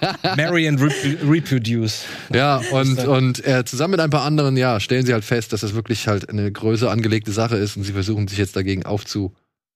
Marry and rep reproduce. Ja, und, und äh, zusammen mit ein paar anderen, ja, stellen sie halt fest, dass das wirklich halt eine größer angelegte Sache ist und sie versuchen sich jetzt dagegen aufzu,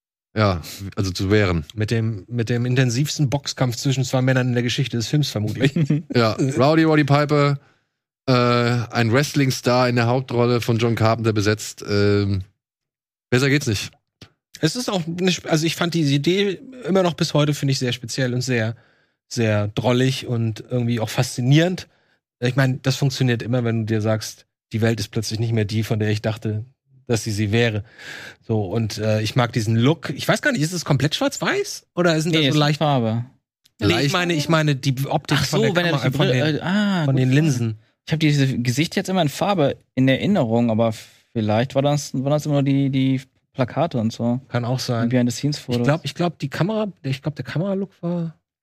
ja, also zu wehren. Mit dem, mit dem intensivsten Boxkampf zwischen zwei Männern in der Geschichte des Films vermutlich. Ja, Rowdy Roddy Piper, äh, ein Wrestling-Star in der Hauptrolle von John Carpenter besetzt. Ähm, besser geht's nicht. Es ist auch, eine, Sp- also ich fand diese Idee immer noch bis heute, finde ich, sehr speziell und sehr, sehr drollig und irgendwie auch faszinierend. Ich meine, das funktioniert immer, wenn du dir sagst, die Welt ist plötzlich nicht mehr die, von der ich dachte, dass sie sie wäre. So, und äh, ich mag diesen Look. Ich weiß gar nicht, ist es komplett schwarz-weiß? Oder sind Nee, da ist so leicht. Farbe. Nee, ich leicht- meine, ich meine die Optik Ach von so, der wenn er Kamera, die von, Brille, den, äh, ah, von gut. den Linsen. Ich habe dieses Gesicht jetzt immer in Farbe in Erinnerung, aber vielleicht war das, waren das immer nur die, die Plakate und so. Kann auch sein. Behind-the-Scenes-Fotos. Ich glaube, ich glaub, die Kamera, ich glaube, der Kameralook war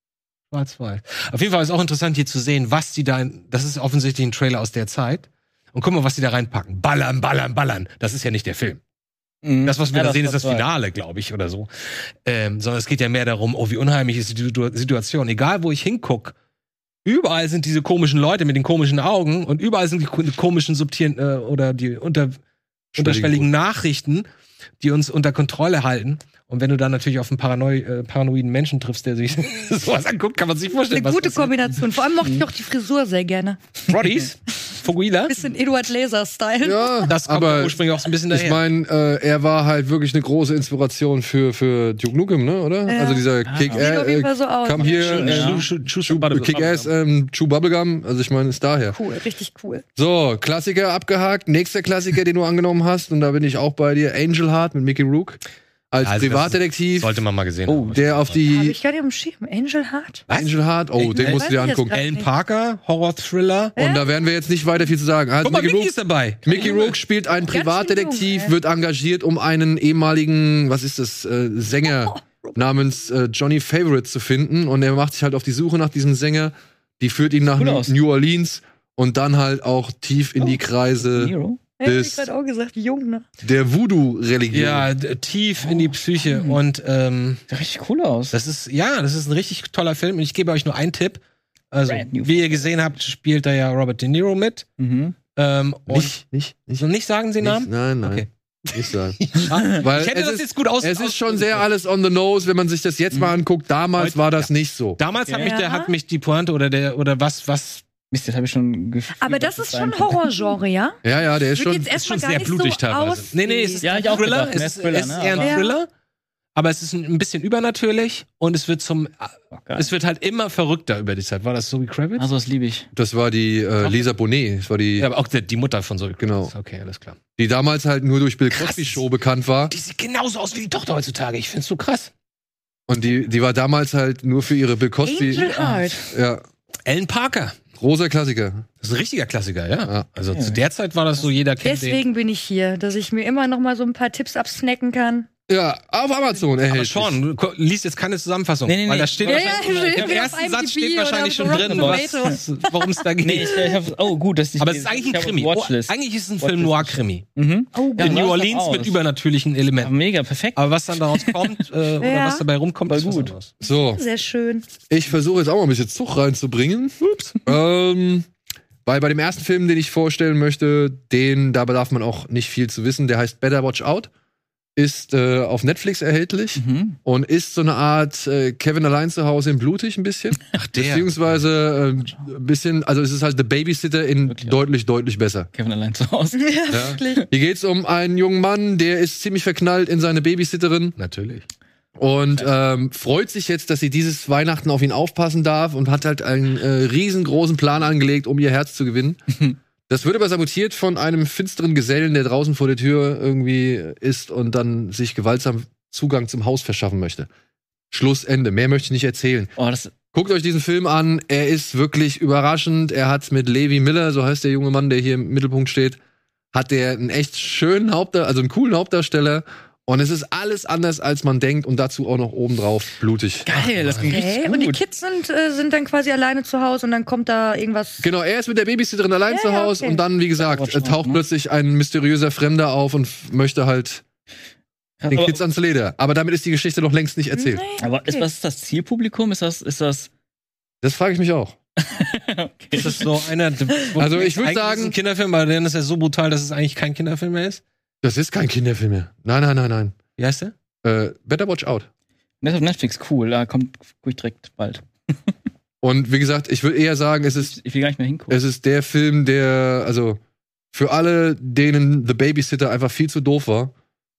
Schwarz-Weiß. Auf jeden Fall ist auch interessant hier zu sehen, was die da, in, das ist offensichtlich ein Trailer aus der Zeit. Und guck mal, was die da reinpacken. Ballern, ballern, ballern. Das ist ja nicht der Film. Mhm. Das, was wir Ja, da sehen, ist war das toll. Finale, glaube ich, oder so. Ähm, sondern es geht ja mehr darum, oh, wie unheimlich ist die Situ- Situation. Egal, wo ich hinguck, überall sind diese komischen Leute mit den komischen Augen und überall sind die ko- komischen subtilen äh, oder die unter, unterschwelligen Nachrichten, die uns unter Kontrolle halten. Und wenn du dann natürlich auf einen Paranoi äh, paranoiden Menschen triffst, der sich sowas anguckt, kann man sich vorstellen, Eine was gute passiert. Kombination. Vor allem mochte ich auch die Frisur sehr gerne. Roddies, Fuguila, Bisschen Eduard Laser-Style. Ja, das kommt aber ursprünglich auch so ein bisschen ich daher. meine, äh, er war halt wirklich eine große Inspiration für, für Duke Nukem, ne, oder? Ja. Also dieser Ah. Kick, Sieht auf jeden Fall so aus. kam hier, Schön, äh, ja. Schu- Schu- Chew- Schu- Kick-Ass, ähm, Chew Bubblegum, also ich meine, ist daher. Cool, richtig cool. So, Klassiker abgehakt. Nächster Klassiker, den du angenommen hast, und da bin ich auch bei dir, Angel Heart mit Mickey Rourke. Als Also das Privatdetektiv, Sollte man mal gesehen Oh, haben. der auf Habe die ich gar nicht im Schirm. Angel Heart? Angel Heart, oh, den Echt? musst du dir Weiß ich jetzt angucken. gar nicht. Alan Parker, Horror-Thriller. Und da werden wir jetzt nicht weiter viel zu sagen. Also Guck mal, Mickey Mickey Rourke, ist dabei. Mickey Rourke spielt einen Ganz schön Privatdetektiv, jung, ey. wird engagiert, um einen ehemaligen, was ist das, äh, Sänger namens äh, Johnny Favorite zu finden. Und er macht sich halt auf die Suche nach diesem Sänger. Die führt ihn nach Cool New- aus. New Orleans und dann halt auch tief in Oh. die Kreise Nero? Ja, hab Das- ich gerade auch gesagt, jung, ne? der Voodoo-Religion. Ja, d- tief in die Psyche. Und ähm, Sieht richtig cool aus. das ist, ja, das ist ein richtig toller Film. Und ich gebe euch nur einen Tipp. Also, Brand new. wie ihr gesehen habt, spielt da ja Robert De Niro mit. Mhm. Ähm, und Nicht, nicht, nicht. so nicht sagen Sie nicht Namen? nein, nein. Okay. Nicht sagen. Ja, Weil ich hätte es das ist- jetzt gut aus. Es aus- ist schon sehr alles on the nose, wenn man sich das jetzt mal anguckt. Damals Heute- war das nicht so. Damals hat mich, der, Ja. hat mich die Pointe oder der oder was was Mist, das habe ich schon gefühlt. Aber dass das ist sein schon könnte. Horrorgenre, ja? Ja, ja, der ist Wird schon. jetzt erstmal schon gar sehr nicht blutig so teilweise. aussehen. Nee, nee, es ist Ja, ein ich auch Thriller. gedacht, Es mehr ist, Thriller, es ist ne, eher ein aber- Thriller. Aber es ist ein, ein bisschen übernatürlich und es wird zum Oh, geil. es wird halt immer verrückter über die Zeit. War das Zoe Kravitz? Also, das liebe ich. Das war die äh, Lisa Bonet. Das war die, ja, aber auch die, die Mutter von Zoe Kravitz. Genau. Okay, alles klar. die damals halt nur durch Bill Krass. Cosby Show bekannt war. Die sieht genauso aus wie die Tochter heutzutage. Ich find's so krass. Und die, die war damals halt nur für ihre Bill Cosby. Angel Heart. Ja, Alan Parker. großer Klassiker. Das ist ein richtiger Klassiker, ja. Ja. Also zu der Zeit war das so, jeder kennt den. Deswegen bin ich hier, dass ich mir immer noch mal so ein paar Tipps absnacken kann. Ja, auf Amazon Aber erhältlich. Sean, du ko- liest jetzt keine Zusammenfassung. Nee, nee, nee. Weil da steht Ja, wahrscheinlich, ja, steht im auf ersten I M D B Satz steht oder wahrscheinlich auf schon drin, Rotten was, Tomatoes. worum es da geht. Nee, ich, ich hab, oh, gut, dass ich Aber es ist eigentlich ein ich hab Krimi. auf Oh, Watchlist. eigentlich ist es ein Watchlist. Film Noir-Krimi. Mhm. Oh, Ja, In sah New es Orleans aus. mit übernatürlichen Ja, Elementen. mega, perfekt. Aber was dann daraus kommt, äh, oder Ja. was dabei rumkommt, ist was gut. anderes. So, sehr schön. ich versuche jetzt auch mal ein bisschen Zug reinzubringen. Ups. ähm, weil bei dem ersten Film, den ich vorstellen möchte, den, da bedarf man auch nicht viel zu wissen, der heißt Better Watch Out. Ist äh, auf Netflix erhältlich Mhm. und ist so eine Art äh, Kevin allein zu Hause in blutig ein bisschen. Ach, der. Beziehungsweise äh, ein bisschen, also es ist halt The Babysitter in Wirklich? deutlich, deutlich besser. Kevin allein zu Hause. Ja, Ja. wirklich. Hier geht's um einen jungen Mann, der ist ziemlich verknallt in seine Babysitterin Natürlich. und ähm, freut sich jetzt, dass sie dieses Weihnachten auf ihn aufpassen darf und hat halt einen äh, riesengroßen Plan angelegt, um ihr Herz zu gewinnen. Das wird aber sabotiert von einem finsteren Gesellen, der draußen vor der Tür irgendwie ist und dann sich gewaltsam Zugang zum Haus verschaffen möchte. Schlussende. Mehr möchte ich nicht erzählen. Oh, das, Guckt euch diesen Film an. Er ist wirklich überraschend. Er hat mit Levi Miller, so heißt der junge Mann, der hier im Mittelpunkt steht, hat der einen echt schönen Hauptdarsteller, also einen coolen Hauptdarsteller. Und es ist alles anders, als man denkt. Und dazu auch noch obendrauf blutig. geil, das klingt richtig Okay. gut. Und die Kids sind, äh, sind dann quasi alleine zu Hause und dann kommt da irgendwas. Genau, er ist mit der Babysitterin allein Ja, zu ja, Hause okay. und dann, wie gesagt, Watch äh, Out, taucht ne? plötzlich ein mysteriöser Fremder auf und f- möchte halt den aber, Kids ans Leder. Aber damit ist die Geschichte noch längst nicht erzählt. aber ist, Okay. was ist das Zielpublikum? Ist das, ist das, Das frage ich mich auch. okay. Ist das so einer. Also ich würd Eigentlich sagen- ist es ein Kinderfilm, aber dann ist er so brutal, dass es eigentlich kein Kinderfilm mehr ist. Das ist kein Kinderfilm mehr. Nein, nein, nein, nein. Wie heißt der? Äh, Better Watch Out. Das ist auf Netflix, cool, da kommt guck ich direkt bald. Und wie gesagt, ich würde eher sagen, es ist, Ich will gar nicht mehr hingucken. es ist der Film, der, also für alle, denen The Babysitter einfach viel zu doof war.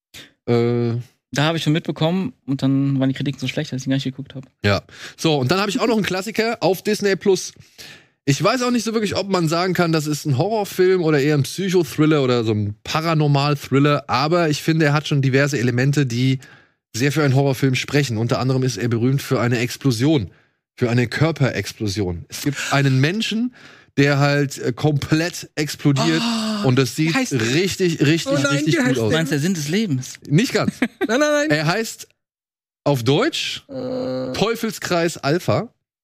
Äh, Da habe ich schon mitbekommen und dann waren die Kritiken so schlecht, dass ich ihn gar nicht geguckt habe. ja. So, und dann habe ich auch noch einen Klassiker auf Disney Plus. Ich weiß auch nicht so wirklich, ob man sagen kann, das ist ein Horrorfilm oder eher ein Psychothriller oder so ein Paranormal-Thriller, aber ich finde, er hat schon diverse Elemente, die sehr für einen Horrorfilm sprechen. Unter anderem ist er berühmt für eine Explosion, für eine Körperexplosion. Es gibt einen Menschen, der halt äh, komplett explodiert und das sieht heißt der? richtig, richtig, Oh nein, richtig wie heißt gut der? aus. Du meinst der Sinn des Lebens? Nicht ganz. Nein, nein, nein. Er heißt auf Deutsch Teufelskreis Alpha.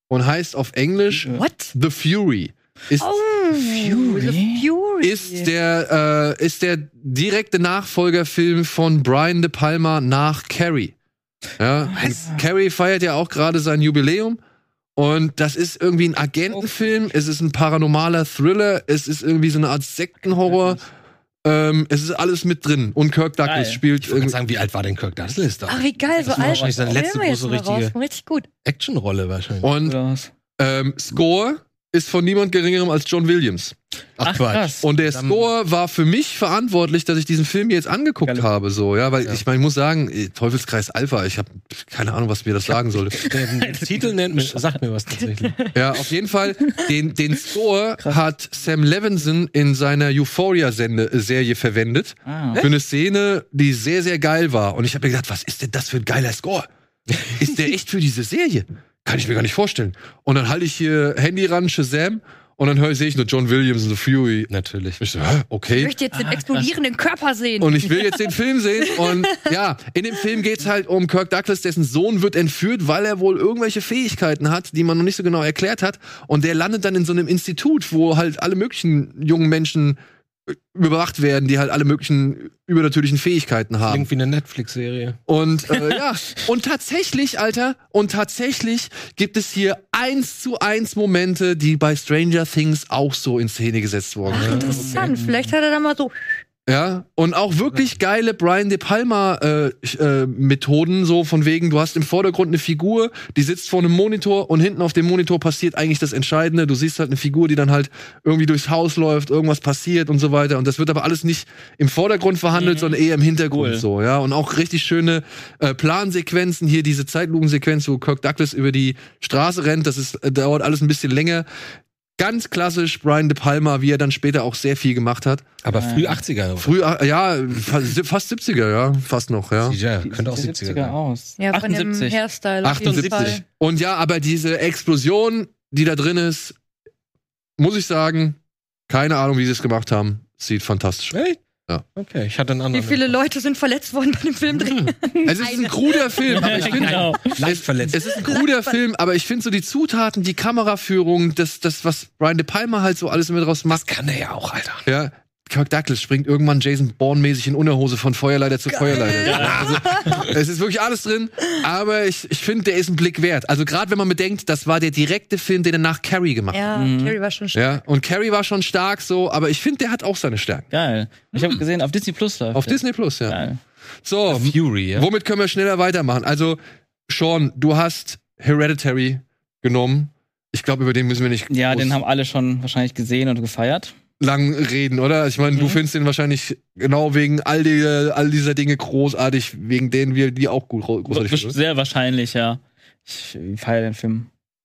und heißt auf Englisch What? The Fury. Ist, Oh, Fury. The Fury. ist, der, äh, ist der direkte Nachfolgerfilm von Brian De Palma nach Carrie. Ja, Carrie feiert ja auch gerade sein Jubiläum. Und das ist irgendwie ein Agentenfilm, es ist ein paranormaler Thriller, es ist irgendwie so eine Art Sektenhorror. Ähm, es ist alles mit drin. Und Kirk Douglas Geil. spielt Ich wollte irgendwie. sagen, wie alt war denn Kirk Douglas da? Ach, wie geil, so Das war alt. wahrscheinlich seine letzte Filme jetzt große mal raus. richtige- Richtig gut. Actionrolle wahrscheinlich. Und Raus. ähm, Score ist von niemand geringerem als John Williams. Ach, krass. Und der Dann- Score war für mich verantwortlich, dass ich diesen Film jetzt angeguckt Geil. habe, so, ja, weil Ja. ich meine, ich muss sagen, äh, Teufelskreis Alpha, ich habe keine Ahnung, was mir das sagen soll. Der Titel nennt mich, sagt mir was tatsächlich. Ja, auf jeden Fall, den, den Score hat Sam Levinson in seiner Euphoria-Serie verwendet. Ah. Für eine Szene, die sehr, sehr geil war. Und ich habe mir gedacht, was ist denn das für ein geiler Score? Ist der echt für diese Serie? Kann ich mir gar nicht vorstellen. Und dann halte ich hier Handy ran, Shazam, und dann höre ich, sehe ich nur John Williams und The Fury. Natürlich. Ich so, hä, Ich okay. möchte jetzt den explodierenden Körper sehen. Und ich will jetzt den Film sehen. Und ja, in dem Film geht's halt um Kirk Douglas, dessen Sohn wird entführt, weil er wohl irgendwelche Fähigkeiten hat, die man noch nicht so genau erklärt hat. Und der landet dann in so einem Institut, wo halt alle möglichen jungen Menschen äh, überwacht werden, die halt alle möglichen übernatürlichen Fähigkeiten haben. Klingt wie eine Netflix-Serie. Und äh, ja, und tatsächlich, Alter, und tatsächlich gibt es hier eins zu eins Momente, die bei Stranger Things auch so in Szene gesetzt wurden. Ach, interessant. Vielleicht hat er da mal so. Ja, und auch wirklich geile Brian De Palma äh, äh, Methoden, so von wegen, du hast im Vordergrund eine Figur, die sitzt vor einem Monitor und hinten auf dem Monitor passiert eigentlich das Entscheidende. Du siehst halt eine Figur, die dann halt irgendwie durchs Haus läuft, irgendwas passiert und so weiter. Und das wird aber alles nicht im Vordergrund verhandelt, Mhm. sondern eher im Hintergrund Cool. so, ja. Und auch richtig schöne äh, Plansequenzen, hier diese Zeitlupensequenz, wo Kirk Douglas über die Straße rennt, das ist, äh, dauert alles ein bisschen länger. Ganz klassisch Brian De Palma, wie er dann später auch sehr viel gemacht hat. Aber früh achtziger. Früh, ja, fast, fast siebziger, ja, fast noch, ja. Ja, könnte auch siebziger sein. aus. Ja, von dem achtundsiebzig. Hairstyle. auf jeden achtundsiebzig. Fall. Und ja, aber diese Explosion, die da drin ist, muss ich sagen, keine Ahnung, wie sie es gemacht haben, sieht fantastisch aus. Echt? Ja. Okay, ich hatte einen Wie anderen. viele Leute sind verletzt worden bei dem Film drin? Es ist ein kruder Film, aber ich finde, Genau. leicht verletzt. es ist ein kruder Film, aber ich finde so die Zutaten, die Kameraführung, das, das, was Brian De Palma halt so alles immer draus macht. Kann er ja auch, Alter. Ja, Kirk Douglas springt irgendwann Jason Bourne-mäßig in Unterhose von Feuerleiter zu Feuerleiter. Also, es ist wirklich alles drin, aber ich, ich finde, der ist ein Blick wert. Also gerade wenn man bedenkt, das war der direkte Film, den er nach Carrie gemacht hat. Ja, Carrie war schon stark. Ja, und Carrie war schon stark so, aber ich finde, der hat auch seine Stärken. Geil. Ich habe gesehen, auf Disney Plus läuft. Auf der. Disney Plus, ja. Geil. So, Fury, ja. womit können wir schneller weitermachen? Also, Sean, du hast Hereditary genommen. Ich glaube, über den müssen wir nicht Ja, groß den haben alle schon wahrscheinlich gesehen und gefeiert. lang reden, oder? Ich meine, du Mhm. findest den wahrscheinlich genau wegen all, die, all dieser Dinge großartig, wegen denen wir die auch gut, großartig finden. Sehr wahrscheinlich, ja. Ich feiere den Film.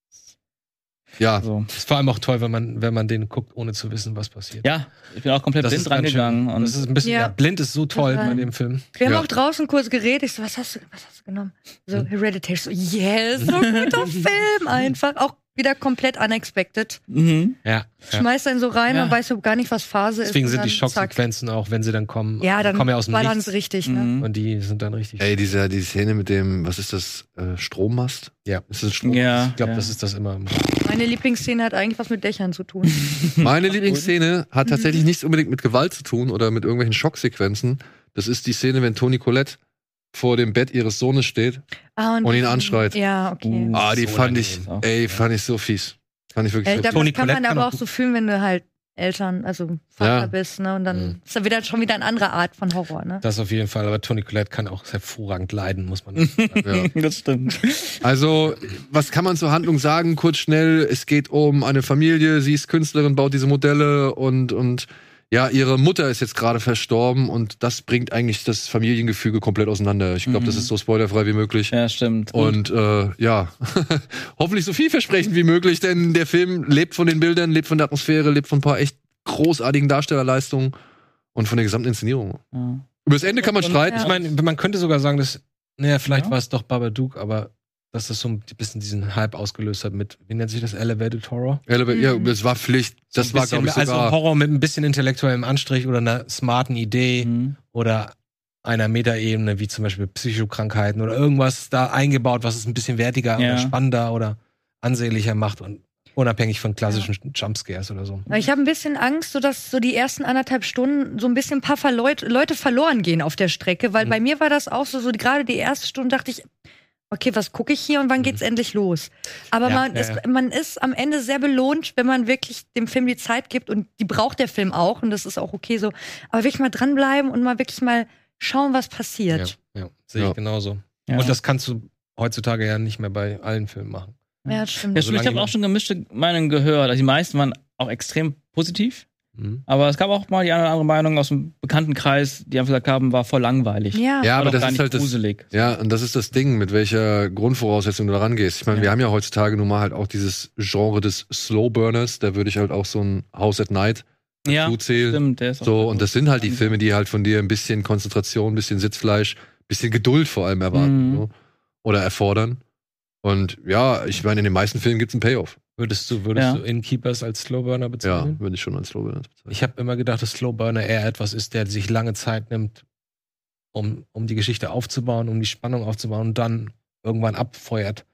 Ja, Also, Ist vor allem auch toll, wenn man, wenn man den guckt, ohne zu wissen, was passiert. ja, ich bin auch komplett blind ist ganz rangegangen. schön. Und Das ist ein bisschen, Ja. ja, blind ist so toll Total. bei dem Film. Wir haben Ja. auch draußen kurz geredet. Ich so, was hast du, was hast du genommen? So, Hereditary. So, yes, so ein guter Film einfach. Auch wieder komplett unexpected. mhm. Ja. ja. Schmeißt einen so rein, Ja. man weiß so gar nicht, was Phase Deswegen ist. sind und die dann zack. Schocksequenzen auch, wenn sie dann kommen, Ja, dann kommen ja aus dem war dann Nichts. richtig, ne? Mhm. Und die sind dann richtig. ey, diese, die Szene mit dem, was ist das, äh, Strommast? Ja. Ist das ein Strommast? Ja, Ich glaube, ja. das ist das immer. Meine Lieblingsszene hat eigentlich was mit Dächern zu tun. Meine Lieblingsszene hat tatsächlich nichts unbedingt mit Gewalt zu tun oder mit irgendwelchen Schocksequenzen. Das ist die Szene, wenn Toni Collette vor dem Bett ihres Sohnes steht. Ah, Und ihn anschreit. Ja, okay. Uh. Ah, die so fand ich, unangenehm. ey, fand ich so fies. Fand ich wirklich Ja, ich so glaube, Toni das kann man Collette kann aber auch auch so fühlen, wenn du halt Eltern, also Vater Ja. bist, ne? Und dann Mhm. ist da wieder schon wieder eine andere Art von Horror, ne? Das auf jeden Fall. Aber Toni Collette kann auch hervorragend leiden, muss man sagen. Ja. Das stimmt. Also, was kann man zur Handlung sagen? Kurz schnell, es geht um eine Familie, sie ist Künstlerin, baut diese Modelle und, und ja, ihre Mutter ist jetzt gerade verstorben und das bringt eigentlich das Familiengefüge komplett auseinander. Ich glaube, Mhm. das ist so spoilerfrei wie möglich. Ja, stimmt. Gut. Und äh, ja, hoffentlich so vielversprechend wie möglich, denn der Film lebt von den Bildern, lebt von der Atmosphäre, lebt von ein paar echt großartigen Darstellerleistungen und von der gesamten Inszenierung. Ja. Über das Ende kann man Und- streiten. Ich meine, man könnte sogar sagen, dass, naja, vielleicht Ja. war es doch Babadook, aber dass das so ein bisschen diesen Hype ausgelöst hat mit, wie nennt sich das, Elevated Horror? Eleva- Ja, Mhm. das war Pflicht. Das So ein war, bisschen, glaube ich, also sogar. Horror mit ein bisschen intellektuellem Anstrich oder einer smarten Idee Mhm. oder einer Metaebene, wie zum Beispiel Psychokrankheiten oder irgendwas da eingebaut, was es ein bisschen wertiger Ja. oder spannender oder ansehnlicher macht und unabhängig von klassischen ja. Jumpscares oder so. Ich habe ein bisschen Angst, so dass so die ersten anderthalb Stunden so ein bisschen ein paar Verleut- Leute verloren gehen auf der Strecke, weil mhm. bei mir war das auch so, so gerade die erste Stunde dachte ich, okay, was gucke ich hier und wann mhm. geht's endlich los? Aber ja, man, ja, ist, ja. man ist am Ende sehr belohnt, wenn man wirklich dem Film die Zeit gibt und die braucht der Film auch und das ist auch okay so. Aber wirklich mal dranbleiben und mal wirklich mal schauen, was passiert. Ja, ja. sehe ich ja. genauso. Ja. Und das kannst du heutzutage ja nicht mehr bei allen Filmen machen. Ja, das stimmt. Ja, stimmt. Ich habe auch schon gemischte Meinungen gehört. Also die meisten waren auch extrem positiv. Mhm. Aber es gab auch mal die eine oder andere Meinung aus dem Bekanntenkreis, die einfach gesagt haben, war voll langweilig. Ja, ja aber das gar ist nicht halt gruselig. das, ja, und das ist das Ding, mit welcher Grundvoraussetzung du da rangehst. Ich meine, ja. wir haben ja heutzutage nun mal halt auch dieses Genre des Slowburners, da würde ich halt auch so ein House at Night ja, zuzählen. Stimmt, der ist auch so, und das sind halt die Filme, die halt von dir ein bisschen Konzentration, ein bisschen Sitzfleisch, ein bisschen Geduld vor allem erwarten. Mhm. So, oder erfordern. Und ja, ich meine, in den meisten Filmen gibt's einen Payoff. Würdest du, würdest ja. du Innkeepers als Slowburner bezeichnen? Ja, würde ich schon als Slowburner bezeichnen. Ich habe immer gedacht, dass Slowburner eher etwas ist, der sich lange Zeit nimmt, um, um die Geschichte aufzubauen, um die Spannung aufzubauen und dann irgendwann abfeuert.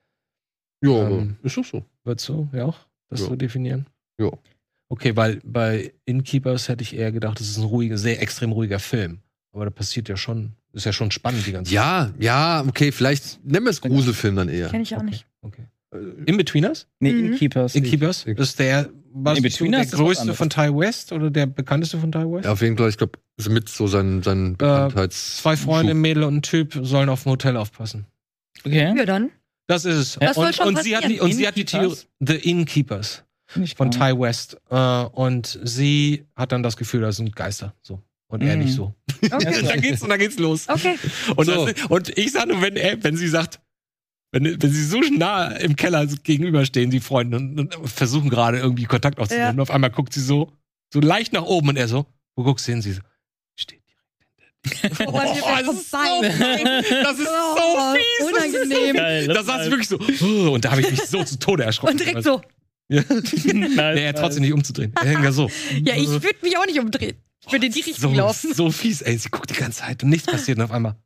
Ja, ähm, ist doch so. Würdest du ja auch das ja. so definieren? Ja. Okay, weil bei Innkeepers hätte ich eher gedacht, das ist ein ruhiger, sehr extrem ruhiger Film. Aber da passiert ja schon, ist ja schon spannend die ganze Zeit. Ja, ja, okay, vielleicht nennen wir es Gruselfilm dann eher. Kenn ich auch okay. nicht. Okay. In-Betweeners? Nee, Mhm. Innkeepers. Innkeepers? Das ist der, was In-Betweeners der ist was größte anderes. von Ty West oder der bekannteste von Ty West? Ja, auf jeden Fall, ich glaube, ist mit so sein, sein Bekanntheits- Zwei Freunde, ein Schub. Mädel und ein Typ sollen auf dem Hotel aufpassen. Okay. Ja, dann. Das ist es. Was soll und, schon und sie hat die, passieren? und sie hat die Theorie, The Innkeepers von Ty West. Äh, und sie hat dann das Gefühl, das sind Geister. So. Und er Mhm. nicht so. Okay. da geht's, und da geht's los. Okay. Und, So. das, und ich sage nur, wenn, er, wenn sie sagt, wenn, wenn sie so nah im Keller gegenüberstehen, die Freunde, und, und versuchen gerade irgendwie Kontakt aufzunehmen, Ja. und auf einmal guckt sie so, so leicht nach oben und er so, wo guckst du hin? Sie so, steht direkt hinter dir. Oh, Oh, das ist so fies. Das ist so fies. Unangenehm. Geil, Da saß ich wirklich so, oh, und da habe ich mich so zu Tode erschrocken. Und direkt so. Ja. Nice, Nee, er trotzdem nicht umzudrehen. Er hängt ja so. Ja, ich würde mich auch nicht umdrehen. Ich würde in die Richtung so, laufen. so fies, ey. Sie guckt die ganze Zeit und nichts passiert und auf einmal.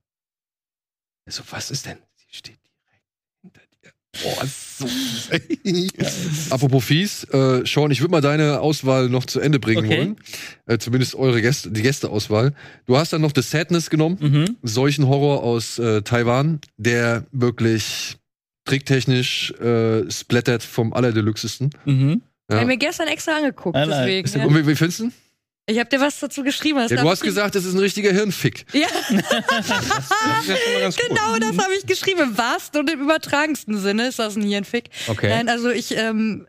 So, was ist denn? Sie steht direkt hinter dir. Boah, ist so fies, ey. Apropos fies, äh, Sean, ich würde mal deine Auswahl noch zu Ende bringen Okay. wollen. Äh, zumindest eure Gäste, die Gästeauswahl. Du hast dann noch The Sadness genommen, Mhm. solchen Horror aus äh, Taiwan, der wirklich tricktechnisch äh, splattert vom Allerdeluxesten. Mhm. Ich Ja. habe mir gestern extra angeguckt, Nein, nein. deswegen. Ist der- Ja. Und wie, wie findest du? Ich habe dir was dazu geschrieben. das Ja, darf du hast ich- gesagt, das ist ein richtiger Hirnfick. Ja, Das ist ja schon mal ganz gut. genau das habe ich geschrieben. Im wahrsten und im übertragensten Sinne ist das ein Hirnfick. Okay. Nein, also ich, ähm,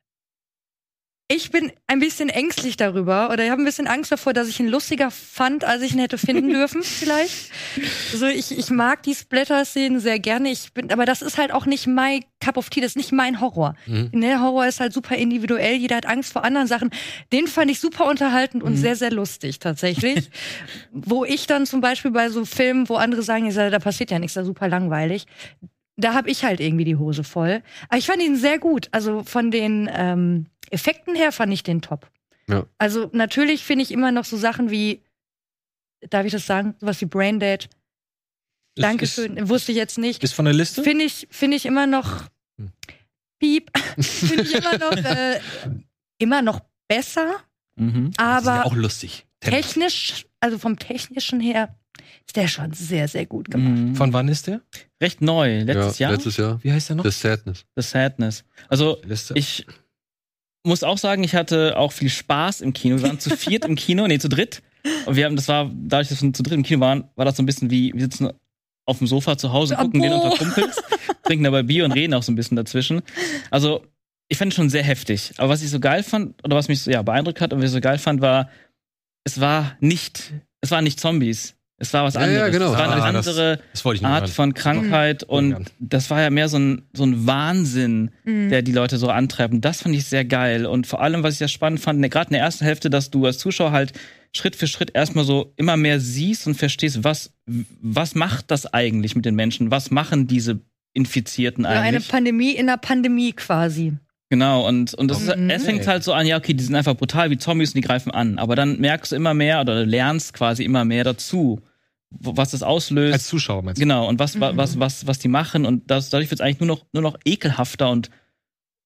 ich bin ein bisschen ängstlich darüber oder ich habe ein bisschen Angst davor, dass ich ihn lustiger fand, als ich ihn hätte finden dürfen, vielleicht. Also ich, ich mag die Splatter-Szenen sehr gerne. Ich bin, aber das ist halt auch nicht mein Cup of Tea, das ist nicht mein Horror. Mhm. Der Horror ist halt super individuell, jeder hat Angst vor anderen Sachen. Den fand ich super unterhaltend und sehr, sehr lustig tatsächlich. Wo ich dann zum Beispiel bei so Filmen, wo andere sagen, ich sage, da passiert ja nichts, da super langweilig. Da habe ich halt irgendwie die Hose voll. Aber ich fand ihn sehr gut. Also von den ähm, Effekten her fand ich den top. Ja. Also natürlich finde ich immer noch so Sachen wie, darf ich das sagen, sowas wie Braindead. Ist- Dankeschön, wusste ich jetzt nicht. Ist von der Liste? Finde ich, finde ich immer noch Hm. piep, finde ich immer noch äh, immer noch besser, Mhm. Das ist ja aber auch lustig. technisch, also vom technischen her, ist der schon sehr, sehr gut gemacht. Mhm. Von wann ist der? Recht neu, letztes ja, Jahr. Letztes Jahr. Wie heißt der noch? The Sadness. The Sadness. Also Liste. ich muss auch sagen, ich hatte auch viel Spaß im Kino. Wir waren zu viert im Kino, nee, zu dritt. Und wir haben, das war, dadurch, dass wir zu dritt im Kino waren, war das so ein bisschen wie, wir sitzen auf dem Sofa zu Hause, gucken den Abo. unter Kumpels, trinken dabei Bier und reden auch so ein bisschen dazwischen. Also, ich fand es schon sehr heftig. Aber was ich so geil fand, oder was mich so ja, beeindruckt hat und was ich so geil fand, war, es war nicht, es waren nicht Zombies. Es war was Ja, ja, anderes. genau. Es war eine Ah, das- andere Das wollte ich nicht Art hören. von Krankheit Mhm. und das war ja mehr so ein, so ein Wahnsinn, Mhm. der die Leute so antreibt. Und das fand ich sehr geil. Und vor allem, was ich ja spannend fand, ne, gerade in der ersten Hälfte, dass du als Zuschauer halt Schritt für Schritt erstmal so immer mehr siehst und verstehst, was, was macht das eigentlich mit den Menschen? Was machen diese Infizierten Ja, eine eigentlich? Pandemie in der Pandemie quasi. Genau, und, und das ist, Mhm. es fängt halt so an, ja, okay, die sind einfach brutal wie Zombies und die greifen an. Aber dann merkst du immer mehr oder du lernst quasi immer mehr dazu, wo- was das auslöst. Als Zuschauer meinst du? Genau, und was, Mhm. was, was, was die machen. Und das, dadurch wird es eigentlich nur noch, nur noch ekelhafter und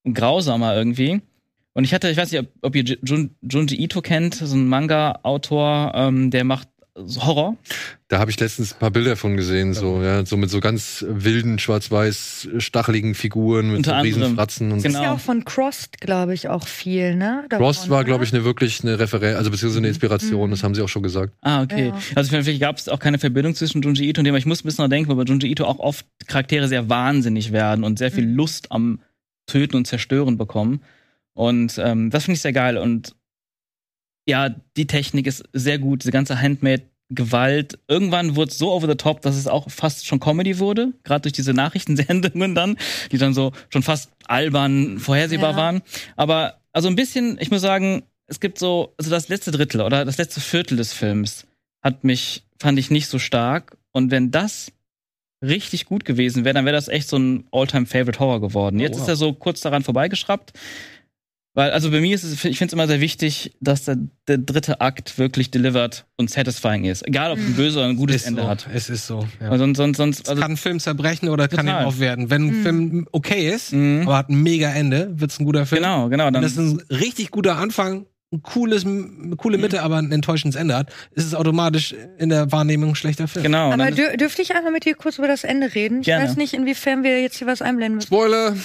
grausamer irgendwie. Und ich hatte, ich weiß nicht, ob, ob ihr Jun, Junji Ito kennt, so ein Manga-Autor, ähm, der macht Horror. Da habe ich letztens ein paar Bilder von gesehen, so, ja, so mit so ganz wilden, schwarz-weiß, stacheligen Figuren mit Unter so riesen anderem. Fratzen und Das Genau. ist ja auch von Crossed, glaube ich, auch viel, ne? Davon, Frost war, glaube oder? ich, eine wirklich eine Referenz, also beziehungsweise eine Inspiration, Mhm. das haben sie auch schon gesagt. Ah, okay. Ja. Also vielleicht gab es auch keine Verbindung zwischen Junji Ito und dem, aber ich muss ein bisschen noch denken, weil bei Junji Ito auch oft Charaktere sehr wahnsinnig werden und sehr viel Mhm. Lust am Töten und Zerstören bekommen. Und ähm, das finde ich sehr geil. Und ja, die Technik ist sehr gut, diese ganze Handmade-Gewalt. Irgendwann wurde es so over the top, dass es auch fast schon Comedy wurde, gerade durch diese Nachrichtensendungen dann, die dann so schon fast albern vorhersehbar Ja. waren. Aber also ein bisschen, ich muss sagen, es gibt so, also das letzte Drittel oder das letzte Viertel des Films hat mich, fand ich nicht so stark. Und wenn das richtig gut gewesen wäre, dann wäre das echt so ein All-Time-Favorite-Horror geworden. Jetzt Oh, wow. ist er so kurz daran vorbeigeschraubt. Weil, also bei mir ist es, ich finde es immer sehr wichtig, dass der, der dritte Akt wirklich delivered und satisfying ist. Egal, ob es ein böses oder ein gutes ist Ende so. hat. Es ist so. Ja. Weil sonst, sonst, sonst, Es also, kann einen Film zerbrechen oder kann ihn Total. aufwerten. Wenn ein Mhm. Film okay ist, Mhm. aber hat ein mega Ende, wird's ein guter Film. genau, genau. Wenn Dann, das ein richtig guter Anfang, ein cooles, eine coole Mitte, aber ein enttäuschendes Ende hat, ist es automatisch in der Wahrnehmung ein schlechter Film. genau. Und Aber dann ist, dür dürfte ich einmal mit dir kurz über das Ende reden? Ich Gerne. weiß nicht, inwiefern wir jetzt hier was einblenden müssen. Spoiler!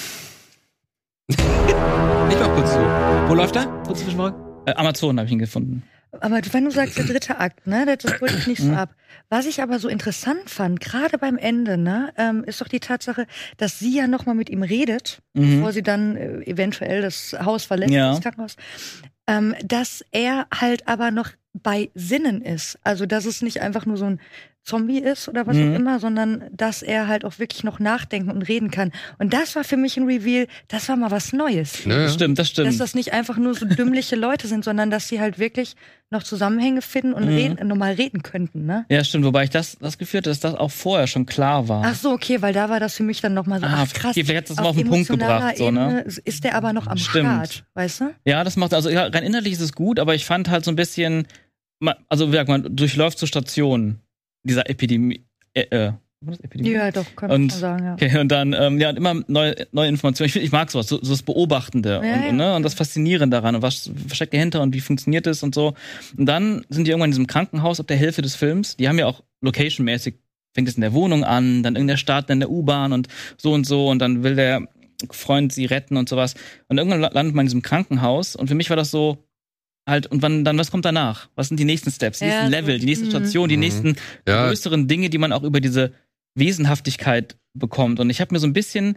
Ich mach kurz zu. Wo läuft er? Kurz Zwischenfrage. äh, Amazon habe ich ihn gefunden. Aber wenn du sagst, der dritte Akt, ne, das, das holt mich nicht so Mhm. ab. Was ich aber so interessant fand, gerade beim Ende, ne, ähm, ist doch die Tatsache, dass sie ja nochmal mit ihm redet, Mhm. bevor sie dann äh, eventuell das Haus verlässt, Ja. das Krankenhaus, ähm, dass er halt aber noch bei Sinnen ist. Also, dass es nicht einfach nur so ein Zombie ist oder was Mhm. auch immer, sondern dass er halt auch wirklich noch nachdenken und reden kann. Und das war für mich ein Reveal, das war mal was Neues. Ja, ja. Das stimmt, das Dass stimmt. das nicht einfach nur so dümmliche Leute sind, sondern dass sie halt wirklich noch Zusammenhänge finden und Mhm. reden, normal reden könnten, ne? Ja, stimmt. Wobei ich das, das Gefühl hatte, dass das auch vorher schon klar war. Ach so, okay, weil da war das für mich dann nochmal so, Ah, ach krass. okay, vielleicht hat das mal auf den Punkt emotionaler gebracht, so, ne? Ebene ist der aber noch am Stimmt. Start, weißt du? Ja, das macht, also ja, rein inhaltlich ist es gut, aber ich fand halt so ein bisschen, ma- also wie sagt man, durchläuft so Stationen dieser Epidemie, äh, äh, was ist Epidemie? Ja, doch, kann man Und- schon sagen, ja. Okay, und dann, ähm, ja, und immer neue, neue Informationen. Ich, find, ich mag sowas, so, so das Beobachtende Ja, und, ja. und, ne, und das Faszinierende daran und was steckt dahinter und wie funktioniert es und so. Und dann sind die irgendwann in diesem Krankenhaus ab der Hälfte des Films. Die haben ja auch location-mäßig, fängt es in der Wohnung an, dann in der Stadt, dann in der U-Bahn und so und so und dann will der Freund sie retten und sowas. Und irgendwann la- landet man in diesem Krankenhaus und für mich war das so, halt, und wann, dann, was kommt danach? Was sind die nächsten Steps, die Ja, nächsten so, Level, die nächste mhm. Station, die Mhm. nächsten Ja. größeren Dinge, die man auch über diese Wesenhaftigkeit bekommt. Und ich habe mir so ein bisschen,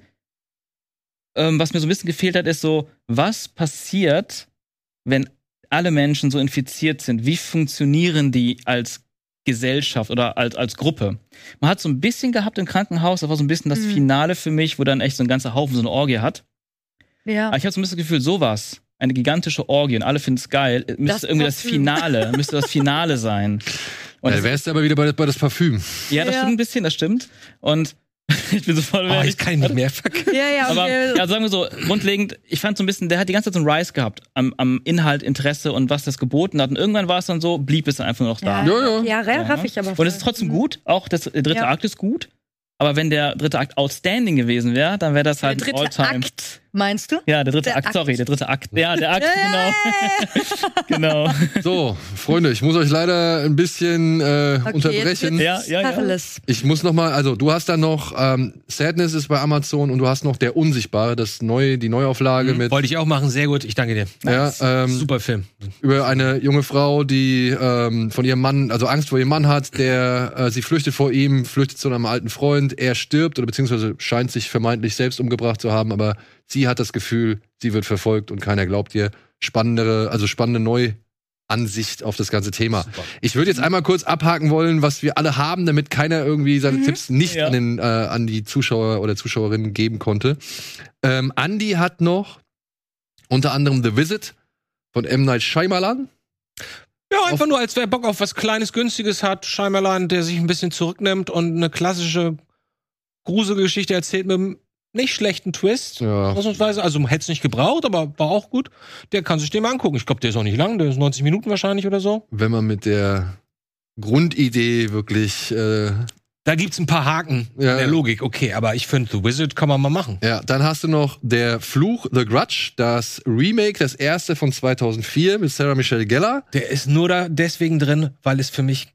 ähm, was mir so ein bisschen gefehlt hat, ist so, was passiert, wenn alle Menschen so infiziert sind? Wie funktionieren die als Gesellschaft oder als, als Gruppe? Man hat so ein bisschen gehabt im Krankenhaus, das war so ein bisschen das Mhm. Finale für mich, wo dann echt so ein ganzer Haufen so eine Orgie hat. Ja. Aber ich habe so ein bisschen das Gefühl, sowas, eine gigantische Orgie und alle finden es geil, müsste Das irgendwie das Parfüm. Finale, müsste das Finale sein. Und Ja, das, wärst du aber wieder bei, bei das Parfüm. ja, das Ja. stimmt ein bisschen, das stimmt. Und ich bin so voll Oh, ich kann ihn nicht mehr verkaufen. Ja, ja, Aber okay. ja, sagen wir so, grundlegend, ich fand so ein bisschen, der hat die ganze Zeit so einen Rise gehabt am, am Inhalt, Interesse und was das geboten hat. Und irgendwann war es dann so, blieb es dann einfach nur noch da. ja, Ja, ja, ja. ja, raff ich aber. Und voll. es ist trotzdem gut, auch das, der dritte Ja. Akt ist gut. Aber wenn der dritte Akt outstanding gewesen wäre, dann wäre das Der halt ein dritte All-Time. Akt, meinst du? Ja, der dritte Der Akt, Akt. sorry, der dritte Akt. Ja, der Akt, genau. genau. So, Freunde, ich muss euch leider ein bisschen äh, Okay, unterbrechen. jetzt Ja, ja, ja. Tacheles. Ich muss noch mal, also du hast dann noch ähm, Sadness ist bei Amazon und du hast noch Der Unsichtbare, das neue, die Neuauflage mit Wollte ich auch machen, sehr gut. Ich danke dir. ja, ähm, Super Film. über eine junge Frau, die ähm, von ihrem Mann, also Angst vor ihrem Mann hat, der äh, sie flüchtet vor ihm, flüchtet zu einem alten Freund, er stirbt oder beziehungsweise scheint sich vermeintlich selbst umgebracht zu haben, aber sie hat das Gefühl, sie wird verfolgt und keiner glaubt ihr. Spannendere, also spannende Neuansicht auf das ganze Thema. Super. Ich würde jetzt einmal kurz abhaken wollen, was wir alle haben, damit keiner irgendwie seine Mhm. Tipps nicht Ja. an, den, äh, an die Zuschauer oder Zuschauerinnen geben konnte. Ähm, Andy hat noch unter anderem The Visit von M. Night Shyamalan. Ja, einfach nur, als wer Bock auf was Kleines, Günstiges hat. Shyamalan, der sich ein bisschen zurücknimmt und eine klassische Gruselgeschichte erzählt mit einem nicht schlechten Twist. Ja. Ausnahmsweise. Also, man hätte es nicht gebraucht, aber war auch gut. Der kann sich den mal angucken. Ich glaube, der ist auch nicht lang. Der ist neunzig Minuten wahrscheinlich oder so. Wenn man mit der Grundidee wirklich äh, Da gibt's ein paar Haken Ja, in der ja. Logik, okay, aber ich finde, The Wizard kann man mal machen. Ja, dann hast du noch der Fluch, The Grudge, das Remake, das erste von zweitausendvier mit Sarah Michelle Gellar. Der ist nur da deswegen drin, weil es für mich.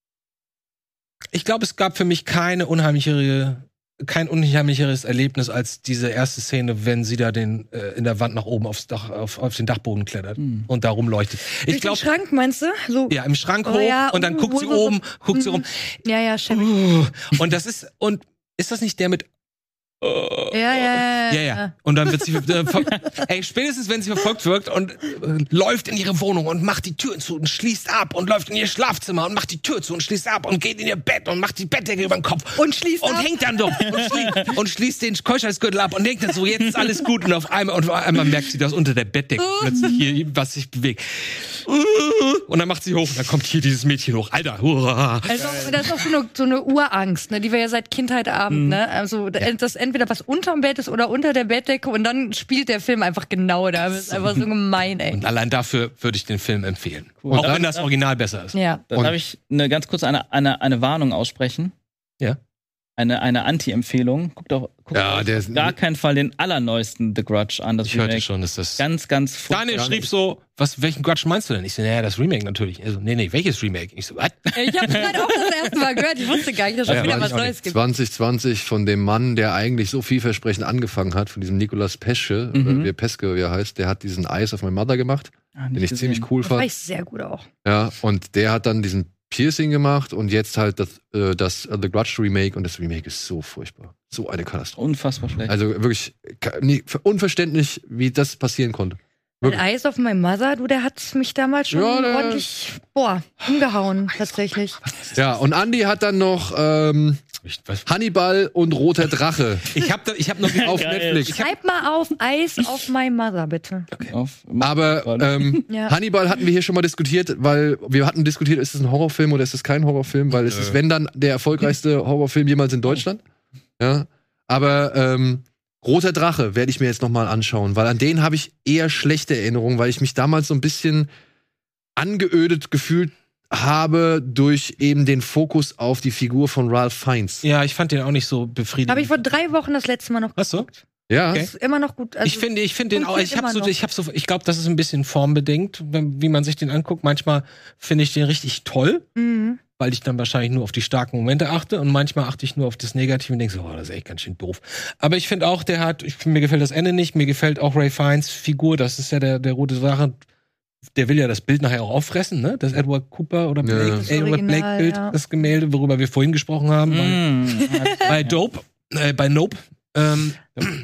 Ich glaube, es gab für mich keine unheimlichere, kein unheimlicheres Erlebnis als diese erste Szene, wenn sie da den äh, in der Wand nach oben aufs Dach, auf, auf den Dachboden klettert Mhm. und da rumleuchtet. Ich Durch glaube, den Schrank, meinst du? So. ja, im Schrank Oh hoch ja, und dann uh, guckt wo sie so- oben, guckt sie Mhm. rum. Ja, ja, stimmt. Uh, und das ist und ist das nicht der mit Ja, ja, ja. Ja, ja. Und dann wird sie, äh, ver- ey, spätestens wenn sie verfolgt wird und äh, läuft in ihre Wohnung und macht die Türen zu und schließt ab und läuft in ihr Schlafzimmer und macht die Tür zu und schließt ab und geht in ihr Bett und macht die Bettdecke über den Kopf Und schließt und ab. hängt dann doch und, schlie und schließt den Keuschheitsgürtel ab und denkt dann so, jetzt ist alles gut und auf einmal und auf einmal merkt sie, dass unter der Bettdecke plötzlich hier was sich bewegt. Und dann macht sie hoch und dann kommt hier dieses Mädchen hoch. Alter, hurra. Also, das ist auch so eine, so eine Urangst, ne, die wir ja seit Kindheit haben, ne? Also, das entweder was unterm Bett ist oder unter der Bettdecke und dann spielt der Film einfach genau da. Das ist einfach so gemein, ey. Und allein dafür würde ich den Film empfehlen. Cool. Auch Darf- wenn das Original besser ist. Ja. Da darf ich eine, ganz kurz eine, eine, eine Warnung aussprechen. Ja. Eine, eine Anti-Empfehlung. Guckt doch guckt Ja, euch der auf ist- gar keinen Fall den allerneuesten The Grudge an. Das Ich hörte Remake. schon, dass das. Ganz, ganz furchtbar. Daniel schrieb so, was, welchen Grudge meinst du denn? Ich so, naja, das Remake natürlich. Also, nee, nee, welches Remake? Ich so, was? Ich habe gerade auch das erste Mal gehört. Ich wusste gar nicht, dass es Ja, wieder weiß was ich auch Neues gibt. zwanzig zwanzig von dem Mann, der eigentlich so vielversprechend angefangen hat, von diesem Nicolas Pesce, Mhm. oder wie Peske, wie er heißt, der hat diesen Eyes of My Mother gemacht, Ah, nicht den ich gesehen. ziemlich cool Das war fand. ich sehr gut auch. Ja, und der hat dann diesen Piercing gemacht und jetzt halt das, äh, das äh, The Grudge Remake und das Remake ist so furchtbar. So eine Katastrophe. Unfassbar schlecht. Also wirklich ka- nie, unverständlich, wie das passieren konnte. Mit Wirklich. Eyes of My Mother, du, der hat mich damals schon Ja, der- ordentlich, boah, umgehauen, tatsächlich. Ja, und Andy hat dann noch ähm, Ich, was? Hannibal und Roter Drache ich hab, da, ich hab noch auf Geil. Netflix. Schreib mal auf Eyes of My Mother, bitte. Auf- Aber ähm, Ja. Hannibal hatten wir hier schon mal diskutiert, weil wir hatten diskutiert, ist es ein Horrorfilm oder ist es kein Horrorfilm, weil es ist, wenn dann, der erfolgreichste Horrorfilm jemals in Deutschland. Ja, aber ähm, Roter Drache werde ich mir jetzt noch mal anschauen, weil an den habe ich eher schlechte Erinnerungen, weil ich mich damals so ein bisschen angeödet gefühlt habe durch eben den Fokus auf die Figur von Ralph Fiennes. Ja, ich fand den auch nicht so befriedigend. Habe ich vor drei Wochen das letzte Mal noch Was so? Ja, Okay. ist immer noch gut. Also, ich finde, ich finde den auch, ich habe funktioniert so, immer noch. ich habe so, ich glaube, das ist ein bisschen formbedingt, wenn, wie man sich den anguckt. Manchmal finde ich den richtig toll, Mhm. weil ich dann wahrscheinlich nur auf die starken Momente achte und manchmal achte ich nur auf das Negative und denke so, oh, das ist echt ganz schön doof. Aber ich finde auch, der hat, ich, mir gefällt das Ende nicht, mir gefällt auch Ray Fiennes Figur, das ist ja der, der rote Drache, der will ja das Bild nachher auch auffressen, ne? Das Edward Cooper oder Ja. Blake, Das Edward Original, Blake Bild, ja. das Gemälde, worüber wir vorhin gesprochen haben, bei, Mm. bei Dope, äh, bei Nope. Ähm,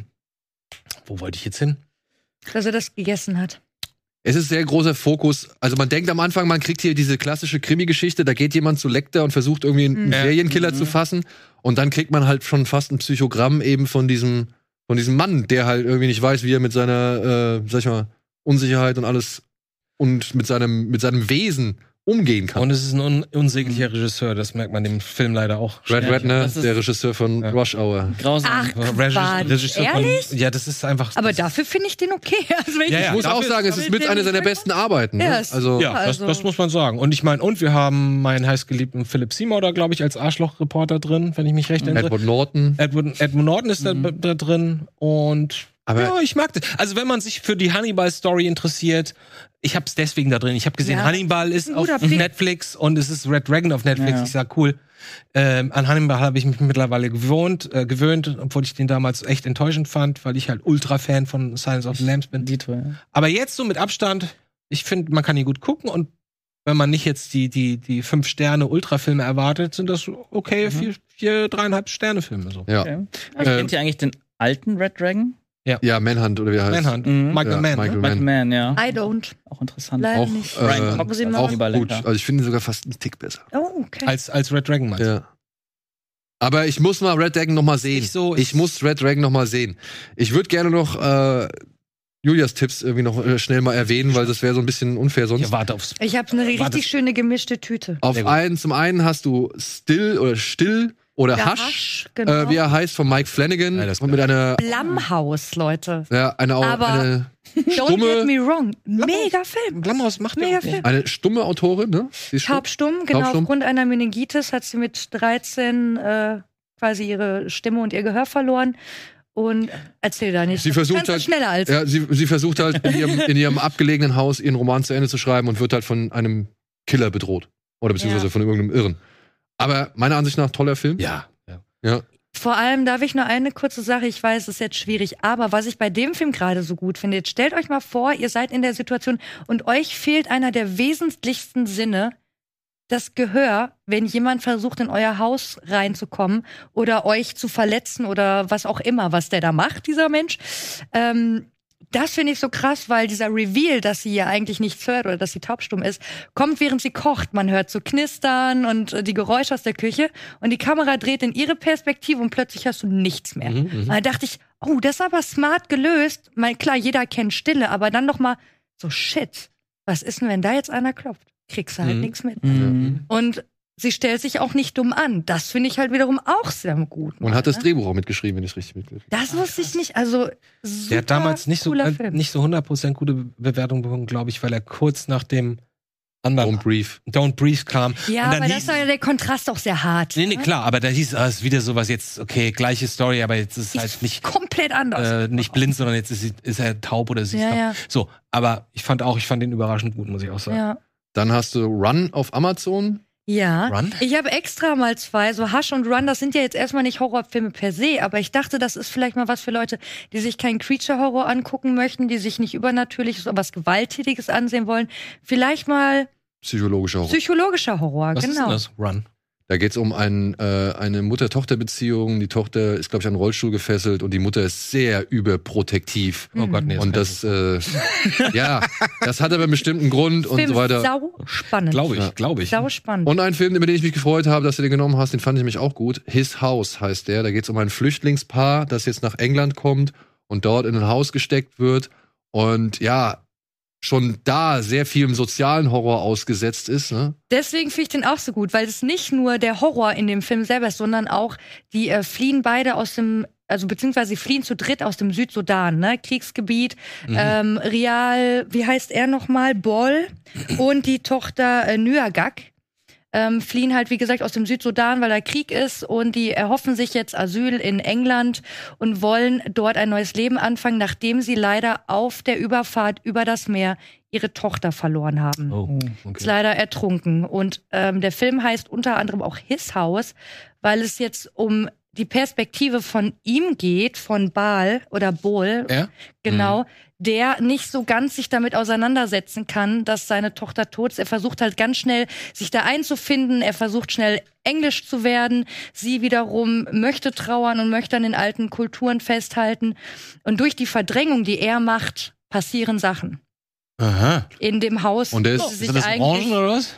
wo wollte ich jetzt hin? Dass er das gegessen hat. es ist sehr großer Fokus. Also man denkt am Anfang, man kriegt hier diese klassische Krimi-Geschichte, da geht jemand zu Lecter und versucht irgendwie einen Mhm. Serienkiller Mhm. zu fassen und dann kriegt man halt schon fast ein Psychogramm eben von diesem, von diesem Mann, der halt irgendwie nicht weiß, wie er mit seiner, äh, sag ich mal, Unsicherheit und alles und mit seinem, mit seinem Wesen umgehen kann. Und es ist ein un unsäglicher Regisseur, das merkt man dem Film leider auch. Red Ja, Redner, das ist- der Regisseur von Ja. Rush Hour. Grausam. Ach, Regis- Quatsch. Regisseur Ehrlich? Von, ja, das ist einfach. Aber dafür finde ich den okay. Also wenn Ja, ich ja. Ich muss auch dafür- sagen, es ist mit einer seiner besten Arbeiten. Ne? Ja, es- Also, Ja, das, Also- das muss man sagen. Und ich meine, und wir haben meinen heißgeliebten Philip Seymour da, glaube ich, als Arschloch-Reporter drin, wenn ich mich recht erinnere. Edward Norton. Edward, Edward Norton ist da, Mhm. da drin und Aber- ja, ich mag das. Also wenn man sich für die Hannibal-Story interessiert, ich hab's deswegen da drin. Ich habe gesehen, Ja, Hannibal ist ein auf guter Pick. Netflix und es ist Red Dragon auf Netflix. Ja. Ich sag, cool. Ähm, an Hannibal habe ich mich mittlerweile gewohnt, äh, gewöhnt, obwohl ich den damals echt enttäuschend fand, weil ich halt Ultra-Fan von Silence of the Lambs bin. Dito, ja. Aber jetzt so mit Abstand, ich finde, man kann ihn gut gucken und wenn man nicht jetzt die, die, die fünf Sterne Ultrafilme erwartet, sind das okay, Mhm. vier, vier, dreieinhalb Sterne Filme so. Ja. Okay. Ähm, Kennt ihr eigentlich den alten Red Dragon? Ja, Manhunt oder wie er heißt. Manhunt, Mhm. Michael Ja, Mann. Michael Ne? Michael Mann, ja. I don't. Auch interessant. Leider Auch, nicht. äh, Ryan Cox Muss ich als mal- auch Hannibal gut. Lecter. Also ich finde ihn sogar fast einen Tick besser. Oh, okay. Als, als Red Dragon meinst du? Ja. Aber ich muss mal Red Dragon noch mal sehen. Nicht so, ich ich- muss Red Dragon noch mal sehen. Ich würde gerne noch äh, Julias Tipps irgendwie noch äh, schnell mal erwähnen, weil das wäre so ein bisschen unfair sonst. Ich warte aufs. Ich habe eine War richtig das- schöne gemischte Tüte. Auf Sehr gut. einen, zum einen hast du Still oder Still oder Der Hush, Hush, genau. äh, wie er heißt, von Mike Flanagan. Ja, das und mit einer, Blumhouse, Leute. ja, eine, Aber- eine, Don't get stumme, me wrong. Mega Film. Blumhouse macht Mega ja Film. eine stumme Autorin, ne? Sie ist stumm. Taubstumm, genau. Taubstumm. Aufgrund einer Meningitis hat sie mit dreizehn äh, quasi ihre Stimme und ihr Gehör verloren. Und erzähl da nicht. Sie versucht Kannst du halt- schneller als Ja, sie, sie versucht halt in ihrem, in ihrem abgelegenen Haus ihren Roman zu Ende zu schreiben und wird halt von einem Killer bedroht. Oder beziehungsweise Ja. von irgendeinem Irren. Aber meiner Ansicht nach toller Film. Ja. ja. Ja. Vor allem darf ich nur eine kurze Sache, ich weiß, es ist jetzt schwierig, aber was ich bei dem Film gerade so gut finde, jetzt stellt euch mal vor, ihr seid in der Situation und euch fehlt einer der wesentlichsten Sinne, das Gehör, wenn jemand versucht, in euer Haus reinzukommen oder euch zu verletzen oder was auch immer, was der da macht, dieser Mensch. Ähm, das finde ich so krass, weil dieser Reveal, dass sie ja eigentlich nichts hört oder dass sie taubstumm ist, kommt, während sie kocht. Man hört so Knistern und äh, die Geräusche aus der Küche und die Kamera dreht in ihre Perspektive und plötzlich hörst du nichts mehr. Mhm, Und da dachte ich, oh, das ist aber smart gelöst. Mal klar, jeder kennt Stille, aber dann noch mal so, shit, was ist denn, wenn da jetzt einer klopft? Kriegst du halt Mhm. nichts mit. Mhm. Und sie stellt sich auch nicht dumm an. Das finde ich halt wiederum auch sehr gut. Und hat das ne? Drehbuch auch mitgeschrieben, wenn ich es richtig mitgekriegt habe. Das wusste ich nicht. Also, super Der hat damals nicht so, cooler äh, Film. nicht so hundert Prozent gute Bewertung bekommen, glaube ich, weil er kurz nach dem anderen Don't Brief. Don't Breathe kam. Ja, Und dann aber hieß- das war ja der Kontrast auch sehr hart. Nee, nee, ne? klar, aber da hieß ah, ist wieder sowas jetzt, okay, gleiche Story, aber jetzt ist es halt Ist nicht, komplett anders. äh, nicht blind, sondern jetzt ist, sie- ist er taub oder sie ist Ja, taub. ja. So, aber ich fand auch, ich fand den überraschend gut, muss ich auch sagen. ja. Dann hast du Run auf Amazon. Ja, Run? ich habe extra mal zwei, so Hush und Run, das sind ja jetzt erstmal nicht Horrorfilme per se, aber ich dachte, das ist vielleicht mal was für Leute, die sich keinen Creature-Horror angucken möchten, die sich nicht übernatürliches, aber was Gewalttätiges ansehen wollen. Vielleicht mal Psychologischer Horror. psychologischer Horror, Was ist genau. denn das? Run. Da geht es um ein, äh, eine Mutter-Tochter-Beziehung. Die Tochter ist, glaube ich, an den Rollstuhl gefesselt und die Mutter ist sehr überprotektiv. Oh Gott, nee. Und das, äh, ja, das hat aber einen bestimmten Grund und Film so weiter. sau spannend. glaube ich, Ja. glaube ich. Sau spannend. Und ein Film, über den ich mich gefreut habe, dass du den genommen hast, den fand ich nämlich auch gut. His House heißt der. Da geht es um ein Flüchtlingspaar, das jetzt nach England kommt und dort in ein Haus gesteckt wird. Und ja, schon da sehr viel im sozialen Horror ausgesetzt ist. Ne? Deswegen finde ich den auch so gut, weil es nicht nur der Horror in dem Film selber ist, sondern auch, die äh, fliehen beide aus dem, also beziehungsweise sie fliehen zu dritt aus dem Südsudan, ne? Kriegsgebiet. Ähm, Rial, wie heißt er nochmal? Bol und die Tochter äh, Nyagak. Ähm, fliehen halt, wie gesagt, aus dem Südsudan, weil da Krieg ist und die erhoffen sich jetzt Asyl in England und wollen dort ein neues Leben anfangen, nachdem sie leider auf der Überfahrt über das Meer ihre Tochter verloren haben. Oh, Ist okay. leider ertrunken. Und ähm, der Film heißt unter anderem auch His House, weil es jetzt um die Perspektive von ihm geht, von Baal oder Bol, Ja? genau, der nicht so ganz sich damit auseinandersetzen kann, dass seine Tochter tot ist. Er versucht halt ganz schnell, sich da einzufinden. Er versucht schnell Englisch zu werden. Sie wiederum möchte trauern und möchte an den alten Kulturen festhalten. Und durch die Verdrängung, die er macht, passieren Sachen. Aha. In dem Haus. Und der ist- wo sie Ist sich das eigentlich- Orangen oder was?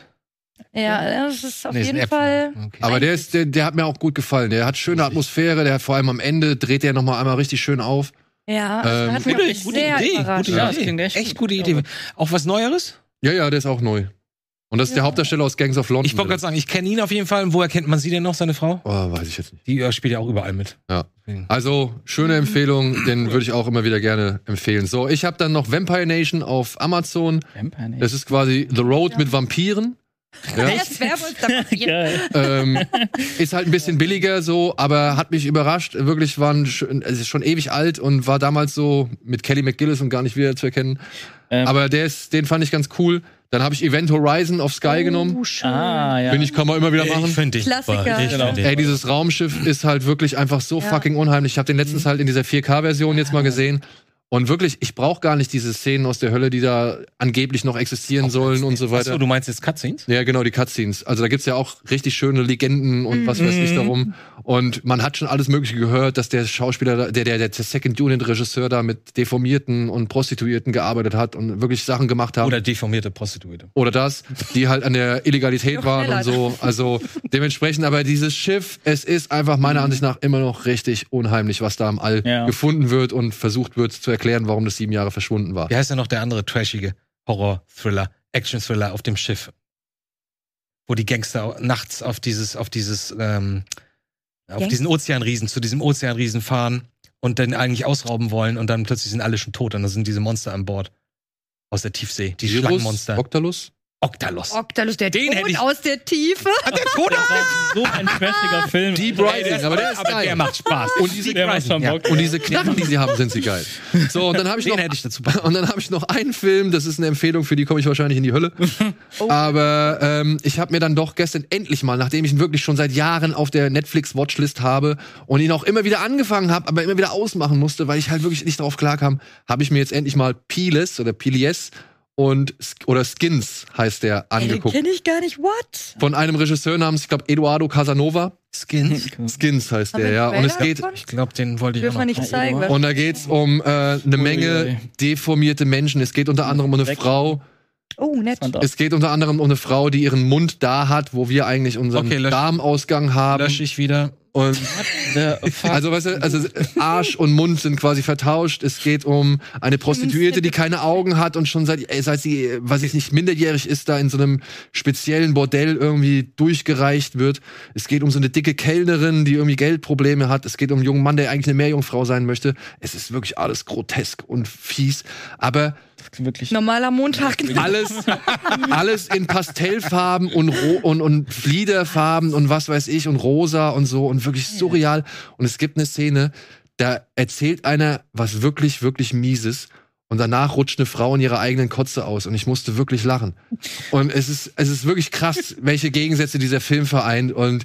Ja, das ist auf Nee, ist ein jeden Äpfel. Fall. Okay. Aber der ist, der, der hat mir auch gut gefallen. Der hat schöne Atmosphäre. Der hat vor allem am Ende dreht der noch mal einmal richtig schön auf. Ja, Ähm, das hat mich Gute, auch gute sehr Idee. überrascht. Gute Ja, das Idee. klingt echt echt gut. gute Idee. Auch was Neueres? Ja, ja, der ist auch neu. Und das ist der Hauptdarsteller aus Gangs of London. Ich wollte gerade sagen, ich kenne ihn auf jeden Fall. Und woher kennt man sie denn noch, seine Frau? Oh, weiß ich jetzt nicht. Die äh, spielt ja auch überall mit. Ja. Also, schöne Empfehlung, den würde ich auch immer wieder gerne empfehlen. So, ich habe dann noch Vampire Nation auf Amazon. Vampire Nation. Das ist quasi The Road mit Vampiren. Ja. Das wäre wohl da passiert. Geil. ähm, ist halt ein bisschen billiger so, aber hat mich überrascht. Wirklich waren schon, es ist schon ewig alt und war damals so mit Kelly McGillis und gar nicht wieder zu erkennen. Ähm. Aber der ist, den fand ich ganz cool. Dann habe ich Event Horizon auf Sky genommen. Oh, schön. Ah, ja. Finde ich, kann man immer wieder Ich machen. finde dich Klassiker. super. Ich Genau. find dich Ey, dieses Raumschiff ist halt wirklich einfach so Ja. fucking unheimlich. Ich habe den letztens halt in dieser vier K-Version jetzt mal gesehen. Und wirklich, ich brauche gar nicht diese Szenen aus der Hölle, die da angeblich noch existieren sollen und so weiter. Achso, du meinst jetzt Cutscenes? Ja, genau, die Cutscenes. Also da gibt's ja auch richtig schöne Legenden und was weiß ich darum. Und man hat schon alles Mögliche gehört, dass der Schauspieler, da- der, der, der Second Unit Regisseur da mit Deformierten und Prostituierten gearbeitet hat und wirklich Sachen gemacht haben. Oder deformierte Prostituierte. Oder das, die halt an der Illegalität Noch waren schneller. und so. Also dementsprechend, aber dieses Schiff, es ist einfach meiner Ansicht nach immer noch richtig unheimlich, was da im All Ja. gefunden wird und versucht wird zu erklären, warum das sieben Jahre verschwunden war. Wie heißt denn noch der andere trashige Horror-Thriller, Action-Thriller auf dem Schiff? Wo die Gangster nachts auf dieses, auf dieses, ähm, auf diesen Ozeanriesen, zu diesem Ozeanriesen fahren und dann eigentlich ausrauben wollen und dann plötzlich sind alle schon tot und dann sind diese Monster an Bord. Aus der Tiefsee. Die Virus, Schlangenmonster. Octalus? Octalus. Octalus, der Den hätte Tod ich- aus der Tiefe. Ah, der Tod Das war so ein trashiger Film. Deep Ey, Rising, aber der ist aber geil. der macht Spaß. Und diese, Der macht schon ja. Bock. und diese Knarren, die sie haben, sind sie geil. So, und dann habe ich Den noch hätte ich dazu und dann habe ich noch einen Film, das ist eine Empfehlung, für die komme ich wahrscheinlich in die Hölle. Aber ähm, ich habe mir dann doch gestern endlich mal, nachdem ich ihn wirklich schon seit Jahren auf der Netflix-Watchlist habe und ihn auch immer wieder angefangen habe, aber immer wieder ausmachen musste, weil ich halt wirklich nicht drauf klarkam, habe ich mir jetzt endlich mal Peeless oder Pelies und oder Skins heißt der Ey, den angeguckt. kenne ich gar nicht. What? Von einem Regisseur namens, ich glaube, Eduardo Casanova. Skins. Skins heißt Haben der, wir ja. einen Und es Trailer geht davon? Ich glaube, den wollte ich auch Dürfen wir noch. nicht zeigen. und da geht's um äh, eine Menge ui. deformierte Menschen. Es geht unter anderem um eine Weg. Frau. Oh, nett. Fand auch- Es geht unter anderem um eine Frau, die ihren Mund da hat, wo wir eigentlich unseren Okay, lösch- Darmausgang haben. Lösche ich wieder. Und Der fuck. also, weißt du, also Arsch und Mund sind quasi vertauscht. Es geht um eine Prostituierte, die keine Augen hat und schon seit, äh, seit sie, äh, weiß ich nicht, minderjährig ist, da in so einem speziellen Bordell irgendwie durchgereicht wird. Es geht um so eine dicke Kellnerin, die irgendwie Geldprobleme hat. Es geht um einen jungen Mann, der eigentlich eine Meerjungfrau sein möchte. Es ist wirklich alles grotesk und fies. Aber wirklich. Normaler Montag. alles, alles in Pastellfarben und, ro und, und Fliederfarben und was weiß ich und rosa und so und wirklich surreal. Und es gibt eine Szene, da erzählt einer was wirklich, wirklich Mieses und danach rutscht eine Frau in ihrer eigenen Kotze aus und ich musste wirklich lachen. Und es ist, es ist wirklich krass, welche Gegensätze dieser Film vereint und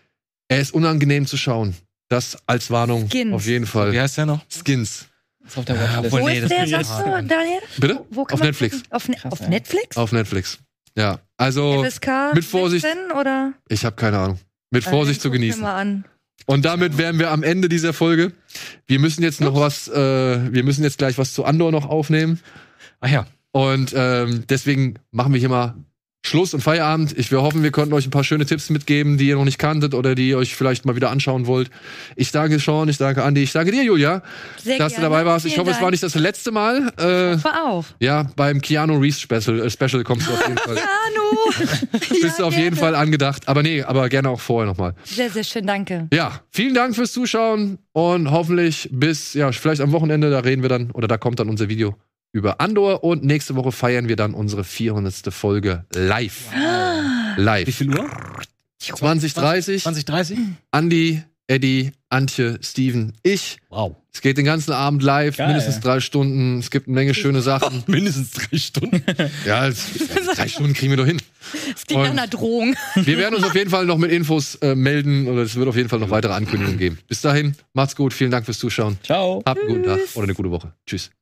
er ist unangenehm zu schauen. Das als Warnung Skins. auf jeden Fall. Wie heißt der noch? Skins. Ist auf der Ja, Watchlist. obwohl, Wo nee, ist das der, bin ich sagst jetzt- du, Daniel? Bitte? Wo kann Auf man Netflix. gucken? Auf, ne Krass, auf ey. Netflix? Auf Netflix. Ja. Also, F S K mit Vorsicht. sechzehn oder? ich habe keine Ahnung. Mit Vorsicht Äh, zu guck mir genießen. Mal an. Und damit wären wir am Ende dieser Folge. Wir müssen jetzt noch was, äh, wir müssen jetzt gleich was zu Andor noch aufnehmen. Ach ja. Und ähm, deswegen machen wir hier mal Schluss und Feierabend. Ich wir hoffen, wir konnten euch ein paar schöne Tipps mitgeben, die ihr noch nicht kanntet oder die ihr euch vielleicht mal wieder anschauen wollt. Ich danke Sean, ich danke Andi, ich danke dir, Julia, Sehr dass du gerne. dabei warst. Ich Vielen hoffe, es war nicht das letzte Mal. Äh, War auf. ja, beim Keanu Reeves Special, äh, Special kommst du auf jeden Fall. Keanu! Bist du auf jeden Fall angedacht. Aber nee, aber gerne auch vorher nochmal. Sehr, sehr schön, danke. Ja, vielen Dank fürs Zuschauen und hoffentlich bis, ja, vielleicht am Wochenende, da reden wir dann, oder da kommt dann unser Video über Andor und nächste Woche feiern wir dann unsere vierhundertste Folge live. Wie Live. viel Uhr? zwanzig dreißig. zwanzig dreißig? Andi, Eddie, Antje, Steven, ich. Wow. Es geht den ganzen Abend live, Geil. mindestens drei Stunden. Es gibt eine Menge schöne Sachen. Mindestens drei Stunden. Ja, es, drei Stunden kriegen wir doch hin. Es klingt nach Und- einer Drohung. Wir werden uns auf jeden Fall noch mit Infos äh, melden oder es wird auf jeden Fall noch weitere Ankündigungen geben. Bis dahin, macht's gut, vielen Dank fürs Zuschauen. Ciao. Habt einen guten Tag oder eine gute Woche. Tschüss.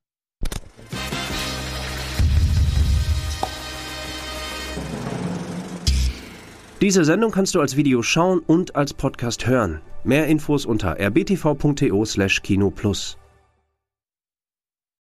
Diese Sendung kannst du als Video schauen und als Podcast hören. Mehr Infos unter r b t v punkt t o slash kino plus.